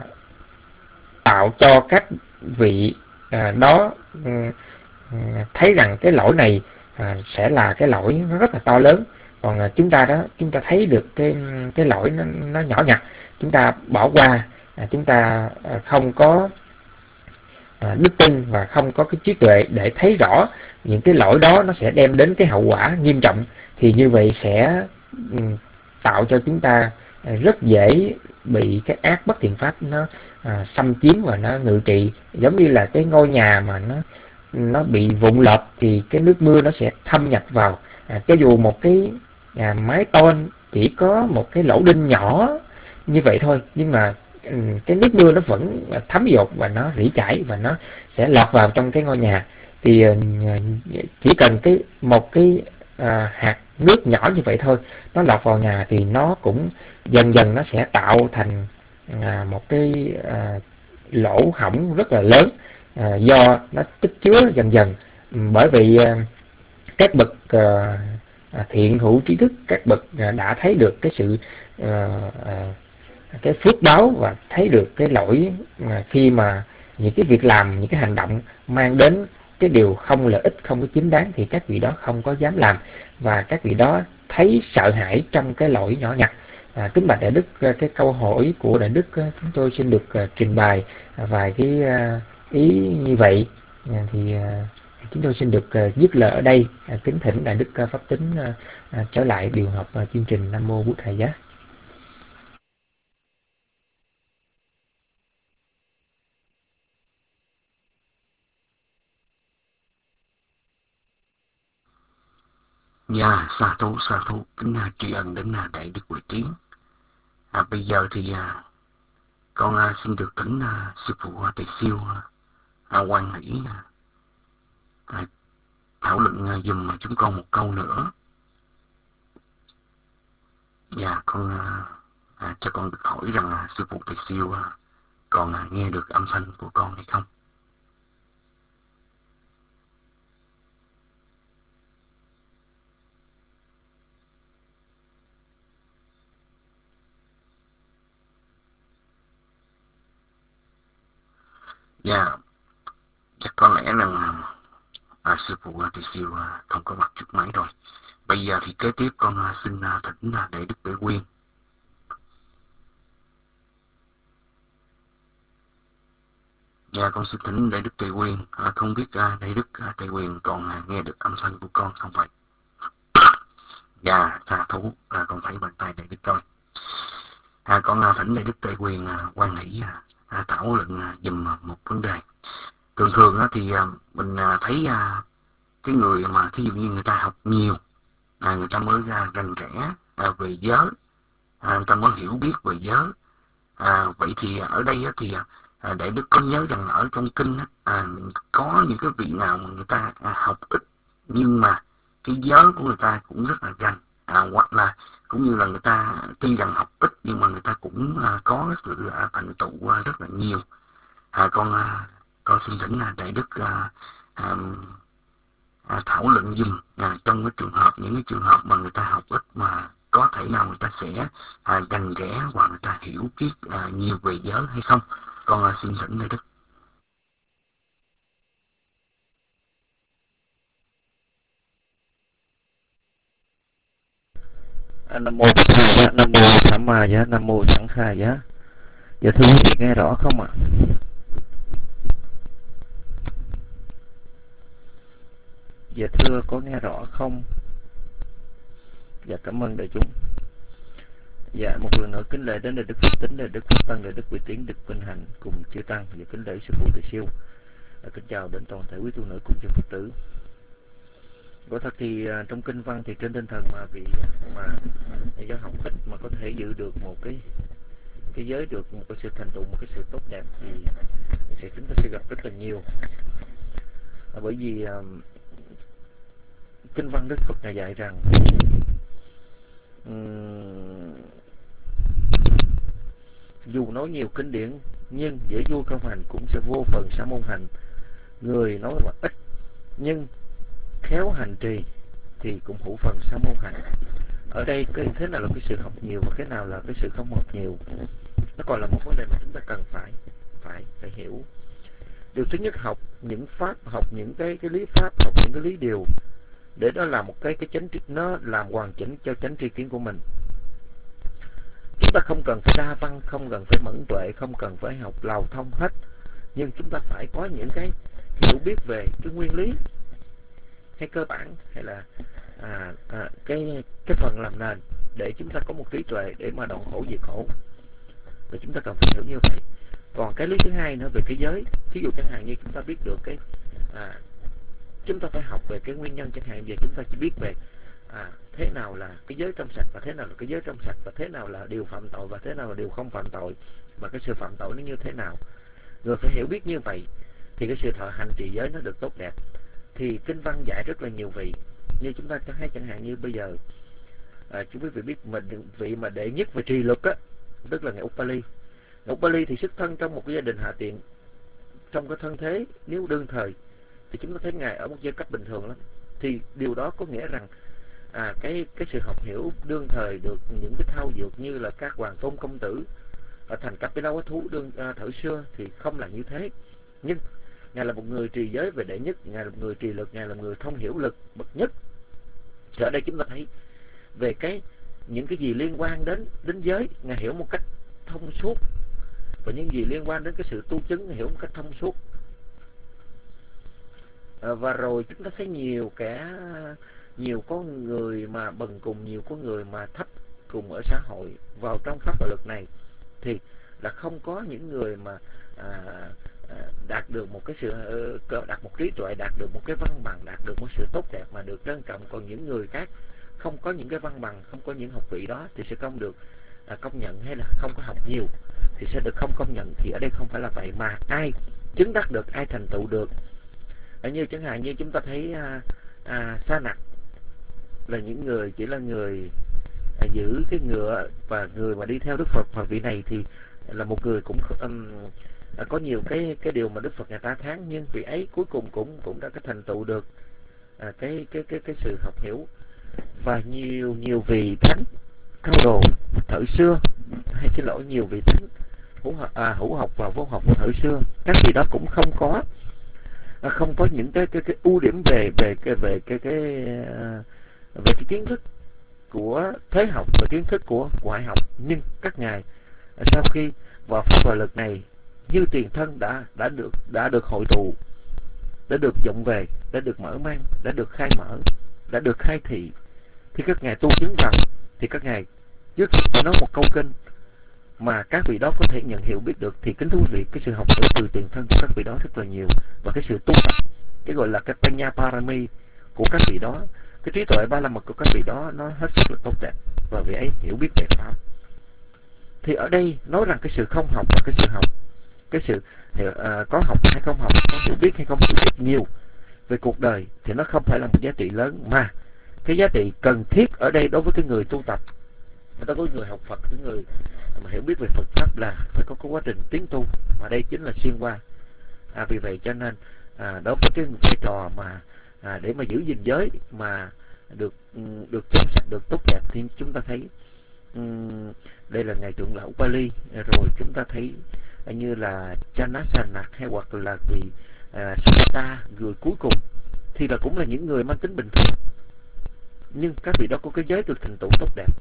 tạo cho các vị uh, đó uh, thấy rằng cái lỗi này uh, sẽ là cái lỗi nó rất là to lớn. Còn uh, chúng ta đó, chúng ta thấy được cái cái lỗi nó, nó nhỏ nhặt, chúng ta bỏ qua, uh, chúng ta uh, không có uh, đức tin và không có cái trí tuệ để thấy rõ những cái lỗi đó nó sẽ đem đến cái hậu quả nghiêm trọng, thì như vậy sẽ um, tạo cho chúng ta uh, rất dễ bị cái ác bất thiện pháp nó à, xâm chiếm và nó ngự trị. Giống như là cái ngôi nhà mà nó nó bị vụn lợp thì cái nước mưa nó sẽ thâm nhập vào. À, cho dù một cái à, mái tôn chỉ có một cái lỗ đinh nhỏ như vậy thôi, nhưng mà um, cái nước mưa nó vẫn thấm dột và nó rỉ chảy và nó sẽ lọt vào trong cái ngôi nhà. Thì uh, chỉ cần cái một cái uh, hạt nước nhỏ như vậy thôi, nó lọt vào nhà thì nó cũng dần dần nó sẽ tạo thành à, một cái à, lỗ hổng rất là lớn, à, do nó tích chứa dần dần. Bởi vì à, các bậc à, thiện hữu trí thức, các bậc à, đã thấy được cái sự à, à, cái phước báo và thấy được cái lỗi à, khi mà những cái việc làm, những cái hành động mang đến cái điều không lợi ích, không có chính đáng, thì các vị đó không có dám làm, và các vị đó thấy sợ hãi trong cái lỗi nhỏ nhặt. À, kính bạch Đại Đức, cái câu hỏi của Đại Đức chúng tôi xin được uh, trình bày uh, vài cái uh, ý như vậy. uh, thì uh, chúng tôi xin được uh, dứt lời ở đây. uh, kính thỉnh Đại Đức uh, Pháp Tính uh, uh, trở lại điều hợp uh, chương trình. Nam mô Bụt Thầy Giá. Dạ, sa thú sa thú kính uh, tri ân đến uh, Đại Đức Huệ Tiến. À, bây giờ thì à, con à, xin được thỉnh à, sư phụ à, Tề Siêu à, quan hỷ à, thảo luận à, dùm chúng con một câu nữa. Dạ, con à, à, cho con được hỏi rằng à, sư phụ Tề Siêu à, còn à, nghe được âm thanh của con hay không? Dạ, chắc có lẽ rằng à, sư phụ Tề Siêu à, không có mặt trước máy rồi. Bây giờ thì kế tiếp con à, xin à, thỉnh à, Đại Đức Tuệ Quyên. Dạ, con xin thỉnh Đại Đức Tuệ Quyên. À, không biết à, Đại Đức à, Tuệ Quyên còn à, nghe được âm thanh của con không vậy? Dạ, sa thú, à, con thấy bàn tay Đại Đức rồi. À, con à, thỉnh Đại Đức Tuệ Quyên à, quan hỷ à, à, thảo luận à, dùm một vấn đề. Thường thường á, thì à, mình à, thấy à, cái người mà thí dụ như người ta học nhiều, à, người ta mới à, rành rẽ à, về giới, à, người ta mới hiểu biết về giới. À, vậy thì ở đây á, thì à, Đại Đức có nhớ rằng ở trong kinh á, à, có những cái vị nào mà người ta à, học ít nhưng mà cái giới của người ta cũng rất là rành, à, hoặc là cũng như là người ta tuy rằng học ít nhưng mà người ta cũng à, có sự à, thành tựu à, rất là nhiều. À, con à, con xin thỉnh là Đại Đức à, à, à, thảo luận dùm à, trong cái trường hợp những cái trường hợp mà người ta học ít mà có thể nào người ta sẽ à, rành rẽ và người ta hiểu biết à, nhiều về giới hay không. Con à, xin thỉnh Đại Đức. À, nam mô Bổn Sư Giá, nam mô Tham Ma Giá, nam mô Sẵn Kha Giá. Dạ thưa quý vị nghe rõ không ạ? Dạ thưa có nghe rõ không? Dạ cảm ơn đại chúng. Dạ một lần nữa kính lễ đến Đại Đức Phật Tính, Đại Đức Phật Tăng, Đại Đức Vị Tiến, Đức Vinh Hạnh cùng chư tăng. Và kính lễ sư phụ Từ Siêu. Và kính chào đến toàn thể quý tu nữ cùng chư Phật tử. Có thật thì uh, trong kinh văn thì trên tinh thần mà vị mà do học ít mà có thể giữ được một cái cái giới, được một cái sự thành tựu, một cái sự tốt đẹp thì sẽ chúng ta sẽ gặp rất là nhiều. À, bởi vì uh, kinh văn Đức Phật Ngài dạy rằng um, dù nói nhiều kinh điển nhưng dễ vui công hành cũng sẽ vô phần sa môn hành. Người nói mà ít nhưng khéo hành trì thì cũng hữu phần sa môn hành. Ở đây cái thế nào là cái sự học nhiều và thế nào là cái sự không học nhiều, nó còn là một vấn đề mà chúng ta cần phải phải phải hiểu. Điều thứ nhất, học những pháp, học những cái cái lý pháp, học những cái lý điều để nó làm một cái cái chánh, nó làm hoàn chỉnh cho chánh tri kiến của mình. Chúng ta không cần phải đa văn, không cần phải mẫn tuệ, không cần phải học lào thông hết, nhưng chúng ta phải có những cái hiểu biết về cái nguyên lý hay cơ bản, hay là à, à, cái cái phần làm nền để chúng ta có một trí tuệ để mà đoạn khổ diệt khổ. Và chúng ta cần phải hiểu như vậy. Còn cái lý thứ hai nữa về cái giới, ví dụ chẳng hạn như chúng ta biết được cái à, chúng ta phải học về cái nguyên nhân, chẳng hạn về chúng ta chỉ biết về à, thế nào là cái giới trong sạch và thế nào là cái giới trong sạch, và thế nào là điều phạm tội và thế nào là điều không phạm tội, và cái sự phạm tội nó như thế nào. Người phải hiểu biết như vậy thì cái sự thọ hành trì giới nó được tốt đẹp. Thì kinh văn giải rất là nhiều vị, như chúng ta thấy chẳng hạn như bây giờ à, chúng quý vị biết mình vị mà đệ nhất về trì luật á, tức là ngài Upali. Ngài Upali thì xuất thân trong một cái gia đình hạ tiện, trong cái thân thế nếu đương thời thì chúng ta thấy ngài ở một giai cấp bình thường lắm. Thì điều đó có nghĩa rằng à, cái cái sự học hiểu đương thời được những cái thao dược như là các hoàng tôn công tử ở thành cấp cái đâu thú đương à, thời xưa thì không là như thế. Nhưng ngài là một người trì giới về đệ nhất, ngài là một người trì lực, ngài là một người thông hiểu lực bậc nhất. Ở đây chúng ta thấy về cái những cái gì liên quan đến đến giới, ngài hiểu một cách thông suốt, và những gì liên quan đến cái sự tu chứng ngài hiểu một cách thông suốt. À, và rồi chúng ta thấy nhiều kẻ, nhiều có người mà bần cùng, nhiều có người mà thấp cùng ở xã hội vào trong pháp và luật này, thì là không có những người mà à, đạt được một cái sự đạt một trí tuệ, đạt được một cái văn bằng, đạt được một sự tốt đẹp mà được trân trọng. Còn những người khác không có những cái văn bằng, không có những học vị đó thì sẽ không được à, công nhận, hay là không có học nhiều thì sẽ được không công nhận. Thì ở đây không phải là vậy, mà ai chứng đắc được, ai thành tựu được. Ở như chẳng hạn như chúng ta thấy à, à, Sa Nặc là những người chỉ là người à, giữ cái ngựa và người mà đi theo Đức Phật, và vị này thì là một người cũng um, à, có nhiều cái cái điều mà Đức Phật ngài ta thán, nhưng vị ấy cuối cùng cũng cũng đã cái thành tựu được à, cái cái cái cái sự học hiểu. Và nhiều nhiều vị thánh cao đồ thời xưa, hay xin lỗi nhiều vị thánh hữu, à, hữu học và vô học của thời xưa, các vị đó cũng không có à, không có những cái cái cái ưu điểm về về cái về cái cái về cái kiến thức của thế học và kiến thức của ngoại học. Nhưng các ngài sau khi vào pháp và lực này như tiền thân đã đã được đã được hội tụ, đã được vọng về, đã được mở mang, đã được khai mở, đã được khai thị. Khi các ngài tu chứng vào thì các ngài trước khi nói một câu kinh mà các vị đó có thể nhận hiểu biết được, thì kính thưa quý vị, cái sự học từ từ tiền thân của các vị đó rất là nhiều, và cái sự tu tập, cái gọi là cái Panya Parami của các vị đó, cái trí tuệ ba la mật của các vị đó nó hết sức là tốt đẹp, và vị ấy hiểu biết về pháp. Thì ở đây nói rằng cái sự không học và cái sự học, cái sự hiểu, uh, có học hay không học, có hiểu biết hay không hiểu biết nhiều về cuộc đời, thì nó không phải là một giá trị lớn, mà cái giá trị cần thiết ở đây đối với cái người tu tập, đối với người học Phật, cái người mà hiểu biết về Phật pháp là phải có cái quá trình tiến tu, mà đây chính là xuyên qua. À, vì vậy cho nên à, đối với cái vai trò mà à, để mà giữ gìn giới mà được được trong sạch, được tốt đẹp, thì chúng ta thấy um, đây là ngày trưởng lão Upali, rồi chúng ta thấy như là Chanasanak hay hoặc là vị à, Sutta, người cuối cùng, thì là cũng là những người mang tính bình thường, nhưng các vị đó có cái giới được thành tựu tốt đẹp.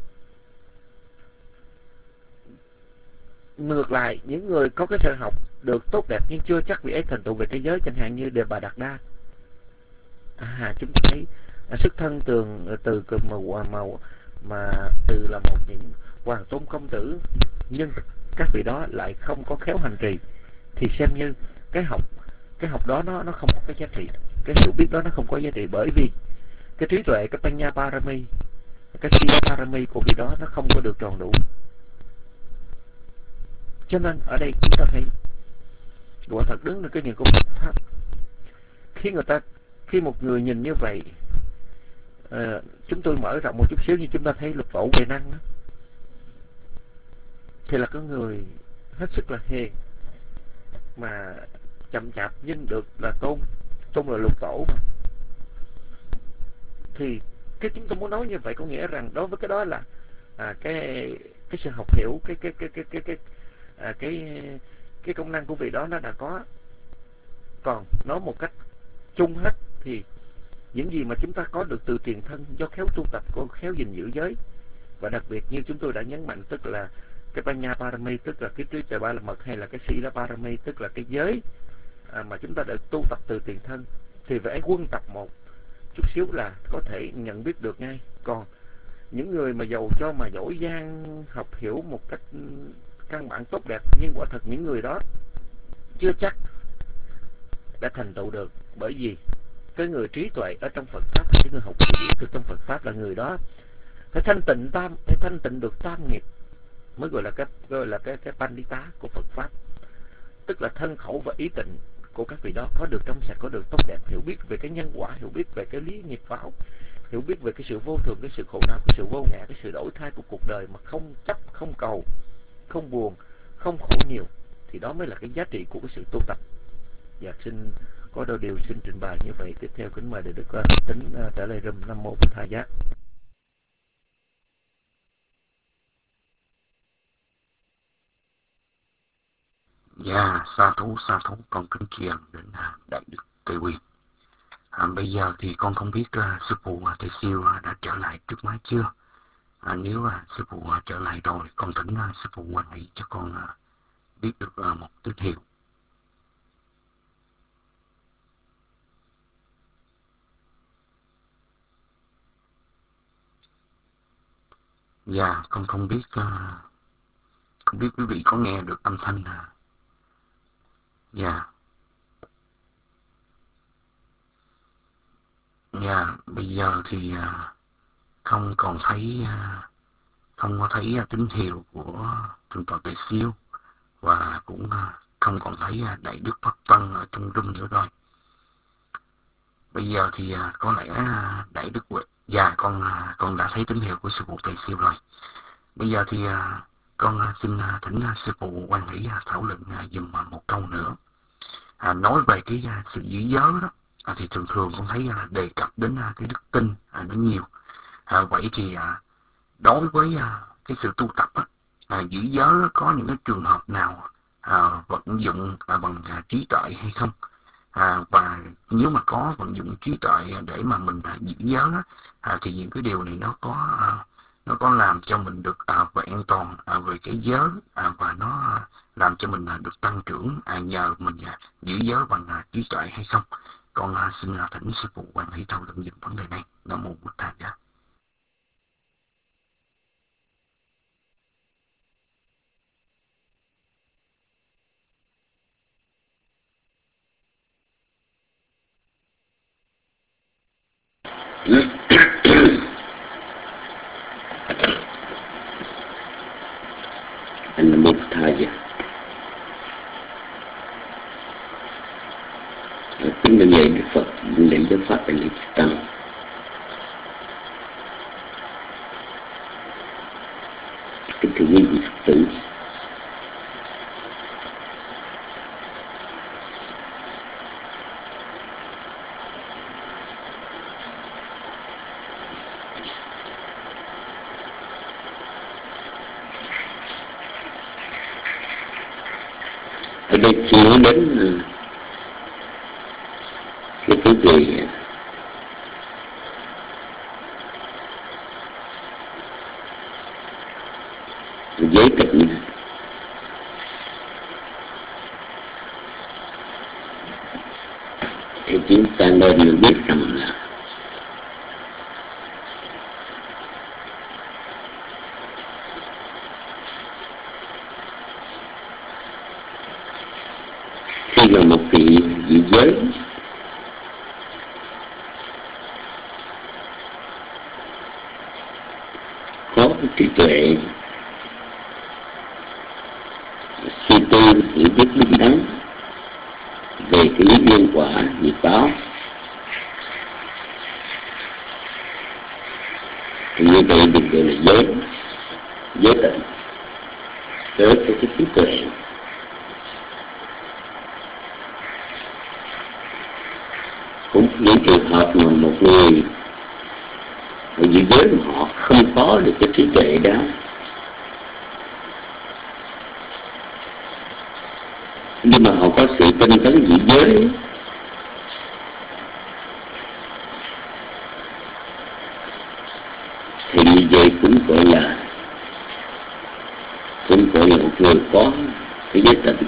Ngược lại, những người có cái sự học được tốt đẹp nhưng chưa chắc vị ấy thành tựu về cái giới, chẳng hạn như Đề Bà Đạt Đa. À, chúng ta thấy à, xuất thân tường từ màu màu mà từ là một những hoàng tôn công tử, nhưng các vị đó lại không có khéo hành trì, thì xem như cái học cái học đó nó nó không có cái giá trị, cái hiểu biết đó nó không có giá trị, bởi vì cái trí tuệ, cái Panya Parami, cái Sila Parami của vị đó nó không có được tròn đủ. Cho nên ở đây chúng ta thấy quả thật đứng là cái nhìn của Phật pháp. Khi người ta khi một người nhìn như vậy, à, chúng tôi mở rộng một chút xíu, như chúng ta thấy lục tổ Huệ Năng đó, thì là có người hết sức là hiền mà chậm chạp nhưng được là tôn tôn là lục tổ mà. Thì cái chúng tôi muốn nói như vậy có nghĩa rằng đối với cái đó là à, cái cái sự học hiểu, cái cái cái cái cái cái à, cái cái công năng của vị đó nó đã có. Còn nói một cách chung hết thì những gì mà chúng ta có được từ tiền thân do khéo tu tập, có khéo gìn giữ giới, và đặc biệt như chúng tôi đã nhấn mạnh, tức là cái Panya Parami, tức là cái trí tuệ ba la mật, hay là cái Sila Parami, tức là cái giới à, mà chúng ta đã tu tập từ tiền thân, thì phải quân tập một chút xíu là có thể nhận biết được ngay. Còn những người mà giàu cho mà giỏi giang học hiểu một cách căn bản tốt đẹp, nhưng quả thật những người đó chưa chắc đã thành tựu được, bởi vì cái người trí tuệ ở trong Phật pháp, cái người học được trong Phật pháp là người đó phải thanh tịnh tam, phải thanh tịnh được tam nghiệp mới gọi là cái gọi là cái cái pandita của Phật pháp, tức là thân khẩu và ý tịnh của các vị đó có được trong sạch, có được tốt đẹp, hiểu biết về cái nhân quả, hiểu biết về cái lý nghiệp báo, hiểu biết về cái sự vô thường, cái sự khổ đau, cái sự vô ngã, cái sự đổi thay của cuộc đời mà không chấp, không cầu, không buồn, không khổ nhiều, thì đó mới là cái giá trị của cái sự tu tập. Và xin có đôi điều xin trình bày như vậy. Tiếp theo kính mời Đại Đức uh, Tính uh, trả lời rùm. Nam mô Bổn Thầy Giá. Dạ, sa thú sa thú con kính truyền đến uh, Đại Đức Tề Quyền. À, bây giờ thì con không biết uh, sư phụ uh, Thầy Siêu uh, đã trở lại trước máy chưa. À, nếu uh, sư phụ uh, trở lại rồi, con thỉnh uh, sư phụ quan hệ cho con uh, biết được uh, một tín hiệu. Dạ, con không biết uh, không biết quý vị có nghe được âm thanh. uh, Dạ. Dạ, bây giờ thì uh, không còn thấy uh, không có thấy uh, tín hiệu của Thượng tọa Tề Siêu, và cũng uh, không còn thấy uh, Đại Đức Pháp Tân ở trong room nữa rồi. Bây giờ thì uh, có lẽ uh, Đại Đức Huệ, dạ con uh, con đã thấy tín hiệu của sư phụ Tề Siêu rồi. Bây giờ thì uh, con uh, xin uh, thỉnh uh, sư phụ quan hỷ uh, thảo luận uh, dùm uh, một câu nữa. À, nói về cái uh, sự giữ giới đó, à, thì thường thường con thấy uh, đề cập đến uh, cái đức tin uh, nó nhiều. À, vậy thì uh, đối với uh, cái sự tu tập uh, uh, giữ giới uh, có những cái trường hợp nào uh, vận dụng uh, bằng uh, trí tuệ hay không? À, và nếu mà có vận dụng trí tuệ để mà mình uh, giữ giới uh, uh, thì những cái điều này nó có uh, nó có làm cho mình được uh, vẹn toàn uh, về cái giới, uh, và nó uh, làm cho mình uh, được tăng trưởng uh, nhờ mình uh, giữ giới bằng uh, trí tuệ hay không? Con uh, xin uh, thỉnh sư phụ quan hệ thảo luận về vấn đề này. Nam mô Bổn Thầy Giá. Anh một thai vậy. Kính đảnh lễ Đức Phật, đảnh lễ Giáo Pháp, đảnh lễ Chư Tăng. Kính thưa quý vị Phật tử, ở đây khi nói đến cái thứ gì giới tịnh, thì chúng ta nên biết rằng là khi mà một vị vị giới có trí tuệ, suy tư hiểu biết đúng đắn về cái lý nhân quả nghiệp báo, thì như vậy được gọi là giới giới tịnh, giới có cái trí tuệ. Cũng những trường hợp mà một người ở dưới giới mà họ không có được cái trí tuệ đó, nhưng mà họ có sự tinh tấn giữ giới, thì như vậy cũng gọi là cũng gọi là một người có cái giới tịnh.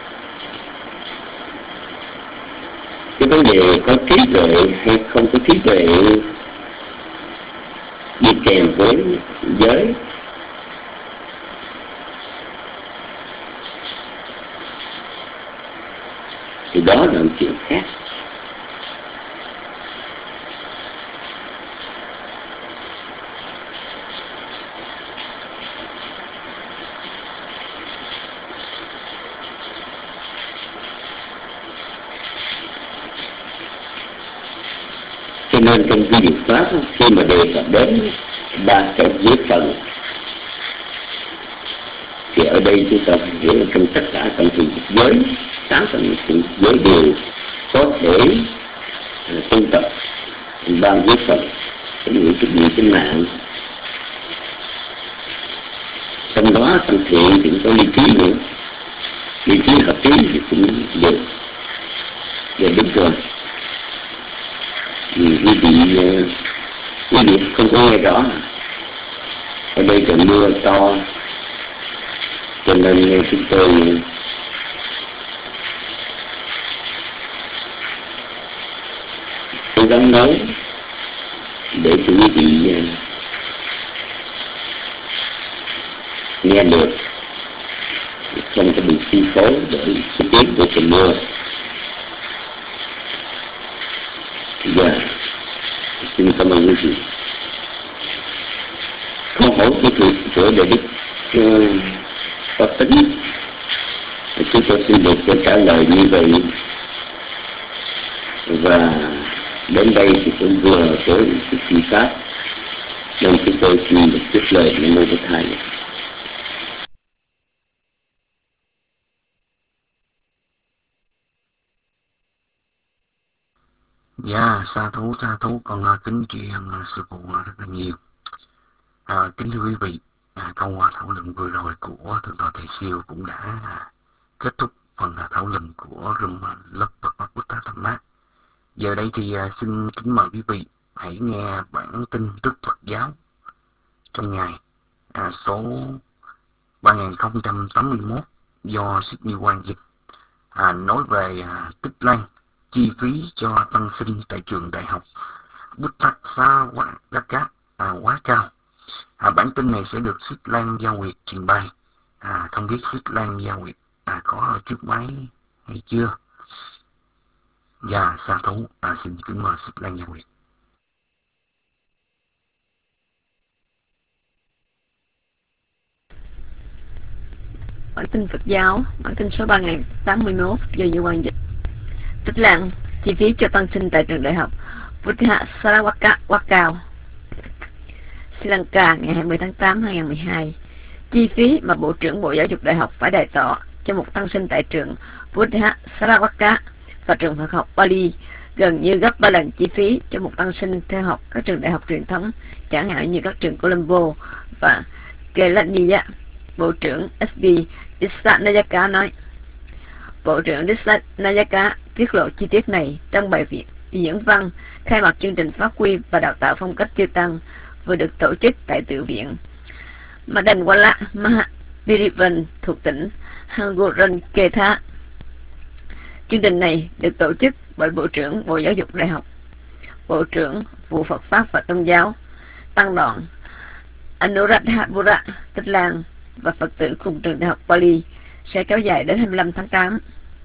Cái vấn đề có trí tuệ hay không có trí tuệ đi kèm với giới thì đó là một chuyện khác. Cho nên trong cái Diệu Pháp khi mà đề cập đến ba cái giới phần, thì ở đây chúng ta phải hiểu trong tất cả tầng thiền giới, tám tầng thiền giới đều có thể tu tập ba giới phần, cái nghĩa cái nghĩa cái mạng. Trong đó tầng thiện thì cũng có lý trí nữa, lý trí hợp trí thì cũng được, và đúng rồi. Vì quý vị quý vị không có nghe rõ, ở đây trời mưa to cho nên chúng tôi cố gắng nói để cho quý vị nghe được, không có bị chi phối bởi cái tiếng của trời mưa. Dạ, xin cảm ơn quý vị. Câu hỏi của thượng của Đại Đức có tính, chúng tôi xin được cho trả lời như vậy. Và đến đây thì cũng vừa tới cái kỳ pháp, nên chúng tôi xin được tiếp lời Nam Mô Bổn Thầy. Dạ, sa thú, sa thú, con uh, kính tri ân uh, sư phụ uh, rất là nhiều. Uh, kính thưa quý vị, uh, câu uh, thảo luận vừa rồi của Thượng tọa Thầy Siêu cũng đã uh, kết thúc phần uh, thảo luận của room uh, lớp Phật Pháp Buddha Dhamma. Giờ đây thì uh, xin kính mời quý vị hãy nghe bản tin Đức Phật giáo trong ngày uh, số ba nghìn không trăm tám mươi mốt do Sydney Quang dịch, uh, nói về uh, Tích Lan chi phí cho tăng sinh tại trường đại học Buddha Dhamma à, quá cao. À, bản tin này sẽ được Xích Lan Giao Nguyệt trình bày. À, không biết Xích Lan Giao Nguyệt à, có ở trước máy hay chưa? Và dạ, sa thú, à, xin kính mời Xích Lan Giao Nguyệt. Bản tin Phật giáo, bản tin số ba nghìn tám mươi mốt do Như Quang dịch. Tích Lan, chi phí cho tăng sinh tại trường đại học Buddha Sarawaka quá cao. Sri Lanka ngày hai mươi tháng tám năm hai nghìn không trăm mười hai. Chi phí mà Bộ trưởng Bộ Giáo dục Đại học phải bày tỏ cho một tăng sinh tại trường Buddha Sarawaka và trường Phật học Bali gần như gấp ba lần chi phí cho một tăng sinh theo học các trường đại học truyền thống, chẳng hạn như các trường Colombo và Kelaniya. Bộ trưởng ét bê Dissanayaka nói. Bộ trưởng Dissanayaka tiết lộ chi tiết này trong bài viết diễn văn khai mạc chương trình phát huy và đào tạo phong cách chư tăng vừa được tổ chức tại tự viện Madanwala Mahavirivan thuộc tỉnh Hanguranketha. Chương trình này được tổ chức bởi Bộ trưởng Bộ Giáo dục Đại học, Bộ trưởng Vụ Phật Pháp và Tôn giáo, Tăng đoàn Anuradhapura, Tích Lan và Phật tử cùng trường đại học Bali sẽ kéo dài đến hai mươi lăm tháng tám.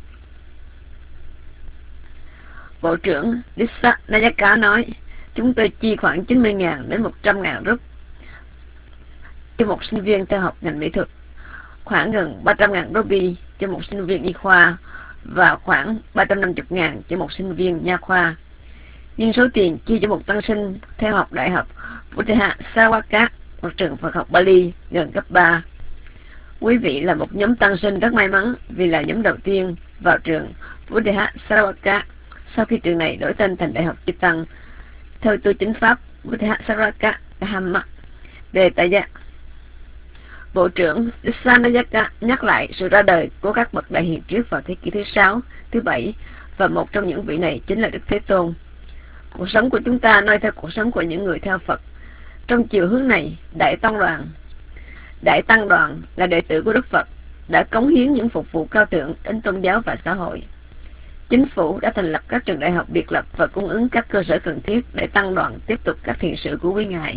Bộ trưởng Dissanayaka nói, chúng tôi chi khoảng chín mươi nghìn đến một trăm nghìn rúp cho một sinh viên theo học ngành mỹ thuật, khoảng gần ba trăm nghìn rupee cho một sinh viên y khoa và khoảng ba trăm năm mươi nghìn cho một sinh viên nha khoa. Nhưng số tiền chi cho một tăng sinh theo học đại học Buddha Sarawaka hoặc trường Phật học Bali gần gấp ba. Quý vị là một nhóm tăng sinh rất may mắn vì là nhóm đầu tiên vào trường Buddha Sarawaka sau khi trường này đổi tên thành Đại học Chư Tăng theo tu chính pháp Buddha Sarawaka Dhamma đề tại gia. Bộ trưởng Dissanayaka nhắc lại sự ra đời của các bậc đại hiền triết vào thế kỷ thứ sáu, thứ bảy và một trong những vị này chính là Đức Thế Tôn. Cuộc sống của chúng ta noi theo cuộc sống của những người theo Phật. Trong chiều hướng này, Đại Tăng đoàn Đại Tăng đoàn là đệ tử của Đức Phật, đã cống hiến những phục vụ cao thượng đến tôn giáo và xã hội. Chính phủ đã thành lập các trường đại học biệt lập và cung ứng các cơ sở cần thiết để tăng đoàn tiếp tục các thiện sự của quý ngài.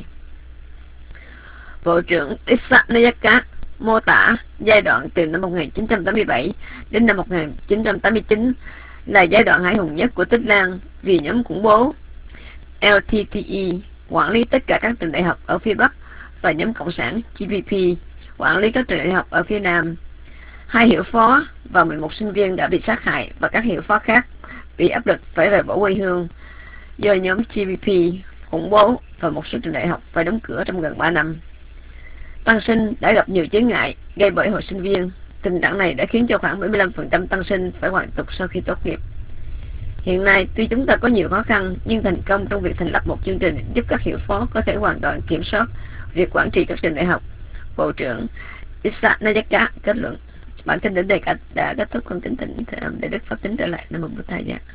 Bộ trưởng Dissanayaka mô tả giai đoạn từ năm một nghìn chín trăm tám mươi bảy đến năm một nghìn chín trăm tám mươi chín là giai đoạn hải hùng nhất của Tích Lan vì nhóm khủng bố lờ tê tê e quản lý tất cả các trường đại học ở phía Bắc và nhóm Cộng sản giê pê pê quản lý các trường đại học ở phía Nam. Hai hiệu phó và mười một sinh viên đã bị sát hại và các hiệu phó khác bị áp lực phải rời bỏ quê hương do nhóm giê pê pê khủng bố và một số trường đại học phải đóng cửa trong gần ba năm. Tăng sinh đã gặp nhiều chướng ngại gây bởi hội sinh viên. Tình trạng này đã khiến cho khoảng bảy mươi lăm phần trăm tăng sinh phải hoàn tục sau khi tốt nghiệp. Hiện nay, tuy chúng ta có nhiều khó khăn, nhưng thành công trong việc thành lập một chương trình giúp các hiệu phó có thể hoàn toàn kiểm soát việc quản trị các trường đại học. Bộ trưởng Dissanayaka kết luận. Bản tin đến đây đã kết thúc, con kính thỉnh để Đức Pháp tính trở lại. Nam mô Bổn Thầy Giá.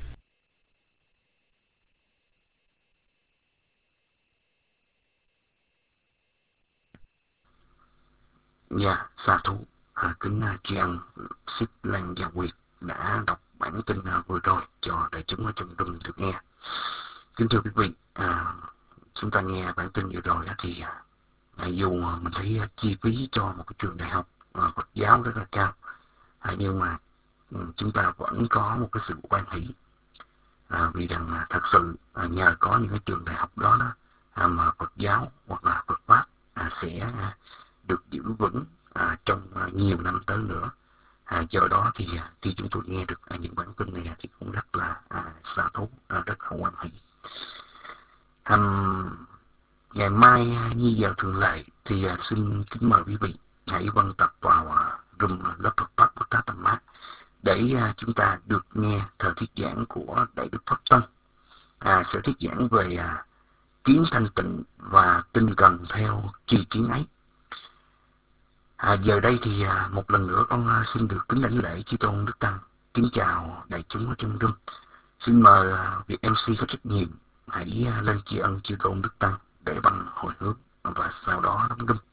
Dạ, sa thú à, kính tri ân Xích Lan Gia Quyệt đã đọc bản tin à, vừa rồi cho đại chúng ở trong rừng được nghe. Kính thưa quý vị, à, chúng ta nghe bản tin vừa rồi thì à, dù mình thấy à, chi phí cho một cái trường đại học à, Phật giáo rất là cao, à, nhưng mà ừ, chúng ta vẫn có một cái sự quan hỷ à, vì rằng à, thật sự à, nhờ có những cái trường đại học đó, đó à, mà Phật giáo hoặc là Phật pháp à, sẽ à, được giữ vững à, trong à, nhiều năm tới nữa. À, do đó thì à, khi chúng tôi nghe được à, những bản tin này thì cũng rất là à, xa thú, à, rất là hoan hỷ. À, ngày mai à, như giờ thường lệ thì à, xin kính mời quý vị hãy quan tập vào à, room lớp Phật pháp của Tát Tâm Mát để à, chúng ta được nghe thời thuyết giảng của Đại Đức Pháp Tân, à, sẽ thuyết giảng về à, kiến thanh tịnh và tinh cần theo tri kiến ấy. À, giờ đây thì à, một lần nữa con à, xin được kính đảnh lễ Chư Tôn Đức Tăng, kính chào đại chúng ở trong room. Xin mời à, vị em xê có trách nhiệm hãy à, lên tri ân Chư Tôn Đức Tăng để bằng hồi hướng và sau đó đóng room.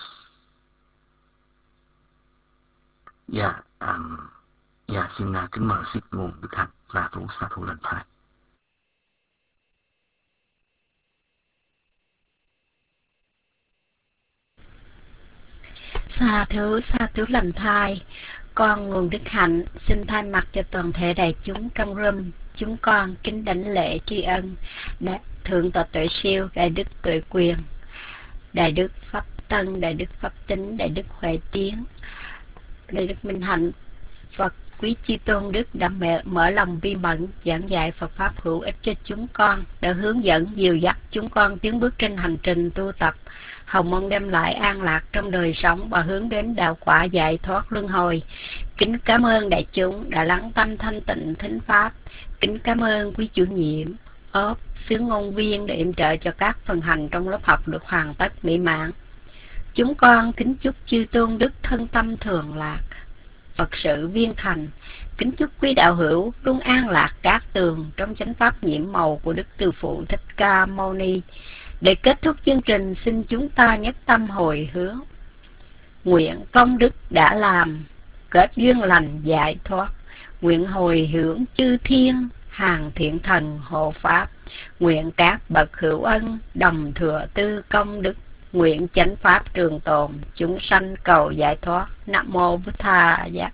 Dạ, à, dạ xin à, kính mời Xích Nguồn Đức Hạnh, sa thú sa thú lần thai. Sa thú, sa thú lành thai, con Nguồn Đức Hạnh xin thay mặt cho toàn thể đại chúng trong room, chúng con kính đảnh lễ tri ân Đại Thượng tọa Tuệ Siêu, Đại Đức Tuệ Quyền, Đại Đức Pháp Tân, Đại Đức Pháp Tính, Đại Đức Huệ Tiến, Đại Đức Minh Hạnh, Phật quý chi tôn đức đã mở, mở lòng bi mẫn giảng dạy Phật pháp hữu ích cho chúng con, đã hướng dẫn dìu dắt chúng con tiến bước trên hành trình tu tập, hầu mong đem lại an lạc trong đời sống và hướng đến đạo quả giải thoát luân hồi. Kính cảm ơn đại chúng đã lắng tâm thanh tịnh thính pháp. Kính cảm ơn quý chủ nhiệm, ốp, sứ ngôn viên để yểm trợ cho các phần hành trong lớp học được hoàn tất mỹ mãn. Chúng con kính chúc chư tôn đức thân tâm thường lạc, Phật sự viên thành. Kính chúc quý đạo hữu luôn an lạc cát tường trong chánh pháp nhiễm màu của Đức Từ Phụ Thích Ca Mâu Ni. Để kết thúc chương trình, xin chúng ta nhất tâm hồi hướng. Nguyện công đức đã làm, kết duyên lành giải thoát. Nguyện hồi hướng chư thiên, hàng thiện thần hộ pháp. Nguyện các bậc hữu ân, đồng thừa tư công đức. Nguyện chánh pháp trường tồn, chúng sanh cầu giải thoát. Nam mô Bụt Tha Giác.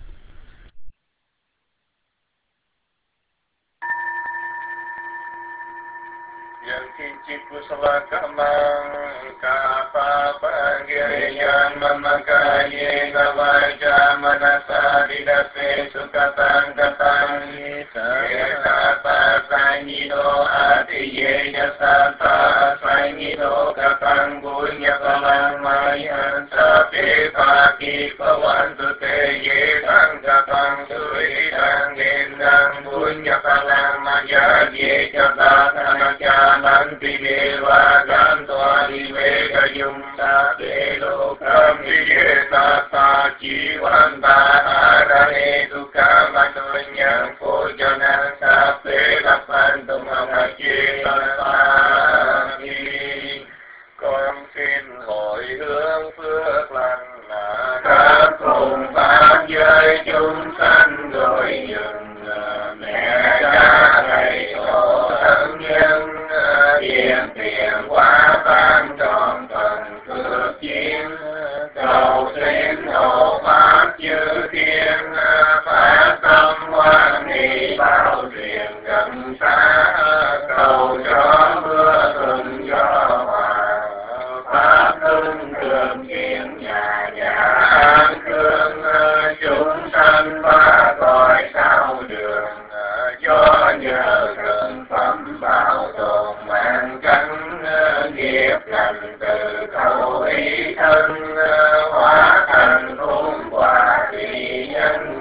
Yang kincit kusala kamang kapapa giriyan mamakaye gavaja manasa didase sukatang katang yekata sanyido atiye yasata sanyido katang bunya kalang mayan sape paki pawantu te yekang katang suri dang gendang bunya kalang maya ye katang Nanti dewa gantoa divega yung sa delo kami tata jiwanta arane duka matunyang pojana sa pelapan tumamaji tatami. Con xin hồi hướng phước lành các cùng pháp giới chúng sanh rồi dừng mẹ cha thầy tổ thân nhân tiền tiền quá tan tròn phần phước chiến cầu xin hộ pháp chư thiên phát tâm hoan hỷ bao truyền gần xa cầu cho mưa thuận gió hòa pháp hưng cường kiện nhà nhà an cương chúng sanh ba cõi sao đường do nhờ thần phẩm bảo tồn mạng cánh nghiệp lành từ khẩu ý thân hóa thành khôn quả thị nhân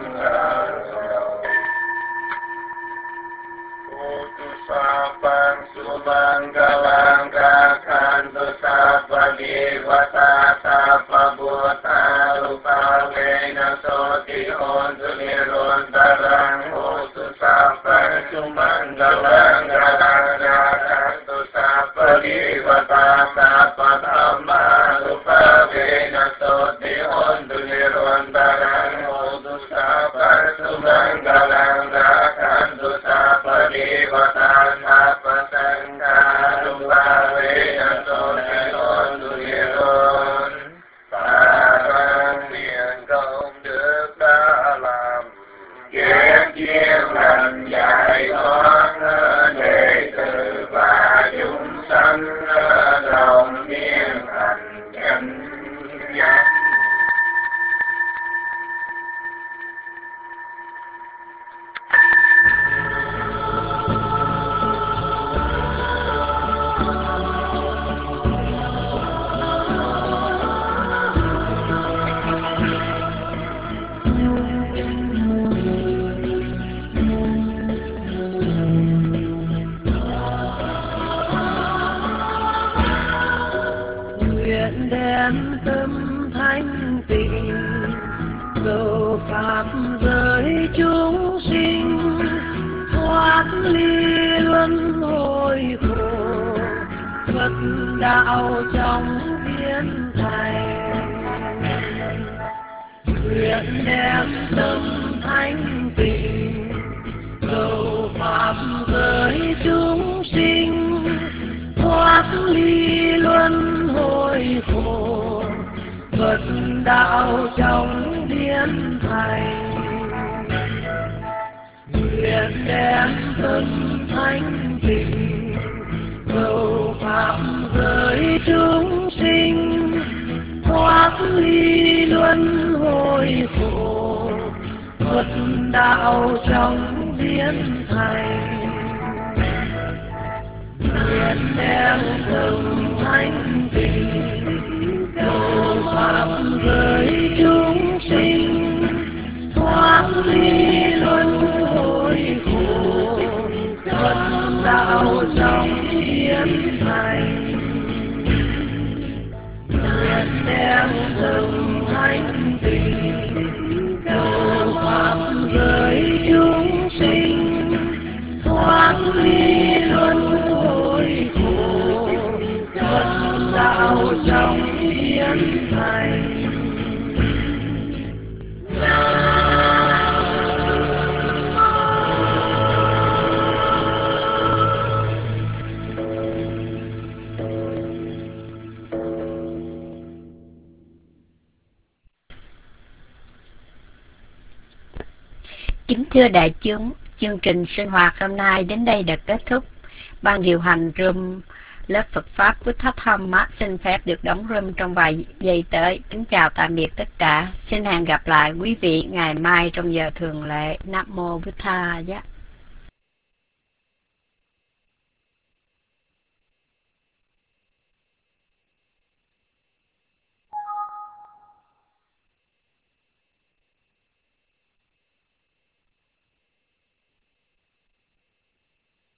Sapang subang galang kakhan tu sapa divata sapa buta rupa vena soti hon tu niron tarang ho tu sapa subang galang galang kakhan tu sapa divata sapa dhamma rupa vena soti hon tu niron tarang ho tu sapa subang galang kakhan tu sapa divata Sapa sangha rupa vena soti hon tu niron Phạn nguyện công đức đã làm kết duyên lành giải thoát đệ tử và chúng sanh đồng viên thành chánh giác. Đem tâm thanh tịnh cầu pháp giới chúng sinh thoát ly luân hồi khổ Phật đạo trong biến thành. Nguyện đem tâm thanh tịnh cầu pháp giới chúng sinh thoát ly luân hồi khổ Phật đạo trong biến thành. Nguyện đem tâm thanh tịnh cầu pháp giới chúng sinh thoát ly luân luân hồi khổ, Phật đạo trong biến thành. Nguyện đem từng thánh tình cầu pháp với chúng sinh, thoát ly luân hồi khổ, Phật đạo trong biến thành. Nguyện đem từng thánh tình cầu pháp với chúng sinh, thoát ly luân hồi khổ, Phật đạo trong biến thành. Kính thưa đại chúng, chương trình sinh hoạt hôm nay đến đây đã kết thúc. Ban điều hành room lớp Phật Pháp của Thất Hâm Mát xin phép được đóng room trong vài giây tới. Kính chào tạm biệt tất cả. Xin hẹn gặp lại quý vị ngày mai trong giờ thường lệ. Nam mô Bụt Tha Giá.